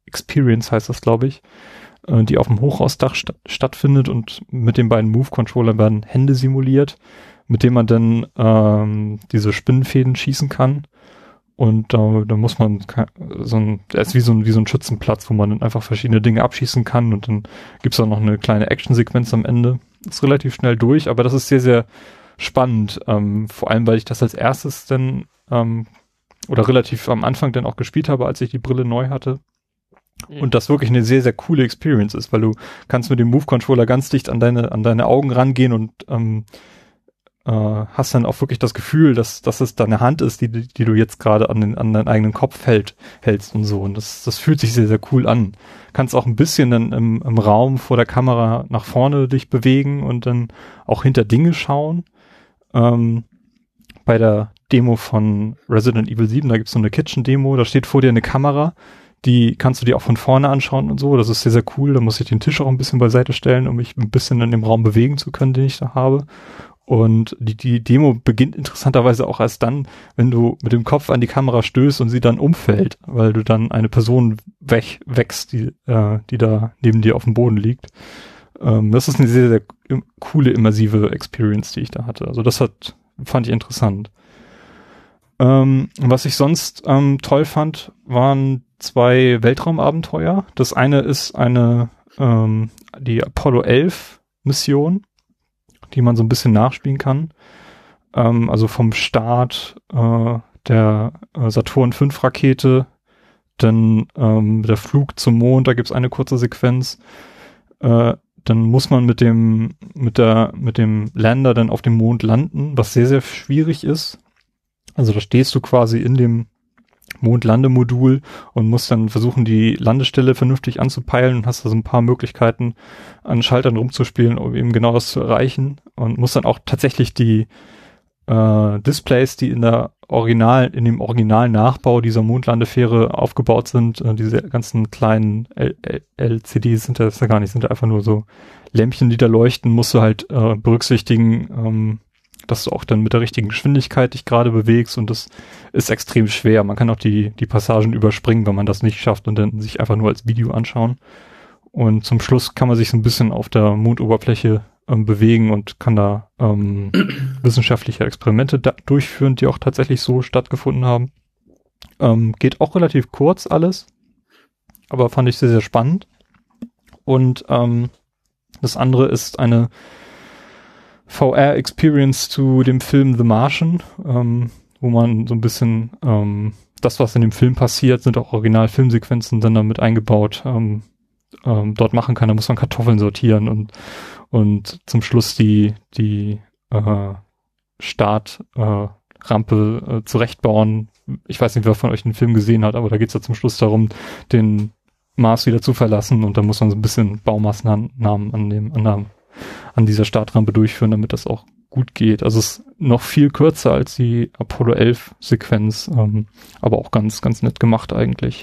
Experience heißt das, glaube ich, äh, die auf dem Hochhausdach st- stattfindet und mit den beiden Move-Controllern werden Hände simuliert, mit denen man dann ähm, diese Spinnenfäden schießen kann. Und da, da muss man so ein, er ist wie so ein, wie so ein Schützenplatz, wo man dann einfach verschiedene Dinge abschießen kann und dann gibt's auch noch eine kleine Actionsequenz am Ende. Ist relativ schnell durch, aber das ist sehr, sehr spannend. Ähm, vor allem, weil ich das als erstes dann ähm, oder relativ am Anfang dann auch gespielt habe, als ich die Brille neu hatte. Mhm. Und das wirklich eine sehr, sehr coole Experience ist, weil du kannst mit dem Move-Controller ganz dicht an deine, an deine Augen rangehen und ähm, hast dann auch wirklich das Gefühl, dass, dass es deine Hand ist, die, die du jetzt gerade an, den, an deinen eigenen Kopf hält, hältst und so. Und das, das fühlt sich sehr, sehr cool an. Kannst auch ein bisschen dann im, im Raum vor der Kamera nach vorne dich bewegen und dann auch hinter Dinge schauen. Ähm, bei der Demo von Resident Evil sieben, da gibt's so eine Kitchen-Demo, da steht vor dir eine Kamera, die kannst du dir auch von vorne anschauen und so. Das ist sehr, sehr cool. Da muss ich den Tisch auch ein bisschen beiseite stellen, um mich ein bisschen in dem Raum bewegen zu können, den ich da habe. Und die, die Demo beginnt interessanterweise auch erst dann, wenn du mit dem Kopf an die Kamera stößt und sie dann umfällt, weil du dann eine Person weg, wächst, die, äh, die da neben dir auf dem Boden liegt. Ähm, das ist eine sehr, sehr im, coole, immersive Experience, die ich da hatte. Also das hat, fand ich interessant. Ähm, was ich sonst ähm, toll fand, waren zwei Weltraumabenteuer. Das eine ist eine, ähm, die Apollo elf Mission, die man so ein bisschen nachspielen kann. Ähm, also vom Start äh, der äh, Saturn fünf Rakete, dann ähm, der Flug zum Mond, da gibt's eine kurze Sequenz. Äh, dann muss man mit dem mit der mit dem Lander dann auf dem Mond landen, was sehr, sehr schwierig ist. Also da stehst du quasi in dem Mondlandemodul und musst dann versuchen, die Landestelle vernünftig anzupeilen und hast da so ein paar Möglichkeiten, an Schaltern rumzuspielen, um eben genau das zu erreichen und musst dann auch tatsächlich die äh, Displays, die in der Original, in dem originalen Nachbau dieser Mondlandefähre aufgebaut sind, äh, diese ganzen kleinen L- L- L C Ds sind das ja gar nicht, sind da einfach nur so Lämpchen, die da leuchten, musst du halt äh, berücksichtigen, ähm, dass du auch dann mit der richtigen Geschwindigkeit dich gerade bewegst und das ist extrem schwer. Man kann auch die, die Passagen überspringen, wenn man das nicht schafft und dann sich einfach nur als Video anschauen. Und zum Schluss kann man sich so ein bisschen auf der Mondoberfläche ähm, bewegen und kann da ähm, wissenschaftliche Experimente da durchführen, die auch tatsächlich so stattgefunden haben. Ähm, geht auch relativ kurz alles, aber fand ich sehr, sehr spannend. Und ähm, das andere ist eine V R-Experience zu dem Film The Martian, ähm, wo man so ein bisschen ähm, das, was in dem Film passiert, sind auch Original-Filmsequenzen dann damit eingebaut, ähm, ähm, dort machen kann. Da muss man Kartoffeln sortieren und und zum Schluss die die äh, Startrampe äh, Rampe, äh, zurechtbauen. Ich weiß nicht, wer von euch den Film gesehen hat, aber da geht's ja zum Schluss darum, den Mars wieder zu verlassen und da muss man so ein bisschen Baumaßnahmen an dem an der an dieser Startrampe durchführen, damit das auch gut geht. Also es ist noch viel kürzer als die Apollo elf Sequenz, ähm, aber auch ganz, ganz nett gemacht eigentlich.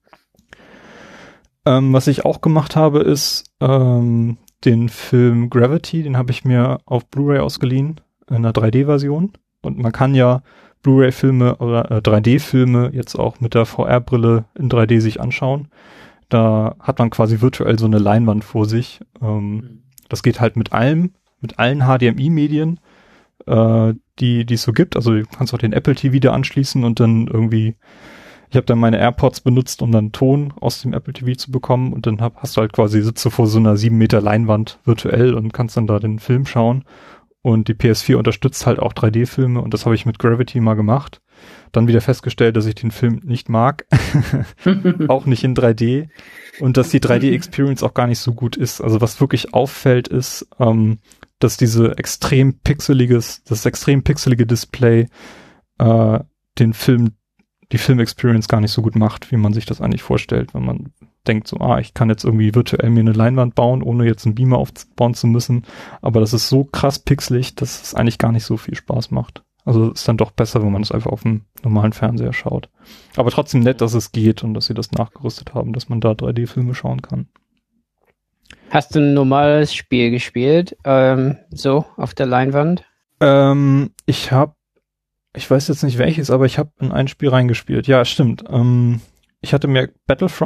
Ähm, was ich auch gemacht habe, ist ähm, den Film Gravity, den habe ich mir auf Blu-ray ausgeliehen, in einer drei D-Version. Und man kann ja Blu-ray-Filme oder äh, drei D-Filme jetzt auch mit der V R-Brille in drei D sich anschauen. Da hat man quasi virtuell so eine Leinwand vor sich. Ähm, Das geht halt mit allem, mit allen H D M I-Medien, äh, die die es so gibt. Also du kannst auch den Apple T V da anschließen und dann irgendwie, ich habe dann meine AirPods benutzt, um dann Ton aus dem Apple T V zu bekommen und dann hab, hast du halt quasi, sitzt du vor so einer sieben Meter Leinwand virtuell und kannst dann da den Film schauen. Und die P S vier unterstützt halt auch drei D-Filme und das habe ich mit Gravity mal gemacht. Dann wieder festgestellt, dass ich den Film nicht mag. Auch nicht in drei D. Und dass die drei D-Experience auch gar nicht so gut ist. Also was wirklich auffällt ist, ähm, dass diese extrem pixeliges, das extrem pixelige Display äh, den Film, die Film-Experience gar nicht so gut macht, wie man sich das eigentlich vorstellt, wenn man denkt so, ah, ich kann jetzt irgendwie virtuell mir eine Leinwand bauen, ohne jetzt einen Beamer aufbauen zu müssen. Aber das ist so krass pixelig, dass es eigentlich gar nicht so viel Spaß macht. Also ist dann doch besser, wenn man es einfach auf dem normalen Fernseher schaut. Aber trotzdem nett, dass es geht und dass sie das nachgerüstet haben, dass man da drei D-Filme schauen kann. Hast du ein normales Spiel gespielt, ähm, so auf der Leinwand? Ähm, ich habe, ich weiß jetzt nicht welches, aber ich habe in ein Spiel reingespielt. Ja, stimmt. Ähm, ich hatte mir Battlefront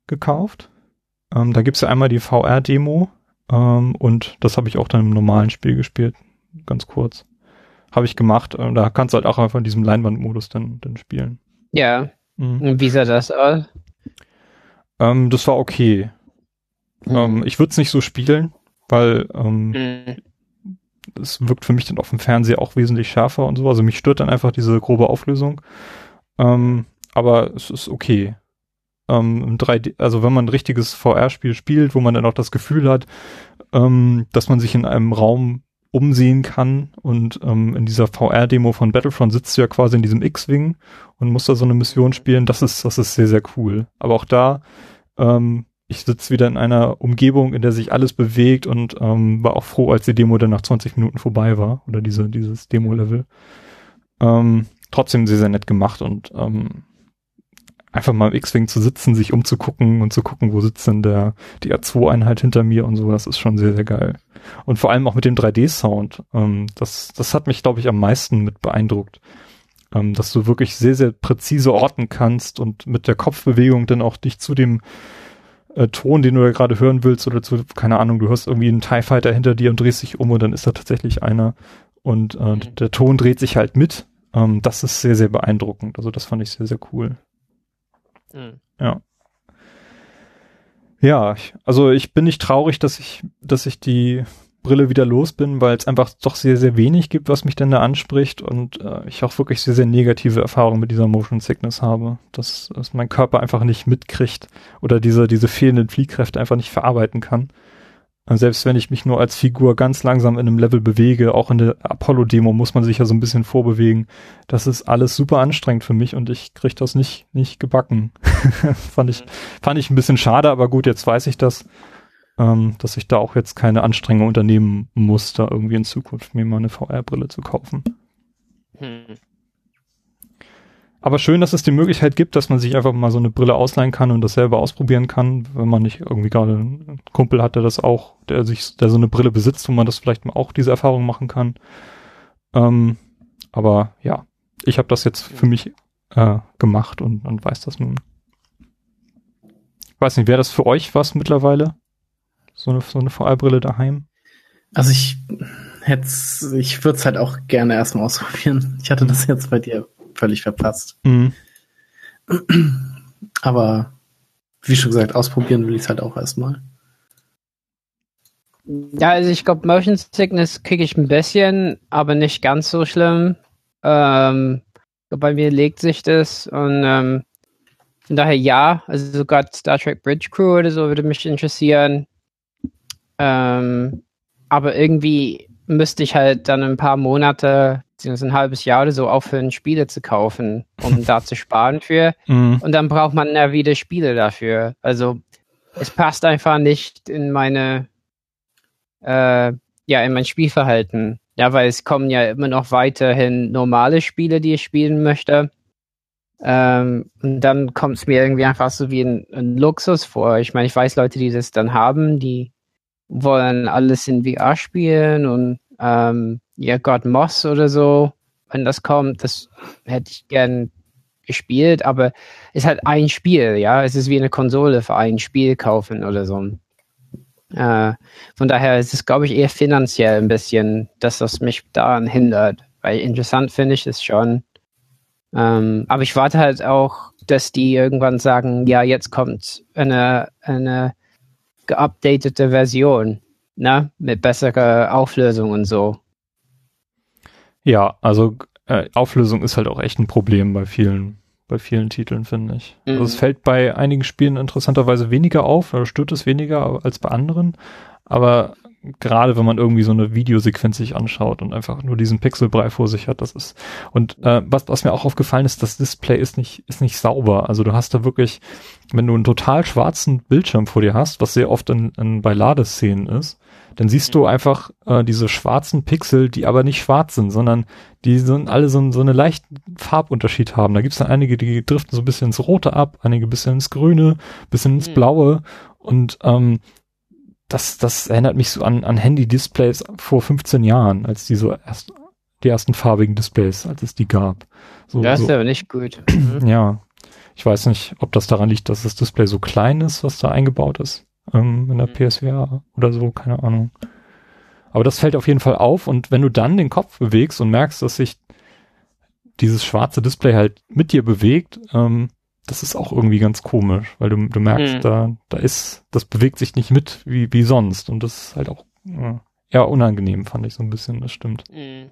gekauft. Ähm, da gibt's ja einmal die V R-Demo ähm, und das habe ich auch dann im normalen Spiel gespielt, ganz kurz. Habe ich gemacht. Und da kannst du halt auch einfach in diesem Leinwandmodus dann, dann spielen. Ja. Mhm. Und wie sah das aus? Ähm, das war okay. Mhm. Ähm, ich würde es nicht so spielen, weil ähm, Mhm. es wirkt für mich dann auf dem Fernseher auch wesentlich schärfer und so. Also mich stört dann einfach diese grobe Auflösung. Ähm, aber es ist okay. Ähm, im drei D, also wenn man ein richtiges V R-Spiel spielt, wo man dann auch das Gefühl hat, ähm, dass man sich in einem Raum umsehen kann und ähm, in dieser V R-Demo von Battlefront sitzt du ja quasi in diesem X-Wing und musst da so eine Mission spielen, das ist, das ist sehr, sehr cool. Aber auch da, ähm, ich sitze wieder in einer Umgebung, in der sich alles bewegt und ähm, war auch froh, als die Demo dann nach zwanzig Minuten vorbei war oder diese, dieses Demo-Level. Ähm, trotzdem sehr, sehr nett gemacht und ähm, einfach mal im X-Wing zu sitzen, sich umzugucken und zu gucken, wo sitzt denn der, die R zwei Einheit hinter mir und so, das ist schon sehr, sehr geil. Und vor allem auch mit dem drei D-Sound, ähm, das, das hat mich, glaube ich, am meisten mit beeindruckt, ähm, dass du wirklich sehr, sehr präzise orten kannst und mit der Kopfbewegung dann auch dich zu dem äh, Ton, den du da gerade hören willst oder zu, keine Ahnung, du hörst irgendwie einen TIE Fighter hinter dir und drehst dich um und dann ist da tatsächlich einer und äh, mhm. der Ton dreht sich halt mit. Ähm, das ist sehr, sehr beeindruckend. Also das fand ich sehr, sehr cool. Mhm. Ja. Ja, ich, also ich bin nicht traurig, dass ich, dass ich die Brille wieder los bin, weil es einfach doch sehr, sehr wenig gibt, was mich denn da anspricht und äh, ich auch wirklich sehr, sehr negative Erfahrungen mit dieser Motion Sickness habe, dass, dass mein Körper einfach nicht mitkriegt oder diese, diese fehlenden Fliehkräfte einfach nicht verarbeiten kann. Und selbst wenn ich mich nur als Figur ganz langsam in einem Level bewege, auch in der Apollo-Demo muss man sich ja so ein bisschen vorbewegen. Das ist alles super anstrengend für mich und ich kriege das nicht, nicht gebacken. fand ich, fand ich ein bisschen schade, aber gut, jetzt weiß ich das, ähm, dass ich da auch jetzt keine Anstrengung unternehmen muss, da irgendwie in Zukunft mir mal eine V R-Brille zu kaufen. Hm. Aber schön, dass es die Möglichkeit gibt, dass man sich einfach mal so eine Brille ausleihen kann und das selber ausprobieren kann, wenn man nicht irgendwie gerade einen Kumpel hat, der das auch, der sich, der so eine Brille besitzt, wo man das vielleicht mal auch diese Erfahrung machen kann. Ähm, aber ja, ich habe das jetzt für mich äh, gemacht und, und weiß das nun. Ich weiß nicht, wäre das für euch was mittlerweile? So eine, so eine V R-Brille daheim? Also ich hätte ich würde es halt auch gerne erstmal ausprobieren. Ich hatte das jetzt bei dir völlig verpasst. Mhm. Aber wie schon gesagt, ausprobieren will ich es halt auch erstmal. Ja, also ich glaube, Motion Sickness kriege ich ein bisschen, aber nicht ganz so schlimm. Ähm, bei mir legt sich das und ähm, von daher ja, also sogar Star Trek Bridge Crew oder so würde mich interessieren. Ähm, aber irgendwie müsste ich halt dann ein paar Monate, beziehungsweise ein halbes Jahr oder so aufhören, Spiele zu kaufen, um da zu sparen für. Mhm. Und dann braucht man ja wieder Spiele dafür. Also es passt einfach nicht in meine, äh, ja, in mein Spielverhalten. Ja, weil es kommen ja immer noch weiterhin normale Spiele, die ich spielen möchte. Ähm, und dann kommt es mir irgendwie einfach so wie ein, ein Luxus vor. Ich meine, ich weiß Leute, die das dann haben, die wollen alles in V R spielen und ähm, ja, God Moss oder so, wenn das kommt, das hätte ich gern gespielt, aber es ist halt ein Spiel, ja, es ist wie eine Konsole für ein Spiel kaufen oder so. Äh, von daher ist es, glaube ich, eher finanziell ein bisschen, dass das mich daran hindert, weil interessant finde ich es schon. Ähm, aber ich warte halt auch, dass die irgendwann sagen, ja, jetzt kommt eine, eine geupdatete Version, ne, mit besserer Auflösung und so. Ja, also äh, Auflösung ist halt auch echt ein Problem bei vielen, bei vielen Titeln, finde ich. Mhm. Also es fällt bei einigen Spielen interessanterweise weniger auf, oder stört es weniger als bei anderen, aber gerade wenn man irgendwie so eine Videosequenz sich anschaut und einfach nur diesen Pixelbrei vor sich hat, das ist, und äh, was, was mir auch aufgefallen ist, das Display ist nicht, ist nicht sauber. Also du hast da wirklich, wenn du einen total schwarzen Bildschirm vor dir hast, was sehr oft in, in bei Ladeszenen ist, dann siehst du einfach äh, diese schwarzen Pixel, die aber nicht schwarz sind, sondern die sind alle so, so einen leichten Farbunterschied haben. Da gibt es dann einige, die driften so ein bisschen ins Rote ab, einige ein bisschen ins Grüne, ein bisschen ins Blaue und ähm, das, das erinnert mich so an, an Handy-Displays vor fünfzehn Jahren, als die so erst, die ersten farbigen Displays, als es die gab. So, Das ist so. aber nicht gut. Ja. Ich weiß nicht, ob das daran liegt, dass das Display so klein ist, was da eingebaut ist ähm, in der P S V R oder so, keine Ahnung. Aber das fällt auf jeden Fall auf und wenn du dann den Kopf bewegst und merkst, dass sich dieses schwarze Display halt mit dir bewegt, ähm, das ist auch irgendwie ganz komisch, weil du, du merkst, mhm. da, da ist, das bewegt sich nicht mit wie, wie sonst und das ist halt auch äh, eher unangenehm, fand ich so ein bisschen, das stimmt. Mhm.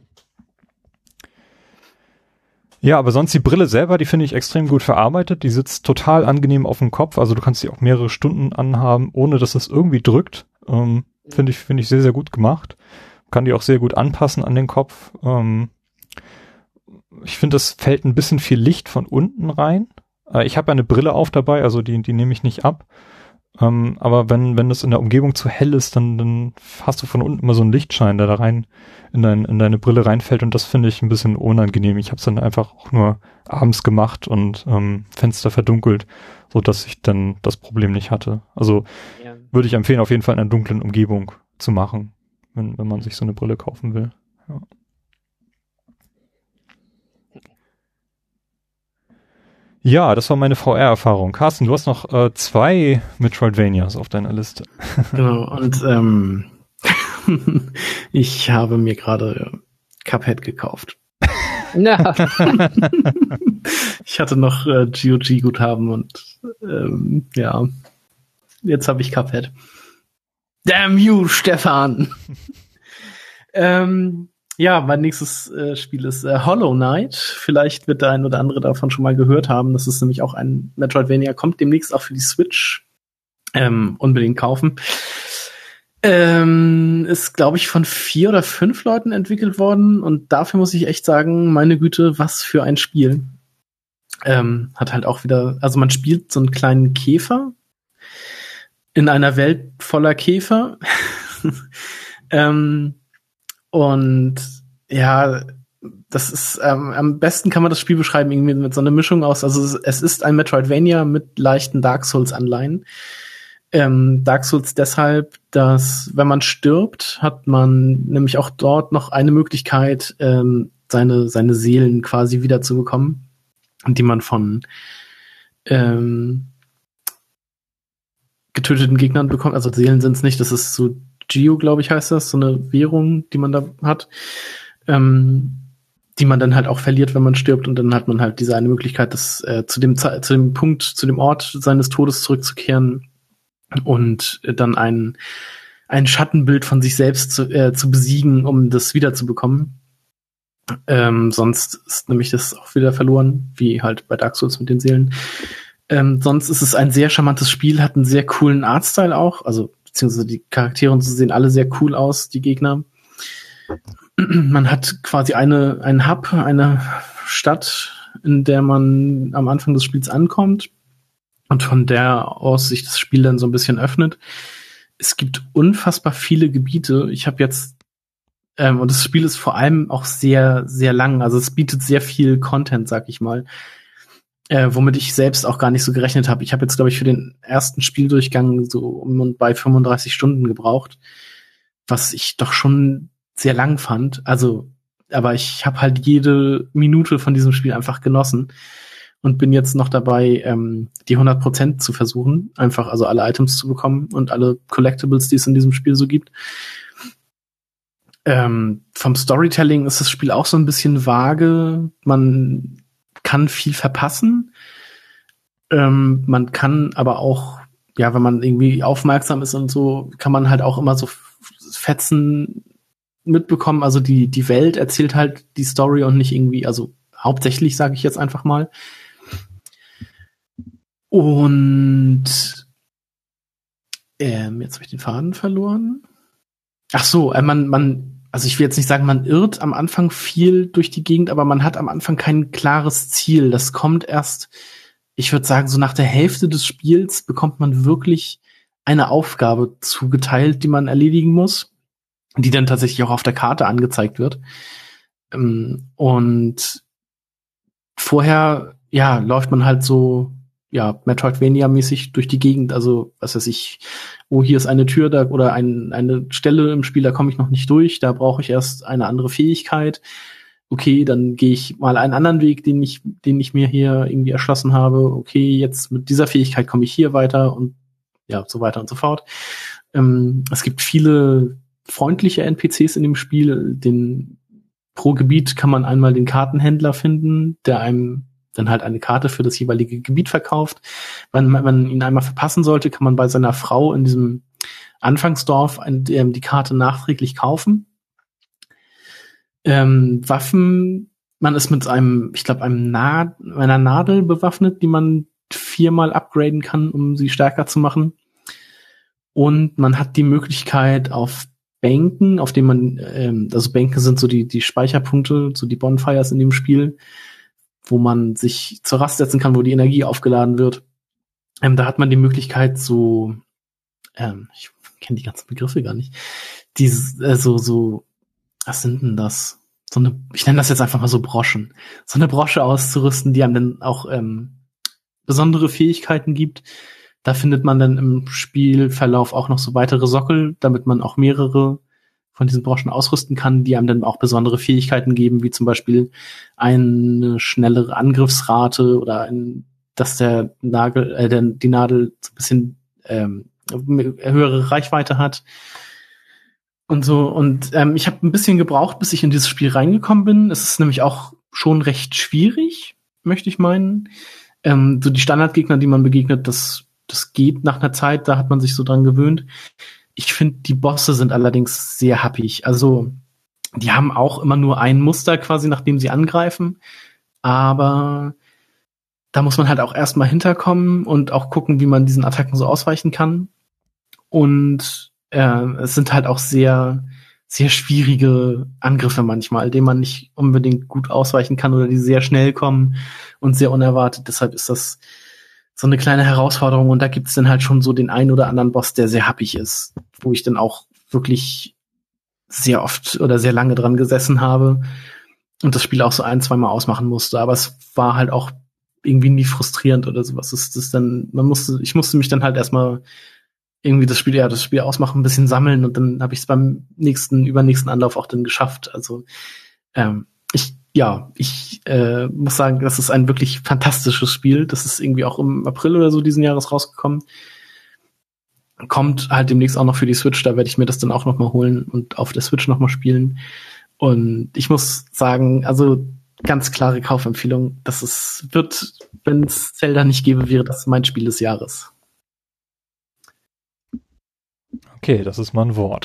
Ja, aber sonst die Brille selber, die finde ich extrem gut verarbeitet. Die sitzt total angenehm auf dem Kopf. Also du kannst die auch mehrere Stunden anhaben, ohne dass es irgendwie drückt. Ähm, finde ich, finde ich sehr, sehr gut gemacht. Kann die auch sehr gut anpassen an den Kopf. Ähm, ich finde, es fällt ein bisschen viel Licht von unten rein. Äh, ich habe ja eine Brille auf dabei, also die, die nehme ich nicht ab. Ähm, aber wenn, wenn das in der Umgebung zu hell ist, dann, dann hast du von unten immer so einen Lichtschein, der da rein in, dein, in deine Brille reinfällt und das finde ich ein bisschen unangenehm. Ich habe es dann einfach auch nur abends gemacht und ähm, Fenster verdunkelt, so dass ich dann das Problem nicht hatte. Also ja. Würde ich empfehlen, auf jeden Fall in einer dunklen Umgebung zu machen, wenn, wenn man sich so eine Brille kaufen will. Ja. Ja, das war meine V R-Erfahrung. Carsten, du hast noch äh, zwei Metroidvanias auf deiner Liste. Genau, und ähm, ich habe mir gerade Cuphead gekauft. No. Ich hatte noch äh, G O G-Guthaben und ähm, ja, jetzt habe ich Cuphead. Damn you, Stefan! ähm, Ja, mein nächstes äh, Spiel ist äh, Hollow Knight. Vielleicht wird der ein oder andere davon schon mal gehört haben. Das ist nämlich auch ein Metroidvania, kommt demnächst auch für die Switch. Ähm, unbedingt kaufen. Ähm, ist, glaube ich, von vier oder fünf Leuten entwickelt worden. Und dafür muss ich echt sagen, meine Güte, was für ein Spiel. Ähm, hat halt auch wieder, also man spielt so einen kleinen Käfer in einer Welt voller Käfer. ähm, Und ja, das ist ähm, am besten kann man das Spiel beschreiben irgendwie mit so einer Mischung aus. Also es, es ist ein Metroidvania mit leichten Dark Souls Anleihen. Ähm, Dark Souls deshalb, dass wenn man stirbt, hat man nämlich auch dort noch eine Möglichkeit, ähm, seine seine Seelen quasi wiederzubekommen, die man von ähm, getöteten Gegnern bekommt. Also Seelen sind es nicht, das ist so Geo, glaube ich, heißt das, so eine Währung, die man da hat, ähm, die man dann halt auch verliert, wenn man stirbt, und dann hat man halt diese eine Möglichkeit, das äh, zu dem zu dem Punkt, zu dem Ort seines Todes zurückzukehren und äh, dann ein ein Schattenbild von sich selbst zu, äh, zu besiegen, um das wiederzubekommen. Ähm, sonst ist nämlich das auch wieder verloren, wie halt bei Dark Souls mit den Seelen. Ähm, sonst ist es ein sehr charmantes Spiel, hat einen sehr coolen Artstyle auch, also beziehungsweise die Charaktere und so sehen alle sehr cool aus, die Gegner. Man hat quasi eine, einen Hub, eine Stadt, in der man am Anfang des Spiels ankommt und von der aus sich das Spiel dann so ein bisschen öffnet. Es gibt unfassbar viele Gebiete. Ich habe jetzt, ähm, und das Spiel ist vor allem auch sehr, sehr lang. Also es bietet sehr viel Content, sag ich mal. Äh, womit ich selbst auch gar nicht so gerechnet habe. Ich habe jetzt, glaube ich, für den ersten Spieldurchgang so um und bei fünfunddreißig Stunden gebraucht, was ich doch schon sehr lang fand. Also, aber ich habe halt jede Minute von diesem Spiel einfach genossen und bin jetzt noch dabei, ähm, die hundert Prozent zu versuchen, einfach also alle Items zu bekommen und alle Collectibles, die es in diesem Spiel so gibt. Ähm, vom Storytelling ist das Spiel auch so ein bisschen vage. Man kann viel verpassen. Ähm, man kann aber auch, ja, wenn man irgendwie aufmerksam ist und so, kann man halt auch immer so Fetzen mitbekommen. Also die die Welt erzählt halt die Story und nicht irgendwie, also hauptsächlich, sage ich jetzt einfach mal. Und ähm, jetzt habe ich den Faden verloren. Ach so, äh, man man Also ich will jetzt nicht sagen, man irrt am Anfang viel durch die Gegend, aber man hat am Anfang kein klares Ziel. Das kommt erst, ich würde sagen, so nach der Hälfte des Spiels bekommt man wirklich eine Aufgabe zugeteilt, die man erledigen muss, die dann tatsächlich auch auf der Karte angezeigt wird. Und vorher, ja, läuft man halt so, ja, Metroidvania-mäßig durch die Gegend. Also, was weiß ich, oh, hier ist eine Tür da oder ein, eine Stelle im Spiel, da komme ich noch nicht durch, da brauche ich erst eine andere Fähigkeit. okay, dann gehe ich mal einen anderen Weg, den ich, den ich mir hier irgendwie erschlossen habe. Okay, jetzt mit dieser Fähigkeit komme ich hier weiter und ja, so weiter und so fort. Ähm, es gibt viele freundliche N P Cs in dem Spiel. Den, pro Gebiet kann man einmal den Kartenhändler finden, der einem dann halt eine Karte für das jeweilige Gebiet verkauft. Wenn man ihn einmal verpassen sollte, kann man bei seiner Frau in diesem Anfangsdorf ein, ähm, die Karte nachträglich kaufen. Ähm, Waffen, man ist mit einem, ich glaube, einem Na- einer Nadel bewaffnet, die man viermal upgraden kann, um sie stärker zu machen. Und man hat die Möglichkeit auf Bänken, auf denen man, ähm, also Bänke sind so die, die Speicherpunkte, so die Bonfires in dem Spiel, wo man sich zur Rast setzen kann, wo die Energie aufgeladen wird. Ähm, da hat man die Möglichkeit, so, ähm, ich kenne die ganzen Begriffe gar nicht, die, äh, so, so, was sind denn das? So eine, ich nenne das jetzt einfach mal so Broschen. So eine Brosche auszurüsten, die einem dann auch ähm, besondere Fähigkeiten gibt. Da findet man dann im Spielverlauf auch noch so weitere Sockel, damit man auch mehrere von diesen Broschen ausrüsten kann, die einem dann auch besondere Fähigkeiten geben, wie zum Beispiel eine schnellere Angriffsrate oder ein, dass der Nagel, äh, der, die Nadel so ein bisschen ähm, höhere Reichweite hat. Und so, und ähm, ich habe ein bisschen gebraucht, bis ich in dieses Spiel reingekommen bin. Es ist nämlich auch schon recht schwierig, möchte ich meinen. Ähm, so die Standardgegner, die man begegnet, das, das geht nach einer Zeit, da hat man sich so dran gewöhnt. Ich finde, die Bosse sind allerdings sehr happig. Also, die haben auch immer nur ein Muster quasi, nachdem sie angreifen. Aber da muss man halt auch erstmal hinterkommen und auch gucken, wie man diesen Attacken so ausweichen kann. Und Äh, es sind halt auch sehr, sehr schwierige Angriffe manchmal, denen man nicht unbedingt gut ausweichen kann oder die sehr schnell kommen und sehr unerwartet. Deshalb ist das so eine kleine Herausforderung und da gibt's dann halt schon so den einen oder anderen Boss, der sehr happig ist, wo ich dann auch wirklich sehr oft oder sehr lange dran gesessen habe und das Spiel auch so ein, zweimal ausmachen musste. Aber es war halt auch irgendwie nie frustrierend oder sowas. Es ist dann, man musste, ich musste mich dann halt erstmal irgendwie das Spiel, ja, das Spiel ausmachen, ein bisschen sammeln und dann habe ich es beim nächsten, übernächsten Anlauf auch dann geschafft. Also ähm, ich, ja, ich äh, muss sagen, das ist ein wirklich fantastisches Spiel. Das ist irgendwie auch im April oder so diesen Jahres rausgekommen. Kommt halt demnächst auch noch für die Switch, da werde ich mir das dann auch noch mal holen und auf der Switch noch mal spielen. Und ich muss sagen, also ganz klare Kaufempfehlung. Das ist, wird, wenn es Zelda nicht gäbe, wäre das mein Spiel des Jahres. Okay, das ist mal ein Wort.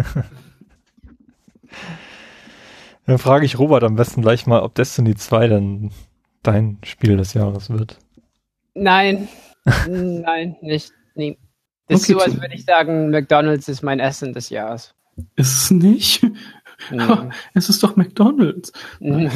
Dann frage ich Robert am besten gleich mal, ob Destiny zwei dann dein Spiel des Jahres wird. Nein, nein, nicht, nee. Das Okay, ist so, als würde ich sagen, McDonald's ist mein Essen des Jahres. Ist es nicht? Nee. Aber es ist doch McDonald's. äh,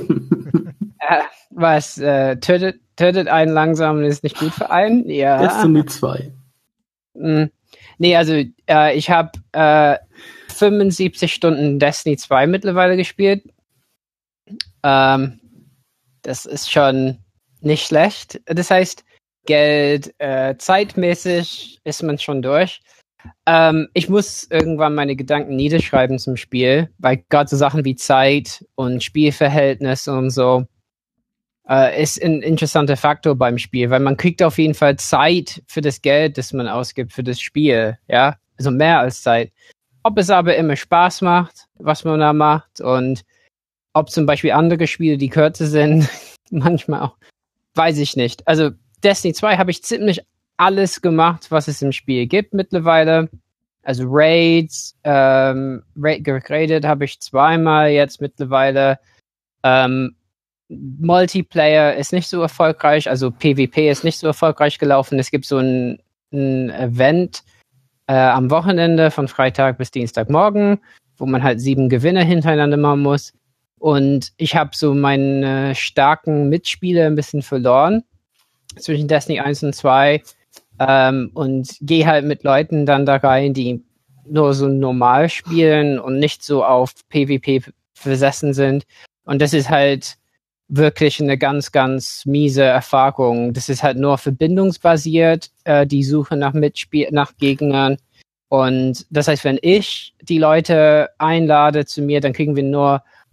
was, äh, tötet, tötet einen langsam und ist nicht gut für einen? Ja. Destiny zwei. Mhm. Nee, also äh, ich habe äh, fünfundsiebzig Stunden Destiny zwei mittlerweile gespielt. Ähm, das ist schon nicht schlecht. Das heißt, Geld, äh, zeitmäßig ist man schon durch. Ähm, ich muss irgendwann meine Gedanken niederschreiben zum Spiel, weil gerade so Sachen wie Zeit und Spielverhältnisse und so äh, ist ein interessanter Faktor beim Spiel, weil man kriegt auf jeden Fall Zeit für das Geld, das man ausgibt für das Spiel, ja, also mehr als Zeit. Ob es aber immer Spaß macht, was man da macht und ob zum Beispiel andere Spiele, die kürzer sind, manchmal auch, weiß ich nicht. Also Destiny zwei habe ich ziemlich alles gemacht, was es im Spiel gibt mittlerweile. Also Raids, ähm, geradet habe ich zweimal jetzt mittlerweile. Ähm, Multiplayer ist nicht so erfolgreich, also PvP ist nicht so erfolgreich gelaufen. Es gibt so ein, ein Event äh, am Wochenende von Freitag bis Dienstagmorgen, wo man halt sieben Gewinne hintereinander machen muss. Und ich habe so meine starken Mitspieler ein bisschen verloren zwischen Destiny eins und zwei ähm, und gehe halt mit Leuten dann da rein, die nur so normal spielen und nicht so auf PvP versessen sind. Und das ist halt wirklich eine ganz, ganz miese Erfahrung. Das ist halt nur verbindungsbasiert, äh, die Suche nach Mitspiel, nach Gegnern. Und das heißt, wenn ich die Leute einlade zu mir, dann kriegen wir nur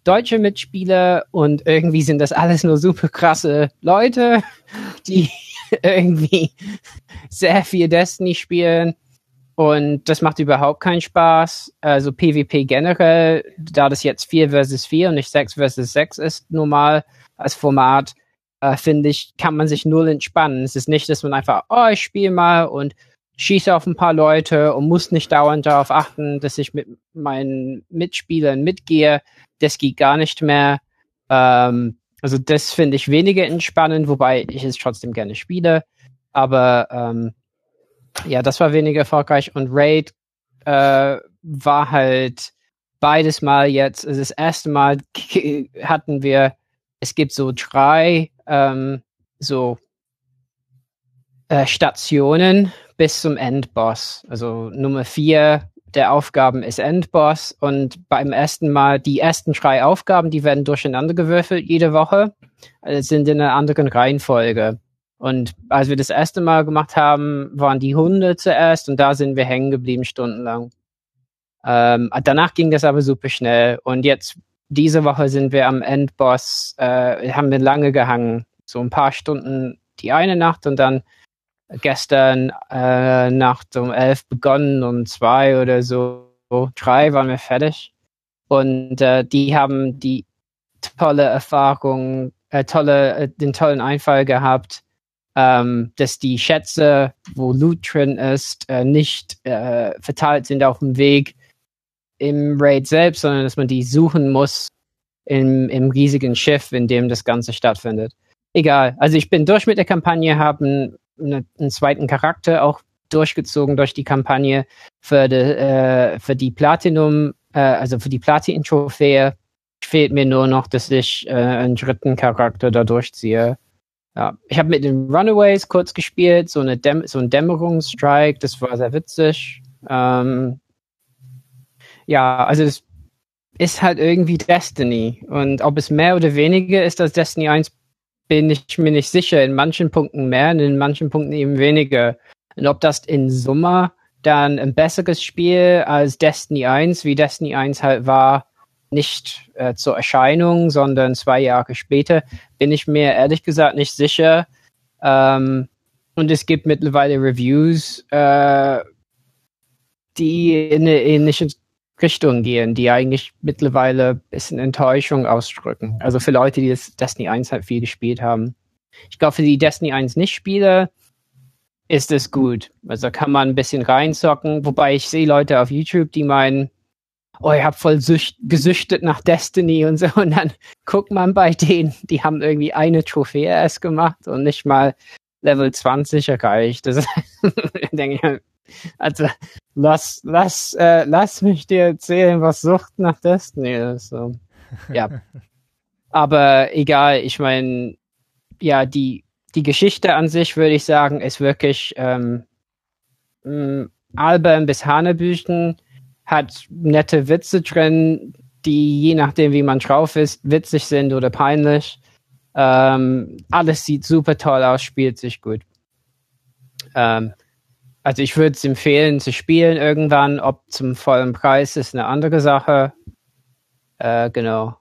deutsche Mitspieler und irgendwie sind das alles nur super krasse Leute, die irgendwie sehr viel Destiny spielen und das macht überhaupt keinen Spaß. Also PvP generell, da das jetzt vier versus vier und nicht sechs versus sechs ist normal als Format, äh, finde ich, kann man sich null entspannen. Es ist nicht, dass man einfach, oh, ich spiele mal und schieße auf ein paar Leute und muss nicht dauernd darauf achten, dass ich mit meinen Mitspielern mitgehe. Das geht gar nicht mehr. Ähm, also das finde ich weniger entspannend, wobei ich es trotzdem gerne spiele. Aber ähm, ja, das war weniger erfolgreich. Und Raid äh, war halt beides Mal jetzt. Also das erste Mal hatten wir, es gibt so drei ähm, so äh, Stationen bis zum Endboss. Also Nummer vier der Aufgaben ist Endboss und beim ersten Mal, die ersten drei Aufgaben, die werden durcheinander gewürfelt jede Woche, also sind in einer anderen Reihenfolge. Und als wir das erste Mal gemacht haben, waren die Hunde zuerst und da sind wir hängen geblieben stundenlang. Ähm, danach ging das aber super schnell und jetzt diese Woche sind wir am Endboss, äh, haben wir lange gehangen, so ein paar Stunden die eine Nacht und dann gestern äh, Nacht um elf begonnen, um zwei oder so, drei waren wir fertig. Und äh, die haben die tolle Erfahrung, äh, tolle, äh, den tollen Einfall gehabt, ähm, dass die Schätze, wo Loot drin ist, äh, nicht äh, verteilt sind auf dem Weg im Raid selbst, sondern dass man die suchen muss im, im riesigen Schiff, in dem das Ganze stattfindet. Egal, also ich bin durch mit der Kampagne, haben Eine, einen zweiten Charakter auch durchgezogen durch die Kampagne für die, äh, für die Platinum, äh, also für die Platin-Trophäe. Fehlt mir nur noch, dass ich äh, einen dritten Charakter da durchziehe. Ja. Ich habe mit den Runaways kurz gespielt, so, eine Däm- so ein Dämmerungsstrike, das war sehr witzig. Ähm, ja, also es ist halt irgendwie Destiny. Und ob es mehr oder weniger ist als Destiny eins, bin ich mir nicht sicher. In manchen Punkten mehr und in manchen Punkten eben weniger. Und ob das in Summe dann ein besseres Spiel als Destiny eins, wie Destiny eins halt war, nicht äh, zur Erscheinung, sondern zwei Jahre später, bin ich mir ehrlich gesagt nicht sicher. Ähm, und es gibt mittlerweile Reviews, äh, die in eine ähnliche Richtung gehen, die eigentlich mittlerweile ein bisschen Enttäuschung ausdrücken. Also für Leute, die das Destiny eins halt viel gespielt haben. Ich glaube, für die Destiny eins Nicht-Spieler ist es gut. Also kann man ein bisschen reinzocken, wobei ich sehe Leute auf YouTube, die meinen, oh, ich habe voll sücht- gesüchtet nach Destiny und so. Und dann guckt man bei denen, die haben irgendwie eine Trophäe erst gemacht und nicht mal Level zwanzig erreicht. Das denke ich, also lass, lass, äh, lass mich dir erzählen, was Sucht nach Destiny ist. So. Ja. Aber egal, ich meine, ja, die, die Geschichte an sich, würde ich sagen, ist wirklich ähm, mh, albern bis Hanebüchen, hat nette Witze drin, die je nachdem, wie man drauf ist, witzig sind oder peinlich. Ähm, alles sieht super toll aus, spielt sich gut. Ähm, Also ich würde es empfehlen zu spielen irgendwann, ob zum vollen Preis ist eine andere Sache. Äh, genau.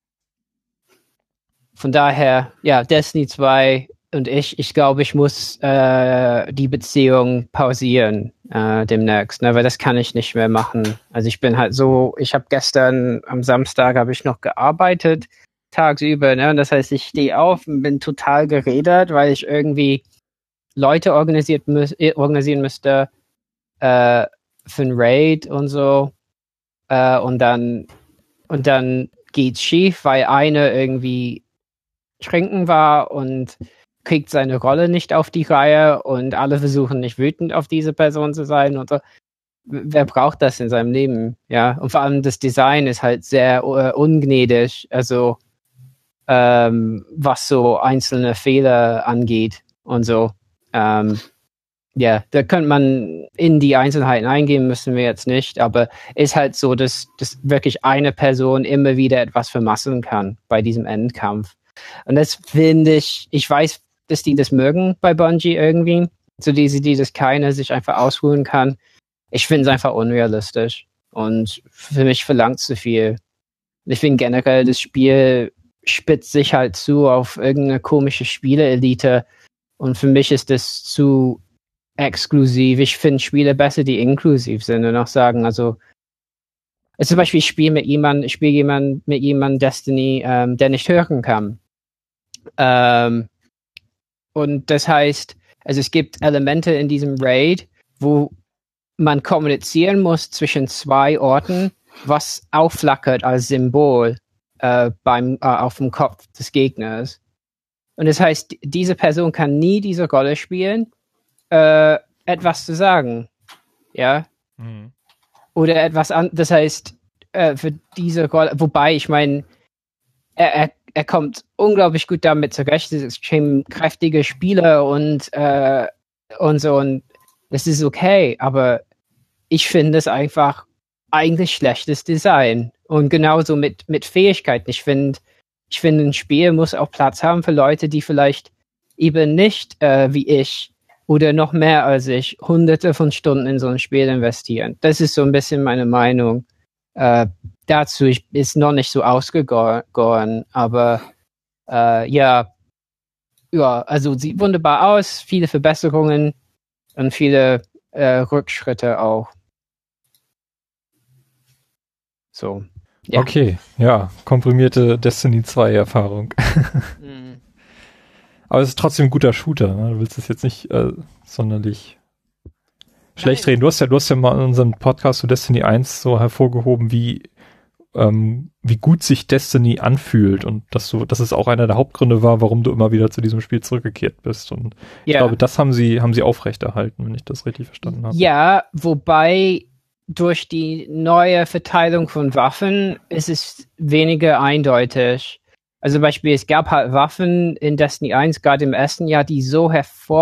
Von daher, ja, Destiny zwei und ich, ich glaube, ich muss äh, die Beziehung pausieren äh, demnächst, ne, weil das kann ich nicht mehr machen. Also ich bin halt so, ich habe gestern am Samstag habe ich noch gearbeitet, tagsüber, ne, und das heißt, ich stehe auf und bin total gerädert, weil ich irgendwie Leute organisiert mü- organisieren müsste äh, für ein Raid und so äh, und dann und dann geht's schief, weil einer irgendwie trinken war und kriegt seine Rolle nicht auf die Reihe und alle versuchen nicht wütend auf diese Person zu sein und so. Wer braucht das in seinem Leben? Ja, und vor allem das Design ist halt sehr uh, ungnädig, also ähm, was so einzelne Fehler angeht und so. Ähm, ja, da könnte man in die Einzelheiten eingehen, müssen wir jetzt nicht, aber ist halt so, dass, dass wirklich eine Person immer wieder etwas vermasseln kann bei diesem Endkampf. Und das finde ich, ich weiß, dass die das mögen bei Bungie irgendwie, so diese, die das keiner sich einfach ausruhen kann. Ich finde es einfach unrealistisch und für mich verlangt zu viel. Ich finde generell, das Spiel spitzt sich halt zu auf irgendeine komische Spieleelite und für mich ist das zu exklusiv. Ich finde Spiele besser, die inklusiv sind und auch sagen, also, also zum Beispiel ich spiele mit jemandem, ich spiele jemand, mit jemandem Destiny, ähm, der nicht hören kann. Ähm, und das heißt, also es gibt Elemente in diesem Raid, wo man kommunizieren muss zwischen zwei Orten, was aufflackert als Symbol äh, beim, äh, auf dem Kopf des Gegners. Und das heißt, diese Person kann nie diese Rolle spielen, äh, etwas zu sagen. Ja. Mhm. Oder etwas an, das heißt, äh, für diese Rolle, wobei, ich meine, er, er, er kommt unglaublich gut damit zurecht, das ist extrem kräftige Spieler und, äh, und so, und das ist okay, aber ich finde es einfach eigentlich schlechtes Design. Und genauso mit, mit Fähigkeiten. Ich finde, ich finde, ein Spiel muss auch Platz haben für Leute, die vielleicht eben nicht, äh, wie ich, oder noch mehr als ich, hunderte von Stunden in so ein Spiel investieren. Das ist so ein bisschen meine Meinung. Äh, dazu ich, ist noch nicht so ausgegoren, aber äh, ja, ja, also sieht wunderbar aus, viele Verbesserungen und viele äh, Rückschritte auch. So. Ja. Okay, ja, komprimierte Destiny zwei Erfahrung. Mhm. Aber es ist trotzdem ein guter Shooter, ne? Du willst es jetzt nicht äh, sonderlich schlecht reden. Du hast ja, du hast ja mal in unserem Podcast zu Destiny eins so hervorgehoben, wie ähm, wie gut sich Destiny anfühlt und dass du, dass es auch einer der Hauptgründe war, warum du immer wieder zu diesem Spiel zurückgekehrt bist. Und ja. Ich glaube, das haben sie, haben sie aufrechterhalten, wenn ich das richtig verstanden habe. Ja, wobei durch die neue Verteilung von Waffen ist es weniger eindeutig. Also zum Beispiel, es gab halt Waffen in Destiny eins, gerade im ersten Jahr, die so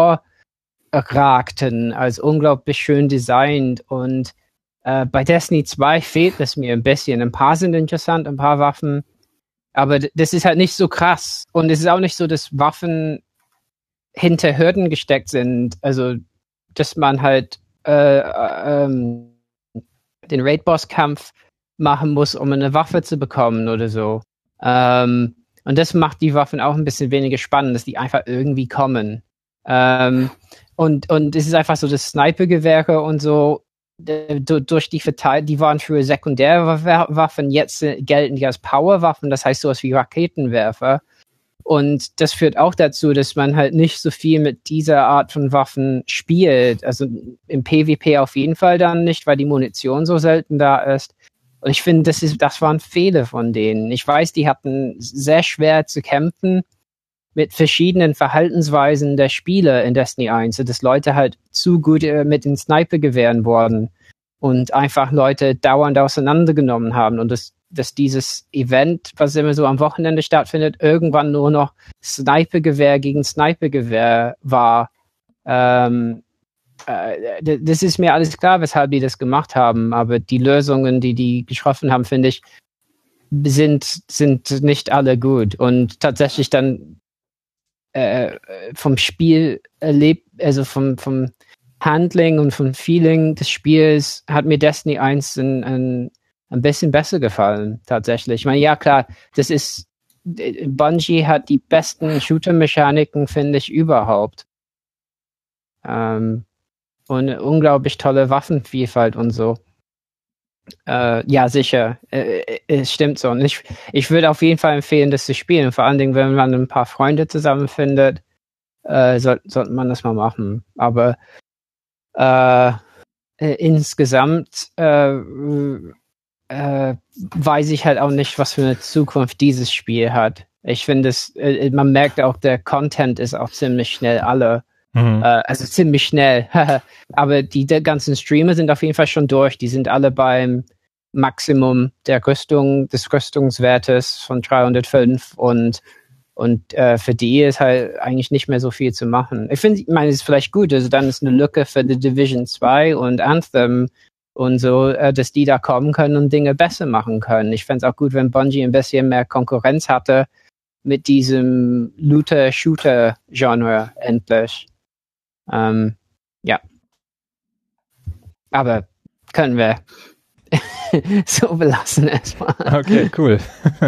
hervorragten, als unglaublich schön designt. Und äh, bei Destiny zwei fehlt es mir ein bisschen. Ein paar sind interessant, ein paar Waffen. Aber d- das ist halt nicht so krass. Und es ist auch nicht so, dass Waffen hinter Hürden gesteckt sind. Also, dass man halt äh, äh, ähm, den Raid-Boss-Kampf machen muss, um eine Waffe zu bekommen oder so. Ähm, und das macht die Waffen auch ein bisschen weniger spannend, dass die einfach irgendwie kommen. Ähm, und, und es ist einfach so, dass Sniper-Gewehre und so d- durch die Verteilung, die waren für Sekundärwaffen, jetzt gelten die als Powerwaffen, das heißt sowas wie Raketenwerfer. Und das führt auch dazu, dass man halt nicht so viel mit dieser Art von Waffen spielt. Also im PvP auf jeden Fall dann nicht, weil die Munition so selten da ist. Und ich finde, das ist, das waren Fehler von denen. Ich weiß, die hatten sehr schwer zu kämpfen mit verschiedenen Verhaltensweisen der Spieler in Destiny eins, dass Leute halt zu gut äh, mit den Sniper-Gewehren wurden und einfach Leute dauernd auseinandergenommen haben und das dass dieses Event, was immer so am Wochenende stattfindet, irgendwann nur noch Snipergewehr gegen Snipergewehr war. Ähm, äh, d- das ist mir alles klar, weshalb die das gemacht haben, aber die Lösungen, die die getroffen haben, finde ich, sind, sind nicht alle gut. Und tatsächlich dann äh, vom Spiel erlebt, also vom, vom Handling und vom Feeling des Spiels hat mir Destiny eins ein, ein ein bisschen besser gefallen, tatsächlich. Ich meine, ja klar, das ist, Bungie hat die besten Shooter-Mechaniken, finde ich, überhaupt. Ähm, und eine unglaublich tolle Waffenvielfalt und so. Äh, ja, sicher, äh, es stimmt so. Und ich, ich würde auf jeden Fall empfehlen, das zu spielen. Vor allen Dingen, wenn man ein paar Freunde zusammenfindet, äh, soll, sollte man das mal machen. Aber äh, äh, insgesamt äh, Äh, weiß ich halt auch nicht, was für eine Zukunft dieses Spiel hat. Ich finde es, äh, man merkt auch, der Content ist auch ziemlich schnell alle. Mhm. Äh, also ziemlich schnell. Aber die der ganzen Streamer sind auf jeden Fall schon durch. Die sind alle beim Maximum der Rüstung, des Rüstungswertes von dreihundertfünf und und äh, für die ist halt eigentlich nicht mehr so viel zu machen. Ich finde, ich meine, es ist vielleicht gut, also dann ist eine Lücke für The Division zwei und Anthem und so, äh, dass die da kommen können und Dinge besser machen können. Ich fände es auch gut, wenn Bungie ein bisschen mehr Konkurrenz hatte mit diesem Looter-Shooter-Genre endlich. Ähm, ja. Aber können wir so belassen erstmal. Okay, cool.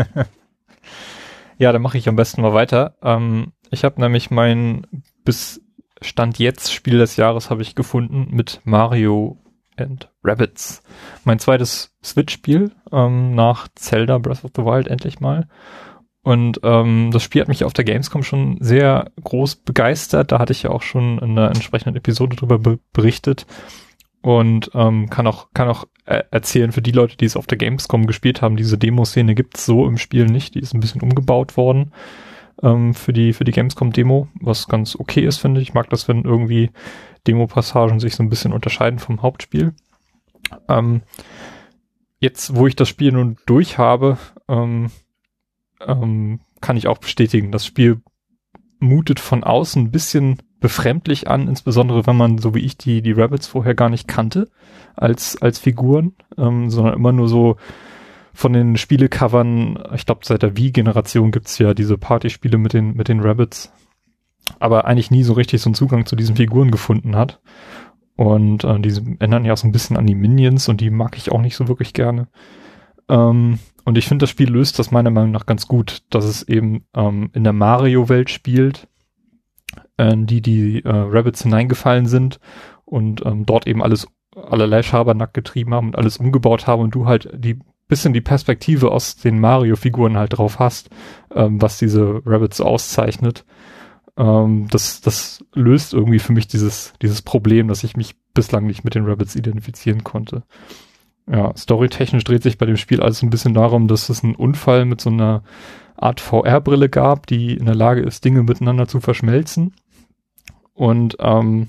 Ja, dann mache ich am besten mal weiter. Ähm, ich habe nämlich mein bis Stand jetzt Spiel des Jahres habe ich gefunden mit Mario and Rabbids. Mein zweites Switch-Spiel ähm, nach Zelda Breath of the Wild endlich mal. Und ähm, das Spiel hat mich auf der Gamescom schon sehr groß begeistert. Da hatte ich ja auch schon in einer entsprechenden Episode drüber be- berichtet. Und ähm, kann auch kann auch äh, erzählen für die Leute, die es auf der Gamescom gespielt haben, diese Demo-Szene gibt's so im Spiel nicht. Die ist ein bisschen umgebaut worden ähm, für die für die Gamescom-Demo, was ganz okay ist, finde ich. Ich mag das, wenn irgendwie Demo-Passagen sich so ein bisschen unterscheiden vom Hauptspiel. Ähm, jetzt, wo ich das Spiel nun durch habe, ähm, ähm, kann ich auch bestätigen, das Spiel mutet von außen ein bisschen befremdlich an, insbesondere wenn man, so wie ich, die die Rabbids vorher gar nicht kannte als als Figuren, ähm, sondern immer nur so von den Spielecovern, ich glaube seit der Wii-Generation gibt's ja diese Partyspiele mit den mit den Rabbids, aber eigentlich nie so richtig so einen Zugang zu diesen Figuren gefunden hat. Und äh, diese erinnern ja so ein bisschen an die Minions und die mag ich auch nicht so wirklich gerne. Ähm, und ich finde, das Spiel löst das meiner Meinung nach ganz gut, dass es eben ähm, in der Mario-Welt spielt, in die die äh, Rabbids hineingefallen sind und ähm, dort eben alles, allerlei Schabernack getrieben haben und alles umgebaut haben und du halt die bisschen die Perspektive aus den Mario-Figuren halt drauf hast, ähm, was diese Rabbids auszeichnet. Ähm, das, das löst irgendwie für mich dieses, dieses Problem, dass ich mich bislang nicht mit den Rabbids identifizieren konnte. Ja, storytechnisch dreht sich bei dem Spiel alles ein bisschen darum, dass es einen Unfall mit so einer Art V R-Brille gab, die in der Lage ist, Dinge miteinander zu verschmelzen. Und ähm,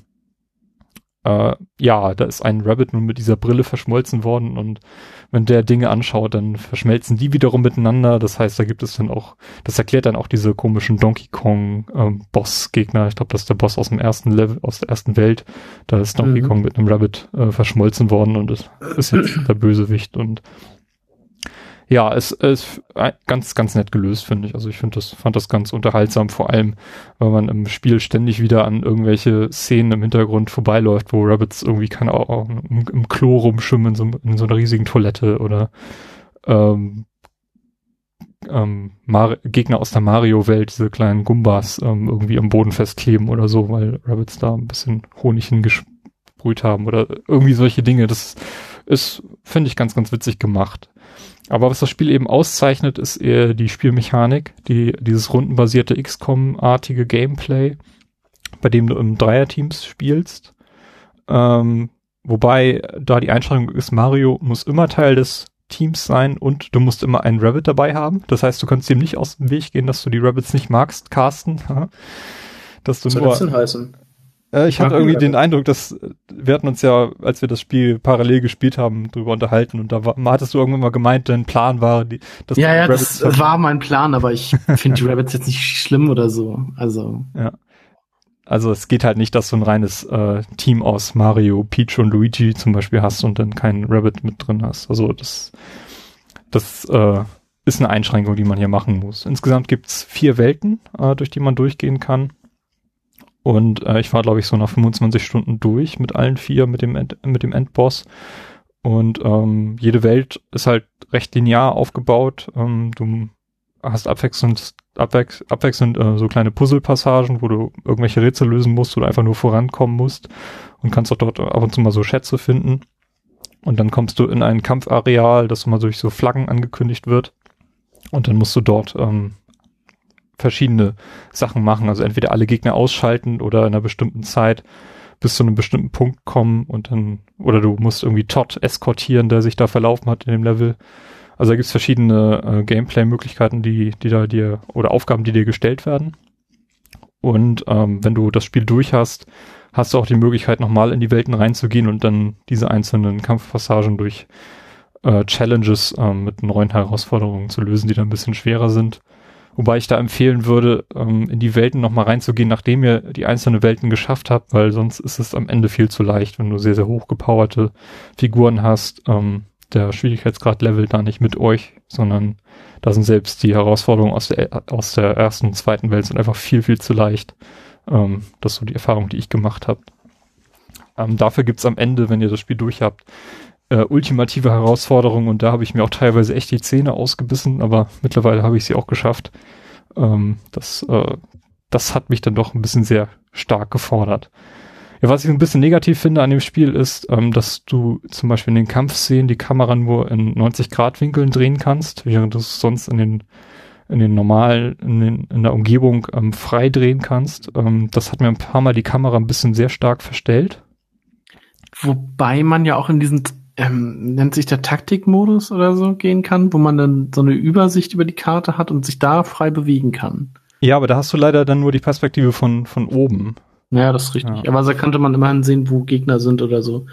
äh, ja, da ist ein Rabbit nun mit dieser Brille verschmolzen worden und wenn der Dinge anschaut, dann verschmelzen die wiederum miteinander. Das heißt, da gibt es dann auch, das erklärt dann auch diese komischen Donkey Kong ähm, Boss-Gegner. Ich glaube, das ist der Boss aus dem ersten Level, aus der ersten Welt. Da ist Donkey mhm. Kong mit einem Rabbit äh, verschmolzen worden und das ist jetzt der Bösewicht und ja, es ist ganz, ganz nett gelöst, finde ich. Also ich finde das, fand das ganz unterhaltsam, vor allem, weil man im Spiel ständig wieder an irgendwelche Szenen im Hintergrund vorbeiläuft, wo Rabbids irgendwie keine Ahnung, im, im Klo rumschwimmen, in so, in so einer riesigen Toilette oder ähm, ähm, Mar- Gegner aus der Mario-Welt, diese kleinen Gumbas, ähm, irgendwie am Boden festkleben oder so, weil Rabbids da ein bisschen Honig hingesprüht haben oder irgendwie solche Dinge. Das ist, finde ich, ganz, ganz witzig gemacht. Aber was das Spiel eben auszeichnet, ist eher die Spielmechanik, die dieses rundenbasierte X COM-artige Gameplay, bei dem du im Dreierteams spielst. Ähm, wobei da die Einschränkung ist, Mario muss immer Teil des Teams sein und du musst immer einen Rabbit dabei haben. Das heißt, du kannst dem nicht aus dem Weg gehen, dass du die Rabbits nicht magst, Carsten. dass du Was soll nur, das denn heißen? Äh, ich hatte irgendwie den Eindruck, dass wir hatten uns ja, als wir das Spiel parallel gespielt haben, drüber unterhalten und da war, hattest du irgendwann mal gemeint, dein Plan war, die, dass ja, ja, Rabbits das war mein Plan, aber ich finde die Rabbits jetzt nicht schlimm oder so. Also ja, also es geht halt nicht, dass du ein reines äh, Team aus Mario, Peach und Luigi zum Beispiel hast und dann keinen Rabbit mit drin hast. Also das, das äh, ist eine Einschränkung, die man hier machen muss. Insgesamt gibt's vier Welten, äh, durch die man durchgehen kann. Und äh, ich war, glaube ich, so nach fünfundzwanzig Stunden durch mit allen vier, mit dem End, mit dem Endboss. Und ähm, jede Welt ist halt recht linear aufgebaut. Ähm, du hast abwechselnd, abwech- abwechselnd äh, so kleine Puzzlepassagen, wo du irgendwelche Rätsel lösen musst oder einfach nur vorankommen musst. Und kannst auch dort ab und zu mal so Schätze finden. Und dann kommst du in ein Kampfareal, das mal durch so Flaggen angekündigt wird. Und dann musst du dort ähm, verschiedene Sachen machen, also entweder alle Gegner ausschalten oder in einer bestimmten Zeit bis zu einem bestimmten Punkt kommen und dann, oder du musst irgendwie Todd eskortieren, der sich da verlaufen hat in dem Level. Also da gibt's verschiedene äh, Gameplay-Möglichkeiten, die, die da dir, oder Aufgaben, die dir gestellt werden. Und ähm, wenn du das Spiel durch hast, hast du auch die Möglichkeit, nochmal in die Welten reinzugehen und dann diese einzelnen Kampfpassagen durch äh, Challenges äh, mit neuen Herausforderungen zu lösen, die dann ein bisschen schwerer sind. Wobei ich da empfehlen würde, ähm, in die Welten nochmal reinzugehen, nachdem ihr die einzelnen Welten geschafft habt, weil sonst ist es am Ende viel zu leicht, wenn du sehr, sehr hochgepowerte Figuren hast. Ähm, der Schwierigkeitsgrad levelt da nicht mit euch, sondern da sind selbst die Herausforderungen aus der, aus der ersten und zweiten Welt sind einfach viel, viel zu leicht. Ähm, das ist so die Erfahrung, die ich gemacht habe. Ähm, dafür gibt's am Ende, wenn ihr das Spiel durch habt, äh, ultimative Herausforderung und da habe ich mir auch teilweise echt die Zähne ausgebissen, aber mittlerweile habe ich sie auch geschafft. Ähm, das, äh, das hat mich dann doch ein bisschen sehr stark gefordert. Ja, was ich ein bisschen negativ finde an dem Spiel ist, ähm, dass du zum Beispiel in den Kampfszenen die Kamera nur in neunzig Grad Winkeln drehen kannst, während du es sonst in den in den normalen, in, den, in der Umgebung ähm, frei drehen kannst. Ähm, das hat mir ein paar Mal die Kamera ein bisschen sehr stark verstellt. Wobei man ja auch in diesen, ähm, nennt sich der Taktikmodus oder so, gehen kann, wo man dann so eine Übersicht über die Karte hat und sich da frei bewegen kann. Ja, aber da hast du leider dann nur die Perspektive von, von oben. Ja, das ist richtig. Ja. Aber da könnte man immerhin sehen, wo Gegner sind oder so.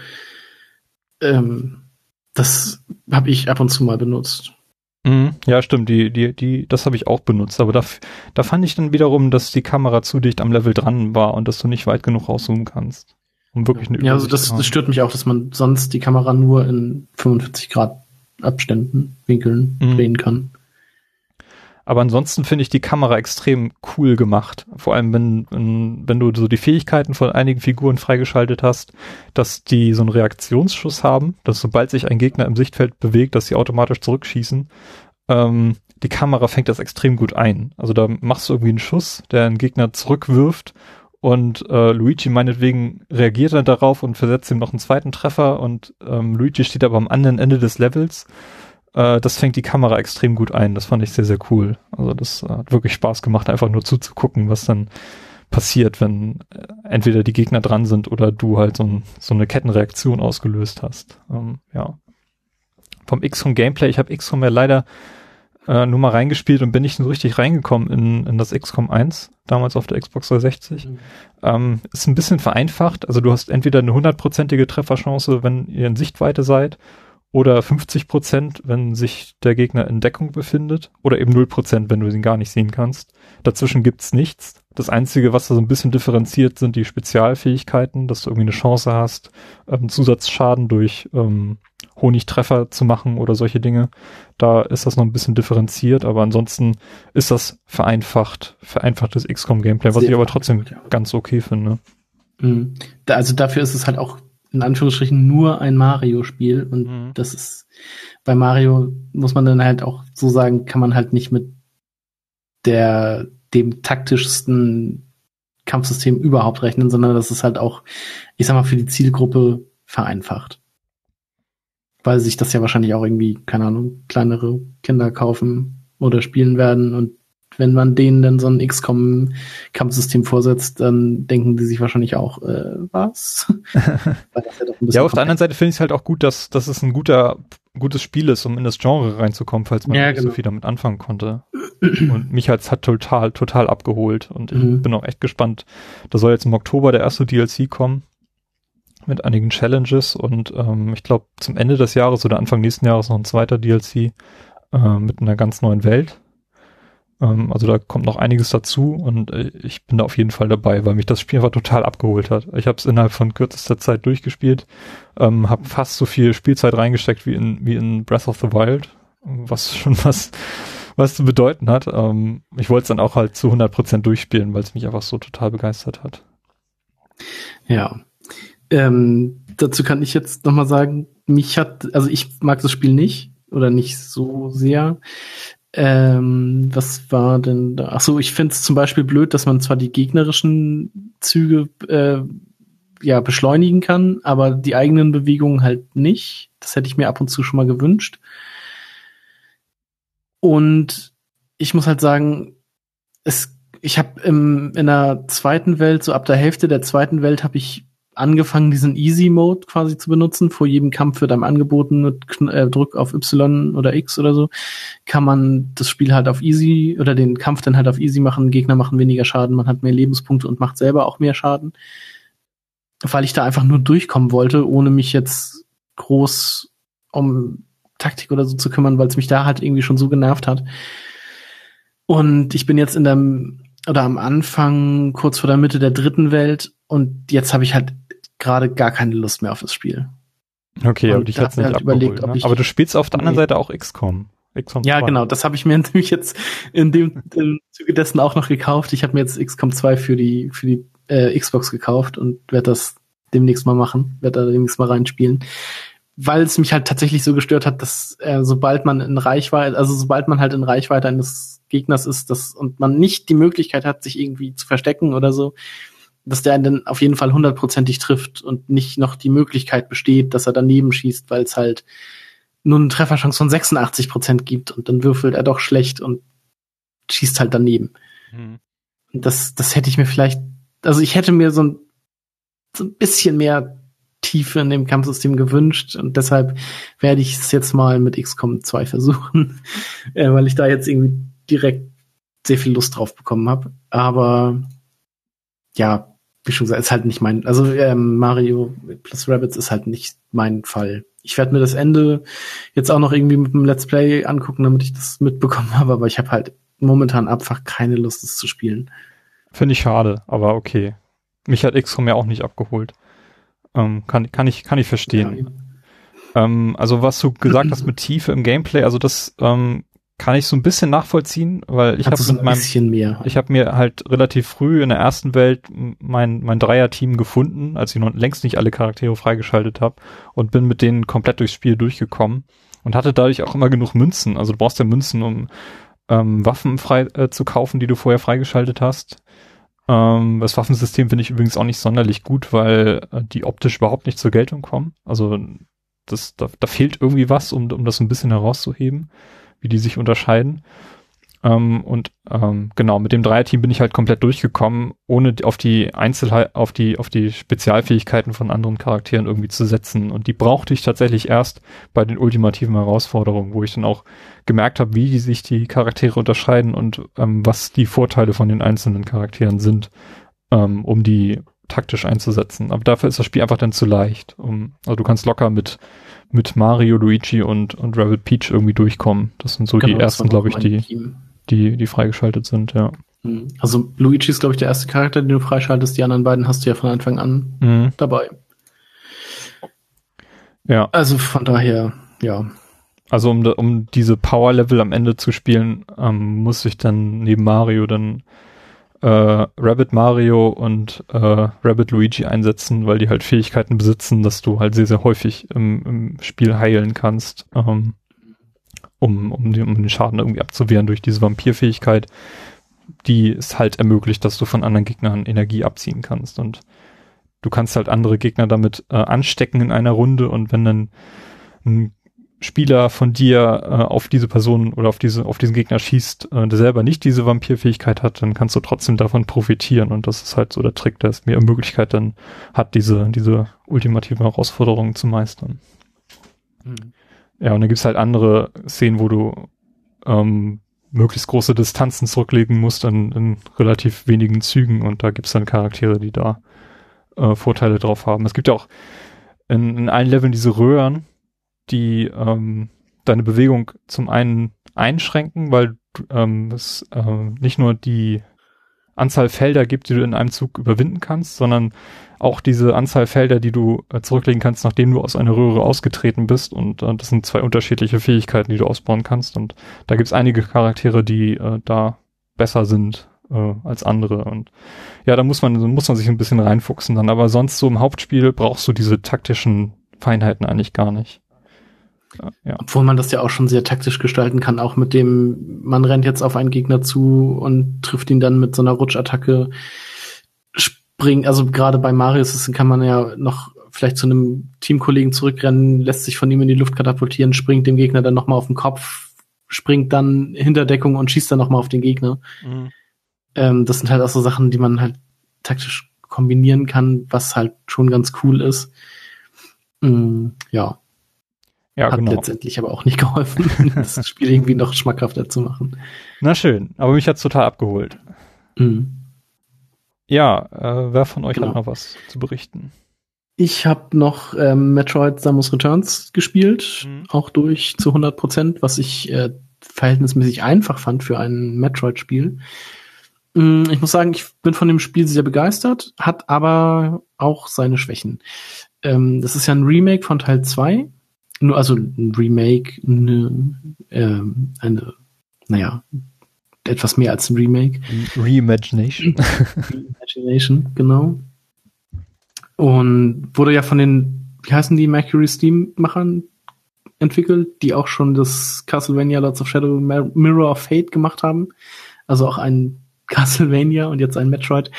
Ähm, das habe ich ab und zu mal benutzt. Mhm, ja, stimmt, die, die, die, das habe ich auch benutzt, aber da, da fand ich dann wiederum, dass die Kamera zu dicht am Level dran war und dass du nicht weit genug rauszoomen kannst, um wirklich eine Ja, also Übersicht das, zu haben. das stört mich auch, dass man sonst die Kamera nur in fünfundvierzig Grad Abständen, Winkeln Mhm. drehen kann. Aber ansonsten finde ich die Kamera extrem cool gemacht. Vor allem, wenn, wenn, wenn du so die Fähigkeiten von einigen Figuren freigeschaltet hast, dass die so einen Reaktionsschuss haben, dass sobald sich ein Gegner im Sichtfeld bewegt, dass sie automatisch zurückschießen. Ähm, die Kamera fängt das extrem gut ein. Also da machst du irgendwie einen Schuss, der einen Gegner zurückwirft und äh, Luigi meinetwegen reagiert dann darauf und versetzt ihm noch einen zweiten Treffer und ähm, Luigi steht aber am anderen Ende des Levels. Das fängt die Kamera extrem gut ein. Das fand ich sehr, sehr cool. Also das hat wirklich Spaß gemacht, einfach nur zuzugucken, was dann passiert, wenn entweder die Gegner dran sind oder du halt so, ein, so eine Kettenreaktion ausgelöst hast. Ähm, ja. Vom X COM Gameplay, ich habe X COM ja leider äh, nur mal reingespielt und bin nicht so richtig reingekommen in, in das X COM eins, damals auf der Xbox dreihundertsechzig. Mhm. Ähm, ist ein bisschen vereinfacht. Also du hast entweder eine hundertprozentige Trefferchance, wenn ihr in Sichtweite seid, oder fünfzig Prozent, wenn sich der Gegner in Deckung befindet, oder eben null Prozent, wenn du ihn gar nicht sehen kannst. Dazwischen gibt's nichts. Das Einzige, was da so ein bisschen differenziert, sind die Spezialfähigkeiten, dass du irgendwie eine Chance hast, ähm, Zusatzschaden durch ähm, Honigtreffer zu machen oder solche Dinge. Da ist das noch ein bisschen differenziert, aber ansonsten ist das vereinfacht, vereinfachtes X COM Gameplay, was ich aber trotzdem ganz okay finde. Mhm. Da, also dafür ist es halt auch in Anführungsstrichen nur ein Mario-Spiel und mhm. das ist, bei Mario muss man dann halt auch so sagen, kann man halt nicht mit der, dem taktischsten Kampfsystem überhaupt rechnen, sondern das ist halt auch, ich sag mal, für die Zielgruppe vereinfacht. Weil sich das ja wahrscheinlich auch irgendwie, keine Ahnung, kleinere Kinder kaufen oder spielen werden und wenn man denen dann so ein X COM-Kampfsystem vorsetzt, dann denken die sich wahrscheinlich auch, äh, was? Weil das ja, doch ein bisschen ja, auf der anderen Seite finde ich es halt auch gut, dass, dass es ein guter, gutes Spiel ist, um in das Genre reinzukommen, falls man ja, nicht genau. so viel damit anfangen konnte. Und mich hat's hat total, total abgeholt. Und ich mhm. bin auch echt gespannt. Da soll jetzt im Oktober der erste D L C kommen. Mit einigen Challenges. Und ähm, ich glaube, zum Ende des Jahres oder Anfang nächsten Jahres noch ein zweiter D L C äh, mit einer ganz neuen Welt. Also da kommt noch einiges dazu und ich bin da auf jeden Fall dabei, weil mich das Spiel einfach total abgeholt hat. Ich habe es innerhalb von kürzester Zeit durchgespielt, ähm, habe fast so viel Spielzeit reingesteckt wie in wie in Breath of the Wild, was schon was was zu bedeuten hat. Ähm, ich wollte es dann auch halt zu hundert Prozent durchspielen, weil es mich einfach so total begeistert hat. Ja, ähm, dazu kann ich jetzt noch mal sagen, mich hat, also ich mag das Spiel nicht oder nicht so sehr. Ähm, was war denn da? Ach so, ich finde es zum Beispiel blöd, dass man zwar die gegnerischen Züge äh, ja beschleunigen kann, aber die eigenen Bewegungen halt nicht. Das hätte ich mir ab und zu schon mal gewünscht. Und ich muss halt sagen, es, ich habe in der zweiten Welt, so ab der Hälfte der zweiten Welt, habe ich angefangen, diesen Easy-Mode quasi zu benutzen. Vor jedem Kampf wird einem angeboten, mit äh, Druck auf Y oder X oder so, kann man das Spiel halt auf Easy oder den Kampf dann halt auf Easy machen. Gegner machen weniger Schaden, man hat mehr Lebenspunkte und macht selber auch mehr Schaden. Weil ich da einfach nur durchkommen wollte, ohne mich jetzt groß um Taktik oder so zu kümmern, weil es mich da halt irgendwie schon so genervt hat. Und ich bin jetzt in dem, oder am Anfang, kurz vor der Mitte der dritten Welt und jetzt habe ich halt gerade gar keine Lust mehr auf das Spiel. Okay, und aber dich hat's nicht halt abgeholt, überlegt, ne? Ich, aber du spielst auf der anderen nee. Seite auch X COM. X COM ja, zwei. Genau, das habe ich mir natürlich jetzt in dem im Zuge dessen auch noch gekauft. Ich habe mir jetzt X COM zwei für die für die äh, Xbox gekauft und werde das demnächst mal machen, werde da demnächst mal reinspielen. weil es mich halt tatsächlich so gestört hat, dass äh, sobald man in Reichweite, also sobald man halt in Reichweite eines Gegners ist, das und man nicht die Möglichkeit hat, sich irgendwie zu verstecken oder so, dass der einen dann auf jeden Fall hundertprozentig trifft und nicht noch die Möglichkeit besteht, dass er daneben schießt, weil es halt nur eine Trefferchance von sechsundachtzig Prozent gibt und dann würfelt er doch schlecht und schießt halt daneben. Hm. Das, das hätte ich mir vielleicht, also ich hätte mir so ein, so ein bisschen mehr Tiefe in dem Kampfsystem gewünscht und deshalb werde ich es jetzt mal mit X COM zwei versuchen, äh, weil ich da jetzt irgendwie direkt sehr viel Lust drauf bekommen habe. Aber ja, wie schon gesagt, ist halt nicht mein, also ähm, Mario plus Rabbids ist halt nicht mein Fall. Ich werde mir das Ende jetzt auch noch irgendwie mit einem Let's Play angucken, damit ich das mitbekommen habe, aber ich habe halt momentan einfach keine Lust, es zu spielen. Finde ich schade, aber okay. Mich hat X COM ja auch nicht abgeholt. Ähm, kann, kann ich, kann ich verstehen. Ja. Ähm, also was du gesagt hast mit Tiefe im Gameplay, also das ähm, kann ich so ein bisschen nachvollziehen, weil ich habe so mit meinem, mehr. ich habe mir halt relativ früh in der ersten Welt mein mein Dreier-Team gefunden, als ich noch längst nicht alle Charaktere freigeschaltet habe und bin mit denen komplett durchs Spiel durchgekommen und hatte dadurch auch immer genug Münzen. Also du brauchst ja Münzen, um ähm, Waffen frei äh, zu kaufen, die du vorher freigeschaltet hast. Ähm, das Waffensystem finde ich übrigens auch nicht sonderlich gut, weil äh, die optisch überhaupt nicht zur Geltung kommen. Also das da, da fehlt irgendwie was, um um das ein bisschen herauszuheben, wie die sich unterscheiden. Ähm, und ähm, genau, mit dem Dreierteam bin ich halt komplett durchgekommen, ohne auf die Einzelheit, auf die, auf die Spezialfähigkeiten von anderen Charakteren irgendwie zu setzen. Und die brauchte ich tatsächlich erst bei den ultimativen Herausforderungen, wo ich dann auch gemerkt habe, wie die sich die Charaktere unterscheiden und ähm, was die Vorteile von den einzelnen Charakteren sind, ähm, um die taktisch einzusetzen. Aber dafür ist das Spiel einfach dann zu leicht. Um, also du kannst locker mit mit Mario, Luigi und, und Rabbid Peach irgendwie durchkommen. Das sind so genau, die ersten, glaube ich, die, Team. die, die freigeschaltet sind, ja. Also Luigi ist, glaube ich, der erste Charakter, den du freischaltest. Die anderen beiden hast du ja von Anfang an mhm. dabei. Ja. Also von daher, ja. Also um, um diese Power-Level am Ende zu spielen, ähm, muss ich dann neben Mario dann Äh, Rabbid Mario und äh, Rabbid Luigi einsetzen, weil die halt Fähigkeiten besitzen, dass du halt sehr, sehr häufig im, im Spiel heilen kannst, ähm, um, um, den, um den Schaden irgendwie abzuwehren durch diese Vampirfähigkeit, die es halt ermöglicht, dass du von anderen Gegnern Energie abziehen kannst und du kannst halt andere Gegner damit äh, anstecken in einer Runde und wenn dann ein Spieler von dir äh, auf diese Person oder auf diese auf diesen Gegner schießt, äh, der selber nicht diese Vampirfähigkeit hat, dann kannst du trotzdem davon profitieren und das ist halt so der Trick, der es mir Möglichkeit dann hat, diese diese ultimativen Herausforderungen zu meistern. Mhm. Ja, und dann gibt's halt andere Szenen, wo du ähm, möglichst große Distanzen zurücklegen musst in, in relativ wenigen Zügen und da gibt's dann Charaktere, die da äh, Vorteile drauf haben. Es gibt ja auch in, in allen Leveln diese Röhren, die ähm, deine Bewegung zum einen einschränken, weil ähm, es äh, nicht nur die Anzahl Felder gibt, die du in einem Zug überwinden kannst, sondern auch diese Anzahl Felder, die du äh, zurücklegen kannst, nachdem du aus einer Röhre ausgetreten bist und äh, das sind zwei unterschiedliche Fähigkeiten, die du ausbauen kannst und da gibt es einige Charaktere, die äh, da besser sind äh, als andere und ja, da muss man muss man sich ein bisschen reinfuchsen dann, aber sonst so im Hauptspiel brauchst du diese taktischen Feinheiten eigentlich gar nicht. Ja. Obwohl man das ja auch schon sehr taktisch gestalten kann, auch mit dem, man rennt jetzt auf einen Gegner zu und trifft ihn dann mit so einer Rutschattacke, springt, also gerade bei Mario kann man ja noch vielleicht zu einem Teamkollegen zurückrennen, lässt sich von ihm in die Luft katapultieren, springt dem Gegner dann nochmal auf den Kopf, springt dann hinter Deckung und schießt dann nochmal auf den Gegner. Mhm. Ähm, das sind halt auch so Sachen, die man halt taktisch kombinieren kann, was halt schon ganz cool ist. Mhm, ja. Ja, hat genau. letztendlich aber auch nicht geholfen, das Spiel irgendwie noch schmackhafter zu machen. Na schön, aber mich hat's total abgeholt. Mhm. Ja, äh, wer von euch genau. hat noch was zu berichten? Ich habe noch ähm, Metroid Samus Returns gespielt, mhm. auch durch zu hundert Prozent, was ich äh, verhältnismäßig einfach fand für ein Metroid-Spiel. Mhm, ich muss sagen, ich bin von dem Spiel sehr begeistert, hat aber auch seine Schwächen. Ähm, das ist ja ein Remake von Teil zwei. Nur also ein Remake, eine, ähm, eine, naja, etwas mehr als ein Remake. Reimagination. Reimagination, genau. Und wurde ja von den wie heißen die Mercury Steam-Machern entwickelt, die auch schon das Castlevania Lords of Shadow Mirror of Fate gemacht haben. Also auch ein Castlevania und jetzt ein Metroid.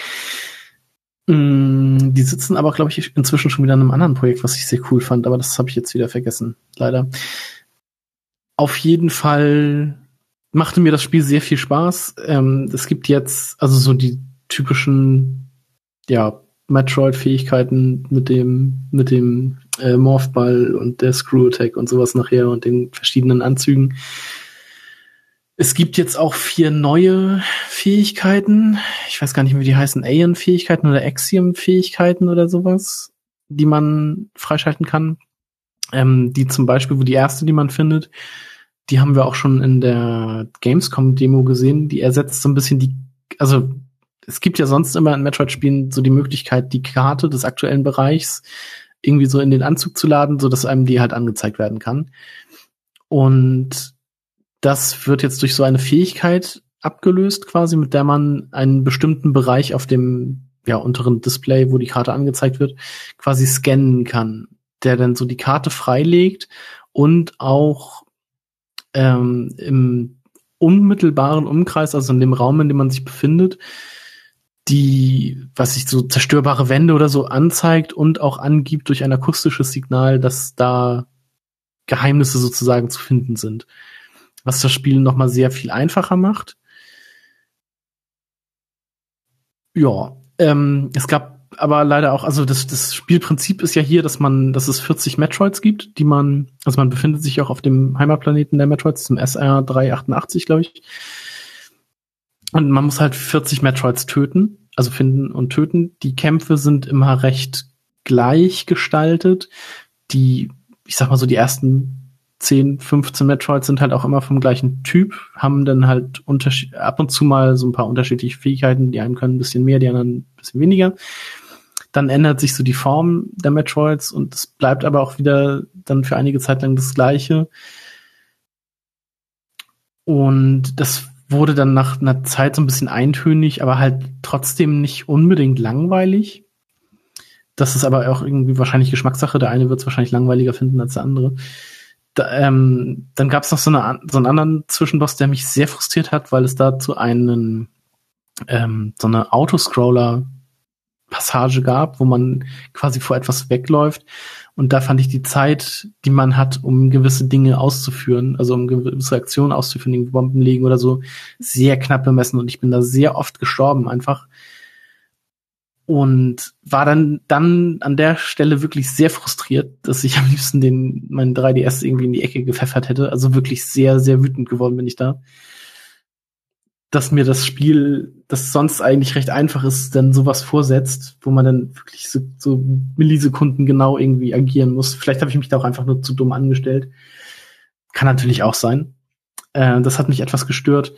Mm, die sitzen aber, glaube ich, inzwischen schon wieder in einem anderen Projekt, was ich sehr cool fand, aber das habe ich jetzt wieder vergessen, leider. Auf jeden Fall machte mir das Spiel sehr viel Spaß. Ähm, es gibt jetzt also so die typischen, ja, Metroid-Fähigkeiten mit dem mit dem äh, Morphball und der Screw-Attack und sowas nachher und den verschiedenen Anzügen. Es gibt jetzt auch vier neue Fähigkeiten. Ich weiß gar nicht, wie die heißen. Aeon-Fähigkeiten oder Axiom-Fähigkeiten oder sowas, die man freischalten kann. Ähm, die zum Beispiel, wo die erste, die man findet, die haben wir auch schon in der Gamescom-Demo gesehen. Die ersetzt so ein bisschen die, also es gibt ja sonst immer in Metroid-Spielen so die Möglichkeit, die Karte des aktuellen Bereichs irgendwie so in den Anzug zu laden, so dass einem die halt angezeigt werden kann. Und das wird jetzt durch so eine Fähigkeit abgelöst quasi, mit der man einen bestimmten Bereich auf dem ja unteren Display, wo die Karte angezeigt wird, quasi scannen kann, der dann so die Karte freilegt und auch ähm, im unmittelbaren Umkreis, also in dem Raum, in dem man sich befindet, die, was sich so zerstörbare Wände oder so anzeigt und auch angibt durch ein akustisches Signal, dass da Geheimnisse sozusagen zu finden sind. Was das Spiel nochmal sehr viel einfacher macht. Ja, ähm, es gab aber leider auch, also das, das Spielprinzip ist ja hier, dass man, dass es vierzig Metroids gibt, die man, also man befindet sich auch auf dem Heimatplaneten der Metroids, zum S R drei achtundachtzig, glaube ich. Und man muss halt vierzig Metroids töten, also finden und töten. Die Kämpfe sind immer recht gleich gestaltet. Die, ich sag mal so, die ersten zehn, fünfzehn Metroids sind halt auch immer vom gleichen Typ, haben dann halt unterschied- ab und zu mal so ein paar unterschiedliche Fähigkeiten. Die einen können ein bisschen mehr, die anderen ein bisschen weniger. Dann ändert sich so die Form der Metroids und es bleibt aber auch wieder dann für einige Zeit lang das Gleiche. Und das wurde dann nach einer Zeit so ein bisschen eintönig, aber halt trotzdem nicht unbedingt langweilig. Das ist aber auch irgendwie wahrscheinlich Geschmackssache. Der eine wird es wahrscheinlich langweiliger finden als der andere. Da, ähm, dann gab es noch so, eine, so einen anderen Zwischenboss, der mich sehr frustriert hat, weil es dazu einen ähm, so eine Autoscroller-Passage gab, wo man quasi vor etwas wegläuft. Und da fand ich die Zeit, die man hat, um gewisse Dinge auszuführen, also um gewisse Aktionen auszuführen, irgendwie Bomben legen oder so, sehr knapp bemessen. Und ich bin da sehr oft gestorben einfach. Und war dann, dann an der Stelle wirklich sehr frustriert, dass ich am liebsten den, meinen drei D S irgendwie in die Ecke gepfeffert hätte. Also wirklich sehr, sehr wütend geworden bin ich da. Dass mir das Spiel, das sonst eigentlich recht einfach ist, dann sowas vorsetzt, wo man dann wirklich so, so Millisekunden genau irgendwie agieren muss. Vielleicht habe ich mich da auch einfach nur zu dumm angestellt. Kann natürlich auch sein. Äh, das hat mich etwas gestört.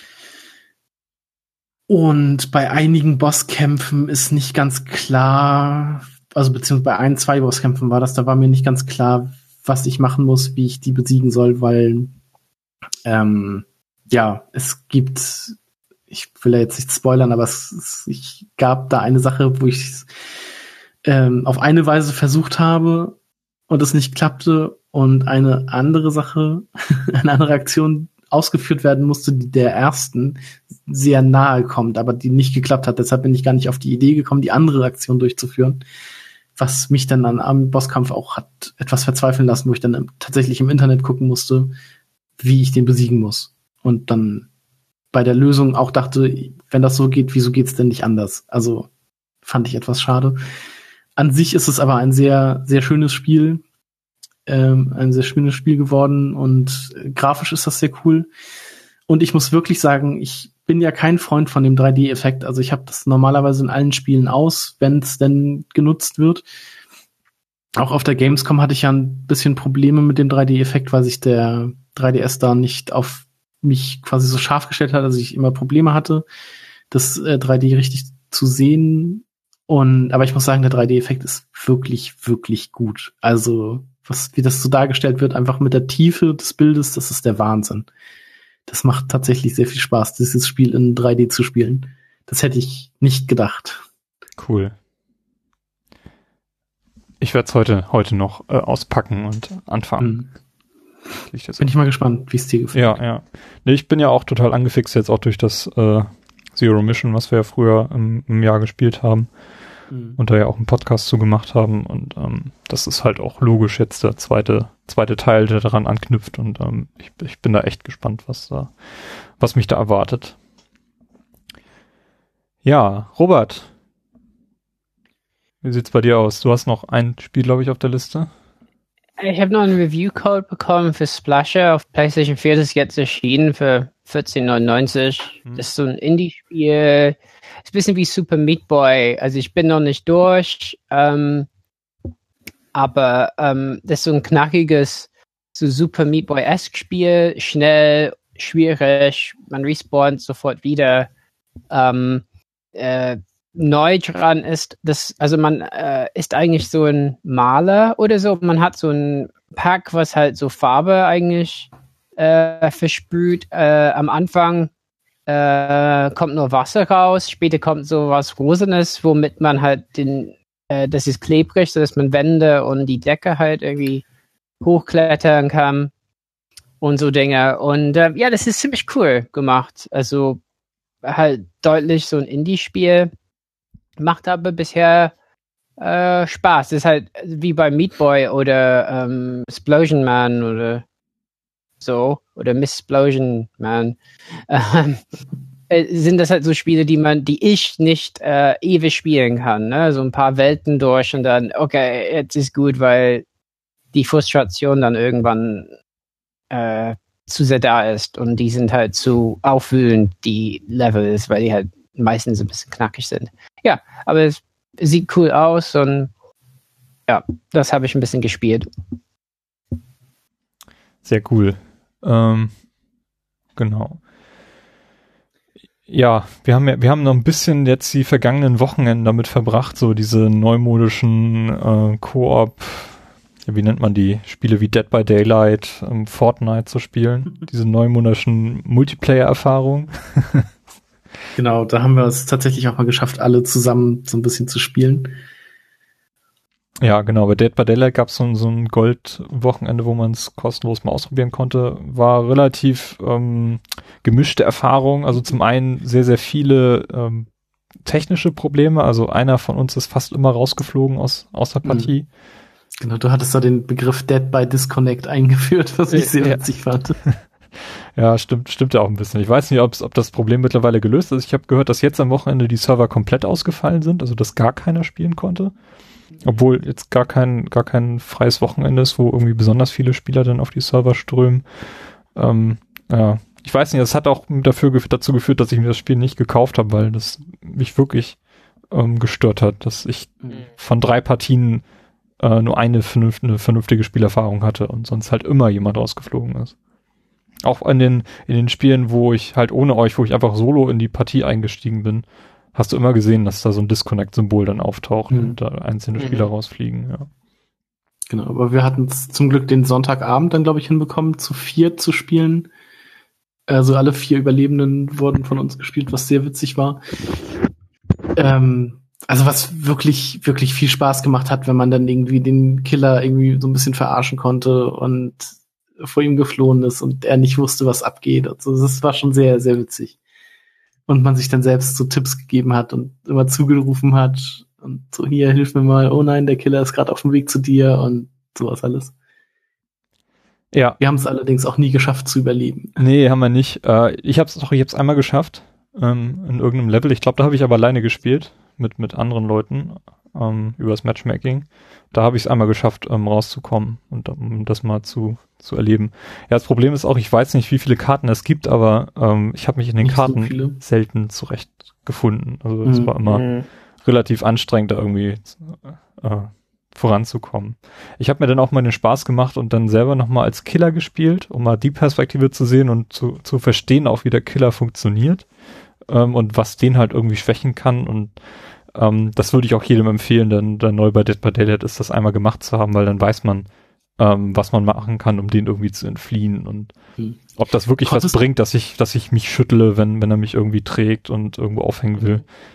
Und bei einigen Bosskämpfen ist nicht ganz klar, also beziehungsweise bei ein, zwei Bosskämpfen war das, da war mir nicht ganz klar, was ich machen muss, wie ich die besiegen soll, weil ähm, ja, es gibt, ich will ja jetzt nicht spoilern, aber es, es ich gab da eine Sache, wo ich ähm, auf eine Weise versucht habe und es nicht klappte und eine andere Sache, eine andere Aktion ausgeführt werden musste, die der ersten sehr nahe kommt, aber die nicht geklappt hat. Deshalb bin ich gar nicht auf die Idee gekommen, die andere Aktion durchzuführen, was mich dann an, am Bosskampf auch hat etwas verzweifeln lassen, wo ich dann tatsächlich im Internet gucken musste, wie ich den besiegen muss. Und dann bei der Lösung auch dachte, wenn das so geht, wieso geht's denn nicht anders? Also fand ich etwas schade. An sich ist es aber ein sehr, sehr schönes Spiel. Ähm, ein sehr schönes Spiel geworden und äh, grafisch ist das sehr cool. Und ich muss wirklich sagen, ich bin ja kein Freund von dem drei D-Effekt. Also ich habe das normalerweise in allen Spielen aus, wenn es denn genutzt wird. Auch auf der Gamescom hatte ich ja ein bisschen Probleme mit dem drei D-Effekt, weil sich der drei D S da nicht auf mich quasi so scharf gestellt hat, dass ich immer Probleme hatte, das äh, drei D richtig zu sehen. Und aber ich muss sagen, der drei D-Effekt ist wirklich, wirklich gut. Also was, wie das so dargestellt wird, einfach mit der Tiefe des Bildes, das ist der Wahnsinn. Das macht tatsächlich sehr viel Spaß, dieses Spiel in drei D zu spielen. Das hätte ich nicht gedacht. Cool. Ich werde es heute, heute noch äh, auspacken und anfangen. Mhm. Ich bin ich mal gespannt, wie es dir gefällt. Ja, ja. Nee, ich bin ja auch total angefixt jetzt auch durch das äh, Zero Mission, was wir ja früher im, im Jahr gespielt haben mhm. und da ja auch einen Podcast zu gemacht haben. Und ähm, das ist halt auch logisch jetzt der zweite, zweite Teil, der daran anknüpft. Und ähm, ich, ich bin da echt gespannt, was da, was mich da erwartet. Ja, Robert. Wie sieht's bei dir aus? Du hast noch ein Spiel, glaube ich, auf der Liste. Ich habe noch einen Review-Code bekommen für Splasher auf PlayStation vier, das ist jetzt erschienen für vierzehn neunundneunzig. Hm. Das ist so ein Indie-Spiel. Ist ein bisschen wie Super Meat Boy. Also ich bin noch nicht durch, ähm, aber ähm, das ist so ein knackiges, so Super Meat Boy-esque Spiel. Schnell, schwierig, man respawnt sofort wieder. Ähm, äh, neu dran ist, dass, also man äh, ist eigentlich so ein Maler oder so. Man hat so ein Pack, was halt so Farbe eigentlich äh, versprüht. Äh, am Anfang äh, kommt nur Wasser raus, später kommt so was Rosenes, womit man halt den, äh, das ist klebrig, sodass man Wände und die Decke halt irgendwie hochklettern kann und so Dinge. Und äh, ja, das ist ziemlich cool gemacht. Also halt deutlich so ein Indie-Spiel. Macht aber bisher äh, Spaß. Das ist halt wie bei Meat Boy oder ähm, Explosion Man oder so. Oder Miss Explosion Man. Ähm, äh, sind das halt so Spiele, die man, die ich nicht äh, ewig spielen kann. Ne? So ein paar Welten durch und dann, okay, jetzt ist gut, weil die Frustration dann irgendwann äh, zu sehr da ist. Und die sind halt zu aufwühlend, die Levels, weil die halt meistens ein bisschen knackig sind. Ja, aber es sieht cool aus und ja, das habe ich ein bisschen gespielt. Sehr cool. Ähm, genau. Ja, wir haben ja, wir haben noch ein bisschen jetzt die vergangenen Wochenenden damit verbracht, so diese neumodischen äh, Koop, wie nennt man die, Spiele wie Dead by Daylight, ähm, Fortnite zu spielen. Diese neumodischen Multiplayer-Erfahrungen. Genau, da haben wir es tatsächlich auch mal geschafft, alle zusammen so ein bisschen zu spielen. Ja, genau. Bei Dead by Daylight gab es so, so ein Gold-Wochenende, wo man es kostenlos mal ausprobieren konnte. War relativ ähm, gemischte Erfahrung. Also zum einen sehr, sehr viele ähm, technische Probleme. Also einer von uns ist fast immer rausgeflogen aus, aus der Partie. Genau, du hattest da den Begriff Dead by Disconnect eingeführt, was ich sehr ja. witzig fand. Ja, stimmt, stimmt ja auch ein bisschen. Ich weiß nicht, ob's, ob das Problem mittlerweile gelöst ist. Ich habe gehört, dass jetzt am Wochenende die Server komplett ausgefallen sind, also dass gar keiner spielen konnte. Obwohl jetzt gar kein, gar kein freies Wochenende ist, wo irgendwie besonders viele Spieler dann auf die Server strömen. Ähm, ja, ich weiß nicht, das hat auch dafür, dazu geführt, dass ich mir das Spiel nicht gekauft habe, weil das mich wirklich ähm, gestört hat, dass ich mhm. von drei Partien äh, nur eine, vernünft, eine vernünftige Spielerfahrung hatte und sonst halt immer jemand rausgeflogen ist. Auch in den, in den Spielen, wo ich halt ohne euch, wo ich einfach solo in die Partie eingestiegen bin, hast du immer gesehen, dass da so ein Disconnect-Symbol dann auftaucht mhm. und da einzelne mhm. Spieler rausfliegen, ja. Genau, aber wir hatten es zum Glück den Sonntagabend dann, glaube ich, hinbekommen, zu vier zu spielen. Also alle vier Überlebenden wurden von uns gespielt, was sehr witzig war. Ähm, also was wirklich, wirklich viel Spaß gemacht hat, wenn man dann irgendwie den Killer irgendwie so ein bisschen verarschen konnte und vor ihm geflohen ist und er nicht wusste, was abgeht. Also das war schon sehr, sehr witzig. Und man sich dann selbst so Tipps gegeben hat und immer zugerufen hat und so, hier, hilf mir mal, oh nein, der Killer ist gerade auf dem Weg zu dir und sowas alles. Ja. Wir haben es allerdings auch nie geschafft zu überleben. Nee, haben wir nicht. Äh, ich hab's doch, ich hab's einmal geschafft, ähm, in irgendeinem Level. Ich glaube, da habe ich aber alleine gespielt, mit, mit anderen Leuten, ähm, übers Matchmaking. Da habe ich es einmal geschafft, ähm, rauszukommen und um das mal zu, zu erleben. Ja, das Problem ist auch, ich weiß nicht, wie viele Karten es gibt, aber ähm, ich habe mich in den nicht Karten so selten zurechtgefunden. Also es mhm. war immer mhm. relativ anstrengend, da irgendwie äh, voranzukommen. Ich habe mir dann auch mal den Spaß gemacht und dann selber nochmal als Killer gespielt, um mal die Perspektive zu sehen und zu, zu verstehen, auch wie der Killer funktioniert ähm, und was den halt irgendwie schwächen kann. Und ähm, das würde ich auch jedem empfehlen, der, der neu bei Dead by Daylight ist, das einmal gemacht zu haben, weil dann weiß man, ähm, was man machen kann, um den irgendwie zu entfliehen und mhm. ob das wirklich Konntest was bringt, dass ich, dass ich mich schüttle, wenn, wenn er mich irgendwie trägt und irgendwo aufhängen will.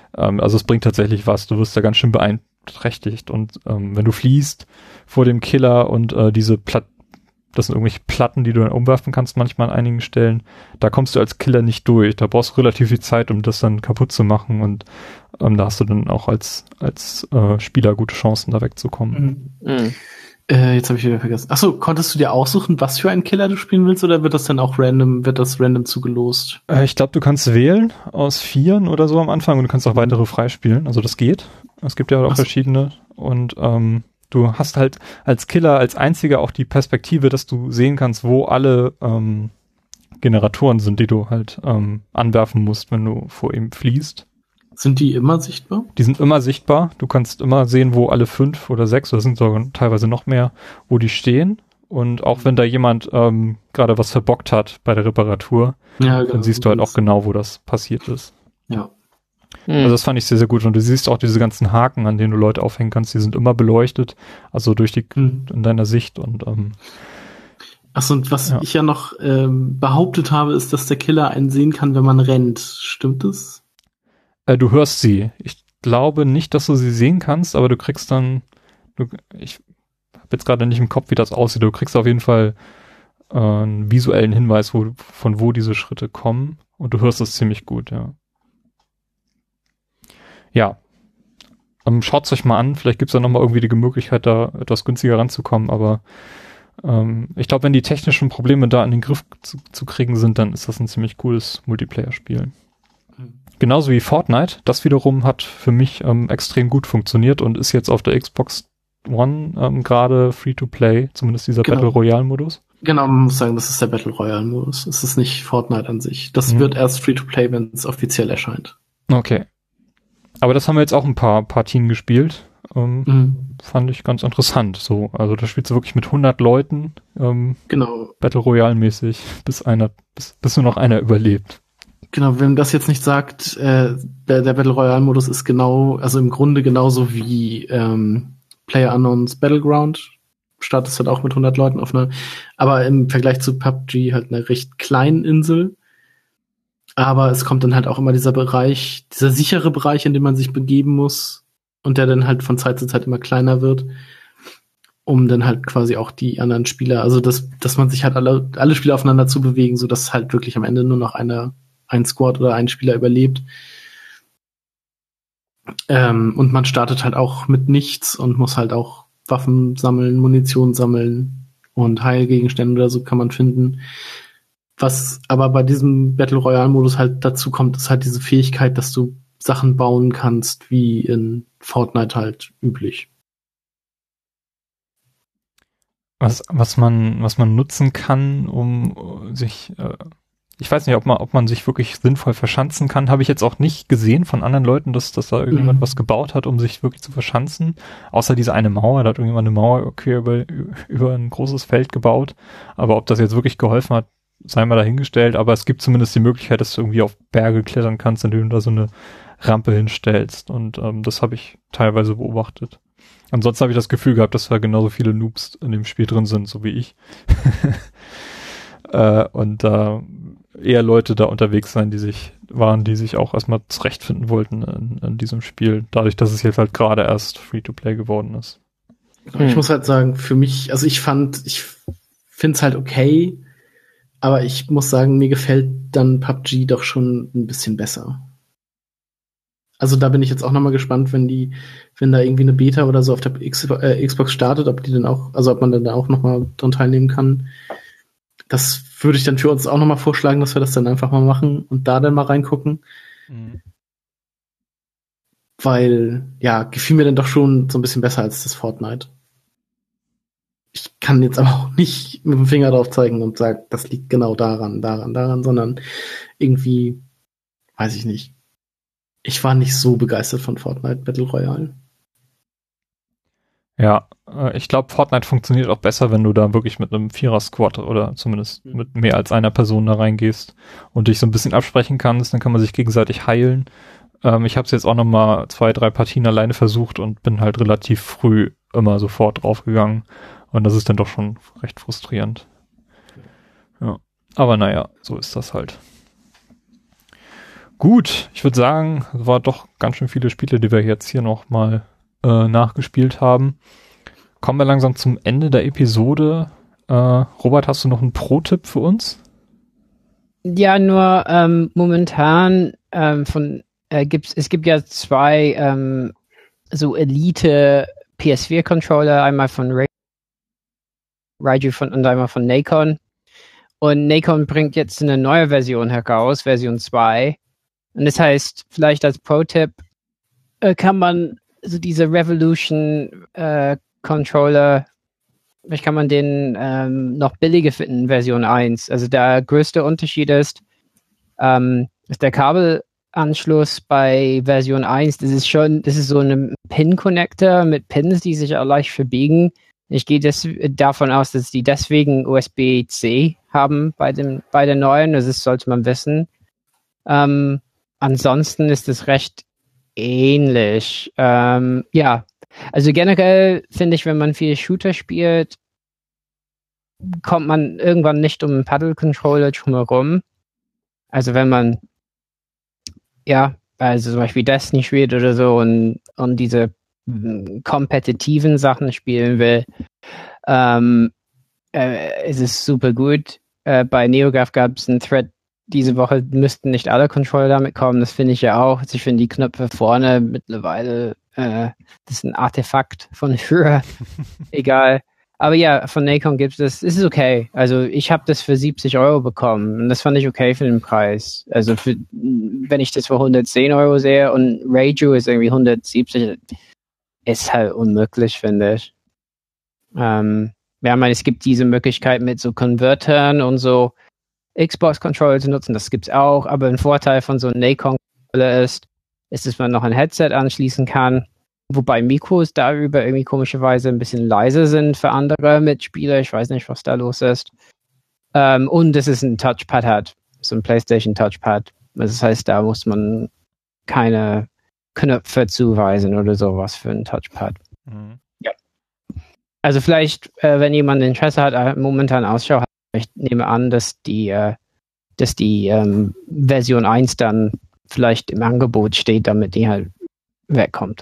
Ähm, also es bringt tatsächlich was. Du wirst da ganz schön beeinträchtigt. Und ähm, wenn du fliehst vor dem Killer und äh, diese Platt das sind irgendwelche Platten, die du dann umwerfen kannst, manchmal an einigen Stellen. Da kommst du als Killer nicht durch. Da brauchst du relativ viel Zeit, um das dann kaputt zu machen. Und ähm, da hast du dann auch als als äh, Spieler gute Chancen, da wegzukommen. Mhm. Mhm. Äh, jetzt habe ich wieder vergessen. Achso, konntest du dir aussuchen, was für einen Killer du spielen willst, oder wird das dann auch random, wird das random zugelost? Äh, ich glaube, du kannst wählen aus vieren oder so am Anfang und du kannst auch weitere freispielen. Also das geht. Es gibt ja auch Ach so. verschiedene. Und ähm, du hast halt als Killer, als einziger auch die Perspektive, dass du sehen kannst, wo alle ähm, Generatoren sind, die du halt ähm, anwerfen musst, wenn du vor ihm fliehst. Sind die immer sichtbar? Die sind immer sichtbar. Du kannst immer sehen, wo alle fünf oder sechs, oder sind sogar teilweise noch mehr, wo die stehen. Und auch wenn da jemand ähm, gerade was verbockt hat bei der Reparatur, Ja, dann siehst du halt auch genau, wo das passiert ist. Ja. Also das fand ich sehr, sehr gut. Und du siehst auch diese ganzen Haken, an denen du Leute aufhängen kannst, die sind immer beleuchtet, also durch die Mhm. in deiner Sicht. Und ähm, Achso, und was Ja. ich ja noch ähm, behauptet habe, ist, dass der Killer einen sehen kann, wenn man rennt. Stimmt das? äh, du hörst sie. Ich glaube nicht, dass du sie sehen kannst, aber du kriegst dann, du, ich habe jetzt gerade nicht im Kopf, wie das aussieht. Du kriegst auf jeden Fall äh, einen visuellen Hinweis, wo, von wo diese Schritte kommen. Und du hörst es ziemlich gut, ja. Ja. Ähm, schaut's euch mal an. Vielleicht gibt's da nochmal irgendwie die Möglichkeit, da etwas günstiger ranzukommen, aber ähm, ich glaube, wenn die technischen Probleme da in den Griff zu, zu kriegen sind, dann ist das ein ziemlich cooles Multiplayer-Spiel. Mhm. Genauso wie Fortnite. Das wiederum hat für mich ähm, extrem gut funktioniert und ist jetzt auf der Xbox One ähm, gerade Free-to-Play, zumindest dieser Genau. Battle Royale-Modus. Genau, man muss sagen, das ist der Battle Royale-Modus. Es ist nicht Fortnite an sich. Das Mhm. wird erst Free-to-Play, wenn es offiziell erscheint. Okay. Aber das haben wir jetzt auch ein paar Partien gespielt. Ähm, Mhm. Fand ich ganz interessant. So, also da spielst du wirklich mit hundert Leuten, ähm, Genau. Battle Royale-mäßig, bis einer, bis, bis nur noch einer überlebt. Genau, wenn das jetzt nicht sagt, äh, der, der Battle Royale-Modus ist genau, also im Grunde genauso wie ähm, PlayerUnknown's Battleground. Startest halt auch mit hundert Leuten auf einer, aber im Vergleich zu P U B G halt eine recht kleinen Insel. Aber es kommt dann halt auch immer dieser Bereich, dieser sichere Bereich, in den man sich begeben muss und der dann halt von Zeit zu Zeit immer kleiner wird, um dann halt quasi auch die anderen Spieler, also dass, dass man sich halt alle, alle Spieler aufeinander zu bewegen, sodass halt wirklich am Ende nur noch einer, ein Squad oder ein Spieler überlebt. Ähm, und man startet halt auch mit nichts und muss halt auch Waffen sammeln, Munition sammeln und Heilgegenstände oder so kann man finden. Was aber bei diesem Battle Royale-Modus halt dazu kommt, ist halt diese Fähigkeit, dass du Sachen bauen kannst, wie in Fortnite halt üblich. Was, was man, was man nutzen kann, um sich, äh, ich weiß nicht, ob man, ob man sich wirklich sinnvoll verschanzen kann, habe ich jetzt auch nicht gesehen von anderen Leuten, dass, dass da irgendjemand Mhm. was gebaut hat, um sich wirklich zu verschanzen. Außer diese eine Mauer, da hat irgendjemand eine Mauer okay, über, über ein großes Feld gebaut. Aber ob das jetzt wirklich geholfen hat, sei mal dahingestellt. Aber es gibt zumindest die Möglichkeit, dass du irgendwie auf Berge klettern kannst, indem du da so eine Rampe hinstellst. Und ähm, das habe ich teilweise beobachtet. Ansonsten habe ich das Gefühl gehabt, dass da genauso viele Noobs in dem Spiel drin sind, so wie ich. äh, und da äh, eher Leute da unterwegs sein, die sich waren, die sich auch erstmal zurechtfinden wollten in, in diesem Spiel, dadurch, dass es jetzt halt gerade erst Free-to-Play geworden ist. Ich hm. muss halt sagen, für mich, also ich fand, ich finde es halt okay, aber ich muss sagen, mir gefällt dann P U B G doch schon ein bisschen besser. Also da bin ich jetzt auch nochmal gespannt, wenn die, wenn da irgendwie eine Beta oder so auf der X, äh, Xbox startet, ob die dann auch, also ob man dann da auch nochmal dran teilnehmen kann. Das würde ich dann für uns auch nochmal vorschlagen, dass wir das dann einfach mal machen und da dann mal reingucken. Mhm. Weil, ja, gefiel mir dann doch schon so ein bisschen besser als das Fortnite. Ich kann jetzt aber auch nicht mit dem Finger drauf zeigen und sagen, das liegt genau daran, daran, daran, sondern irgendwie, weiß ich nicht. Ich war nicht so begeistert von Fortnite Battle Royale. Ja, äh, ich glaube, Fortnite funktioniert auch besser, wenn du da wirklich mit einem Vierer-Squad oder zumindest mit mehr als einer Person da reingehst und dich so ein bisschen absprechen kannst, dann kann man sich gegenseitig heilen. Ähm, ich habe es jetzt auch noch mal zwei, drei Partien alleine versucht und bin halt relativ früh immer sofort draufgegangen und das ist dann doch schon recht frustrierend. Ja, aber naja, so ist das halt. Gut, ich würde sagen, es war doch ganz schön viele Spiele, die wir jetzt hier noch mal äh, nachgespielt haben. Kommen wir langsam zum Ende der Episode. Äh, Robert, hast du noch einen Pro-Tipp für uns? Ja, nur ähm, momentan ähm, von äh, gibt's es gibt ja zwei ähm, so Elite P S vier Controller, einmal von Ra- Raiju von, und einmal von Nacon. Und Nacon bringt jetzt eine neue Version heraus, Version zwei. Und das heißt, vielleicht als Pro-Tipp äh, kann man so diese Revolution äh, Controller, vielleicht kann man den ähm, noch billiger finden, Version eins. Also der größte Unterschied ist, ähm, ist der Kabelanschluss bei Version eins. Das ist schon, das ist so ein Pin-Connector mit Pins, die sich auch leicht verbiegen. Ich gehe des, davon aus, dass die deswegen U S B C haben bei dem, bei der neuen. Das ist, sollte man wissen. Ähm, ansonsten ist es recht ähnlich. Ähm, ja, also generell finde ich, wenn man viel Shooter spielt, kommt man irgendwann nicht um einen Paddle-Controller drumherum. Also wenn man, ja, also zum Beispiel Destiny spielt oder so und, und diese m, kompetitiven Sachen spielen will, ähm, äh, ist es super gut. Äh, bei NeoGAF gab es einen Thread diese Woche, müssten nicht alle Controller damit kommen, das finde ich ja auch. Also ich finde die Knöpfe vorne mittlerweile, äh, das ist ein Artefakt von früher. Egal. Aber ja, von Nacon gibt es, es ist okay. Also ich habe das für siebzig Euro bekommen und das fand ich okay für den Preis. Also für, wenn ich das für hundertzehn Euro sehe und Raiju ist irgendwie hundertsiebzig, ist halt unmöglich, finde ich. Ähm, ja, ich meine, es gibt diese Möglichkeit mit so Convertern und so Xbox-Controller zu nutzen, das gibt's auch, aber ein Vorteil von so einem Nacon-Controller ist, ist, dass man noch ein Headset anschließen kann, wobei Mikros darüber irgendwie komischerweise ein bisschen leiser sind für andere Mitspieler, ich weiß nicht, was da los ist. Ähm, und dass es ein Touchpad hat, so ein PlayStation Touchpad. Das heißt, da muss man keine Knöpfe zuweisen oder sowas für ein Touchpad. Mhm. Ja. Also vielleicht, äh, wenn jemand Interesse hat, äh, momentan Ausschau hat, ich nehme an, dass die, äh, dass die ähm, Version eins dann vielleicht im Angebot steht, damit die halt wegkommt.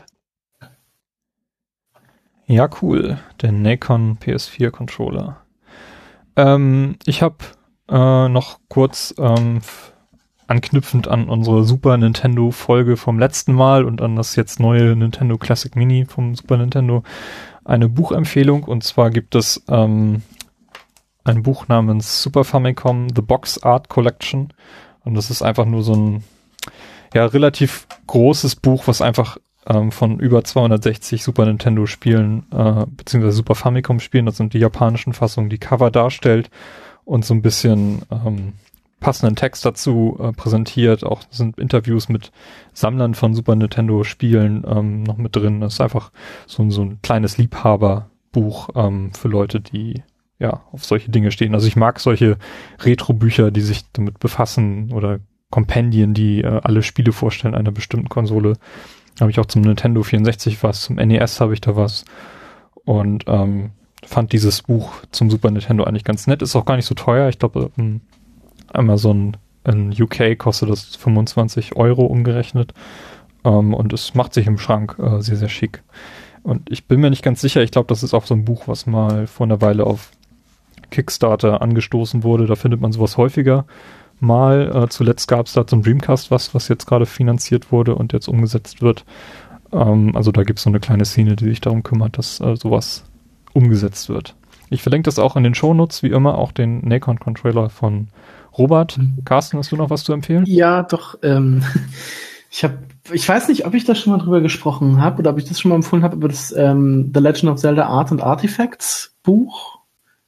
Ja, cool. Der Nacon P S vier Controller. Ähm, ich habe äh, noch kurz ähm, anknüpfend an unsere Super Nintendo Folge vom letzten Mal und an das jetzt neue Nintendo Classic Mini vom Super Nintendo eine Buchempfehlung. Und zwar gibt es ähm, ein Buch namens Super Famicom The Box Art Collection. Und das ist einfach nur so ein ja relativ großes Buch, was einfach ähm, von über zweihundertsechzig Super Nintendo Spielen äh, beziehungsweise Super Famicom Spielen, das sind die japanischen Fassungen, die Cover darstellt und so ein bisschen ähm, passenden Text dazu äh, präsentiert. Auch sind Interviews mit Sammlern von Super Nintendo Spielen ähm, noch mit drin. Das ist einfach so, so ein kleines Liebhaberbuch ähm, für Leute, die ja auf solche Dinge stehen. Also ich mag solche Retro-Bücher, die sich damit befassen oder Kompendien, die äh, alle Spiele vorstellen einer bestimmten Konsole. Da habe ich auch zum Nintendo vierundsechzig was, zum N E S habe ich da was und ähm, fand dieses Buch zum Super Nintendo eigentlich ganz nett. Ist auch gar nicht so teuer. Ich glaube, ähm, Amazon in U K kostet das fünfundzwanzig Euro umgerechnet ähm, und es macht sich im Schrank äh, sehr, sehr schick. Und ich bin mir nicht ganz sicher, ich glaube, das ist auch so ein Buch, was mal vor einer Weile auf Kickstarter angestoßen wurde. Da findet man sowas häufiger mal. Äh, zuletzt gab es da zum Dreamcast was, was jetzt gerade finanziert wurde und jetzt umgesetzt wird. Ähm, also da gibt es so eine kleine Szene, die sich darum kümmert, dass äh, sowas umgesetzt wird. Ich verlinke das auch in den Shownotes, wie immer, auch den Nacon-Controller von Robert. Mhm. Carsten, hast du noch was zu empfehlen? Ja, doch. Ähm, ich habe, ich weiß nicht, ob ich da schon mal drüber gesprochen habe oder ob ich das schon mal empfohlen habe, über das ähm, The Legend of Zelda Art and Artifacts Buch.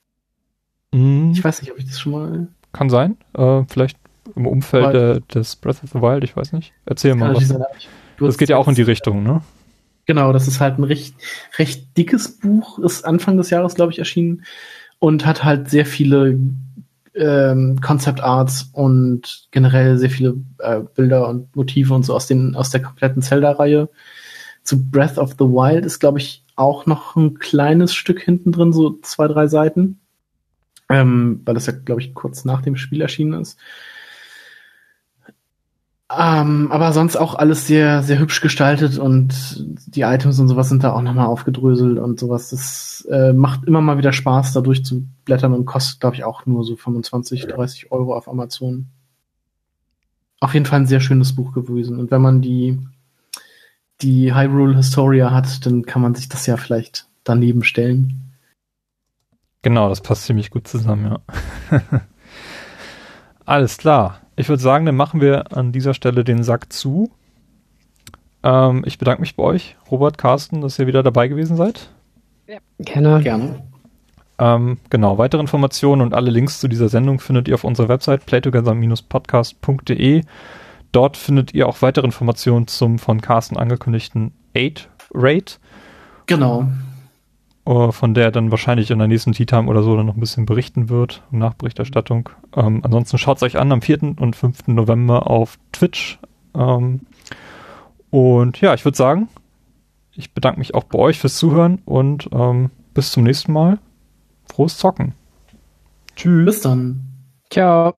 Mhm. Ich weiß nicht, ob ich das schon mal... Kann sein. Äh, vielleicht im Umfeld der, des Breath of the Wild, ich weiß nicht. Erzähl mal was. Sein, das geht ja auch in die Richtung, ne? Genau, das ist halt ein recht, recht dickes Buch, ist Anfang des Jahres, glaube ich, erschienen und hat halt sehr viele ähm, Concept Arts und generell sehr viele äh, Bilder und Motive und so aus den aus der kompletten Zelda-Reihe. Zu Breath of the Wild ist, glaube ich, auch noch ein kleines Stück hinten drin, so zwei, drei Seiten. Ähm, weil das ja, glaube ich, kurz nach dem Spiel erschienen ist. Ähm, aber sonst auch alles sehr, sehr hübsch gestaltet und die Items und sowas sind da auch nochmal aufgedröselt und sowas. Das äh, macht immer mal wieder Spaß, da durchzublättern und kostet, glaube ich, auch nur so fünfundzwanzig, dreißig Euro auf Amazon. Auf jeden Fall ein sehr schönes Buch gewesen. Und wenn man die, die Hyrule Historia hat, dann kann man sich das ja vielleicht daneben stellen. Genau, das passt ziemlich gut zusammen, ja. Alles klar. Ich würde sagen, dann machen wir an dieser Stelle den Sack zu. Ähm, ich bedanke mich bei euch, Robert, Carsten, dass ihr wieder dabei gewesen seid. Ja, gerne. Gerne. Ähm, genau, weitere Informationen und alle Links zu dieser Sendung findet ihr auf unserer Website playtogether Bindestrich podcast punkt de. Dort findet ihr auch weitere Informationen zum von Carsten angekündigten Aid Raid. Genau. Von der er dann wahrscheinlich in der nächsten Tea Time oder so dann noch ein bisschen berichten wird, Nachberichterstattung. Ähm, ansonsten schaut es euch an am vierten und fünften November auf Twitch. Ähm, und ja, ich würde sagen, ich bedanke mich auch bei euch fürs Zuhören und ähm, bis zum nächsten Mal. Frohes Zocken. Tschüss. Bis dann. Ciao.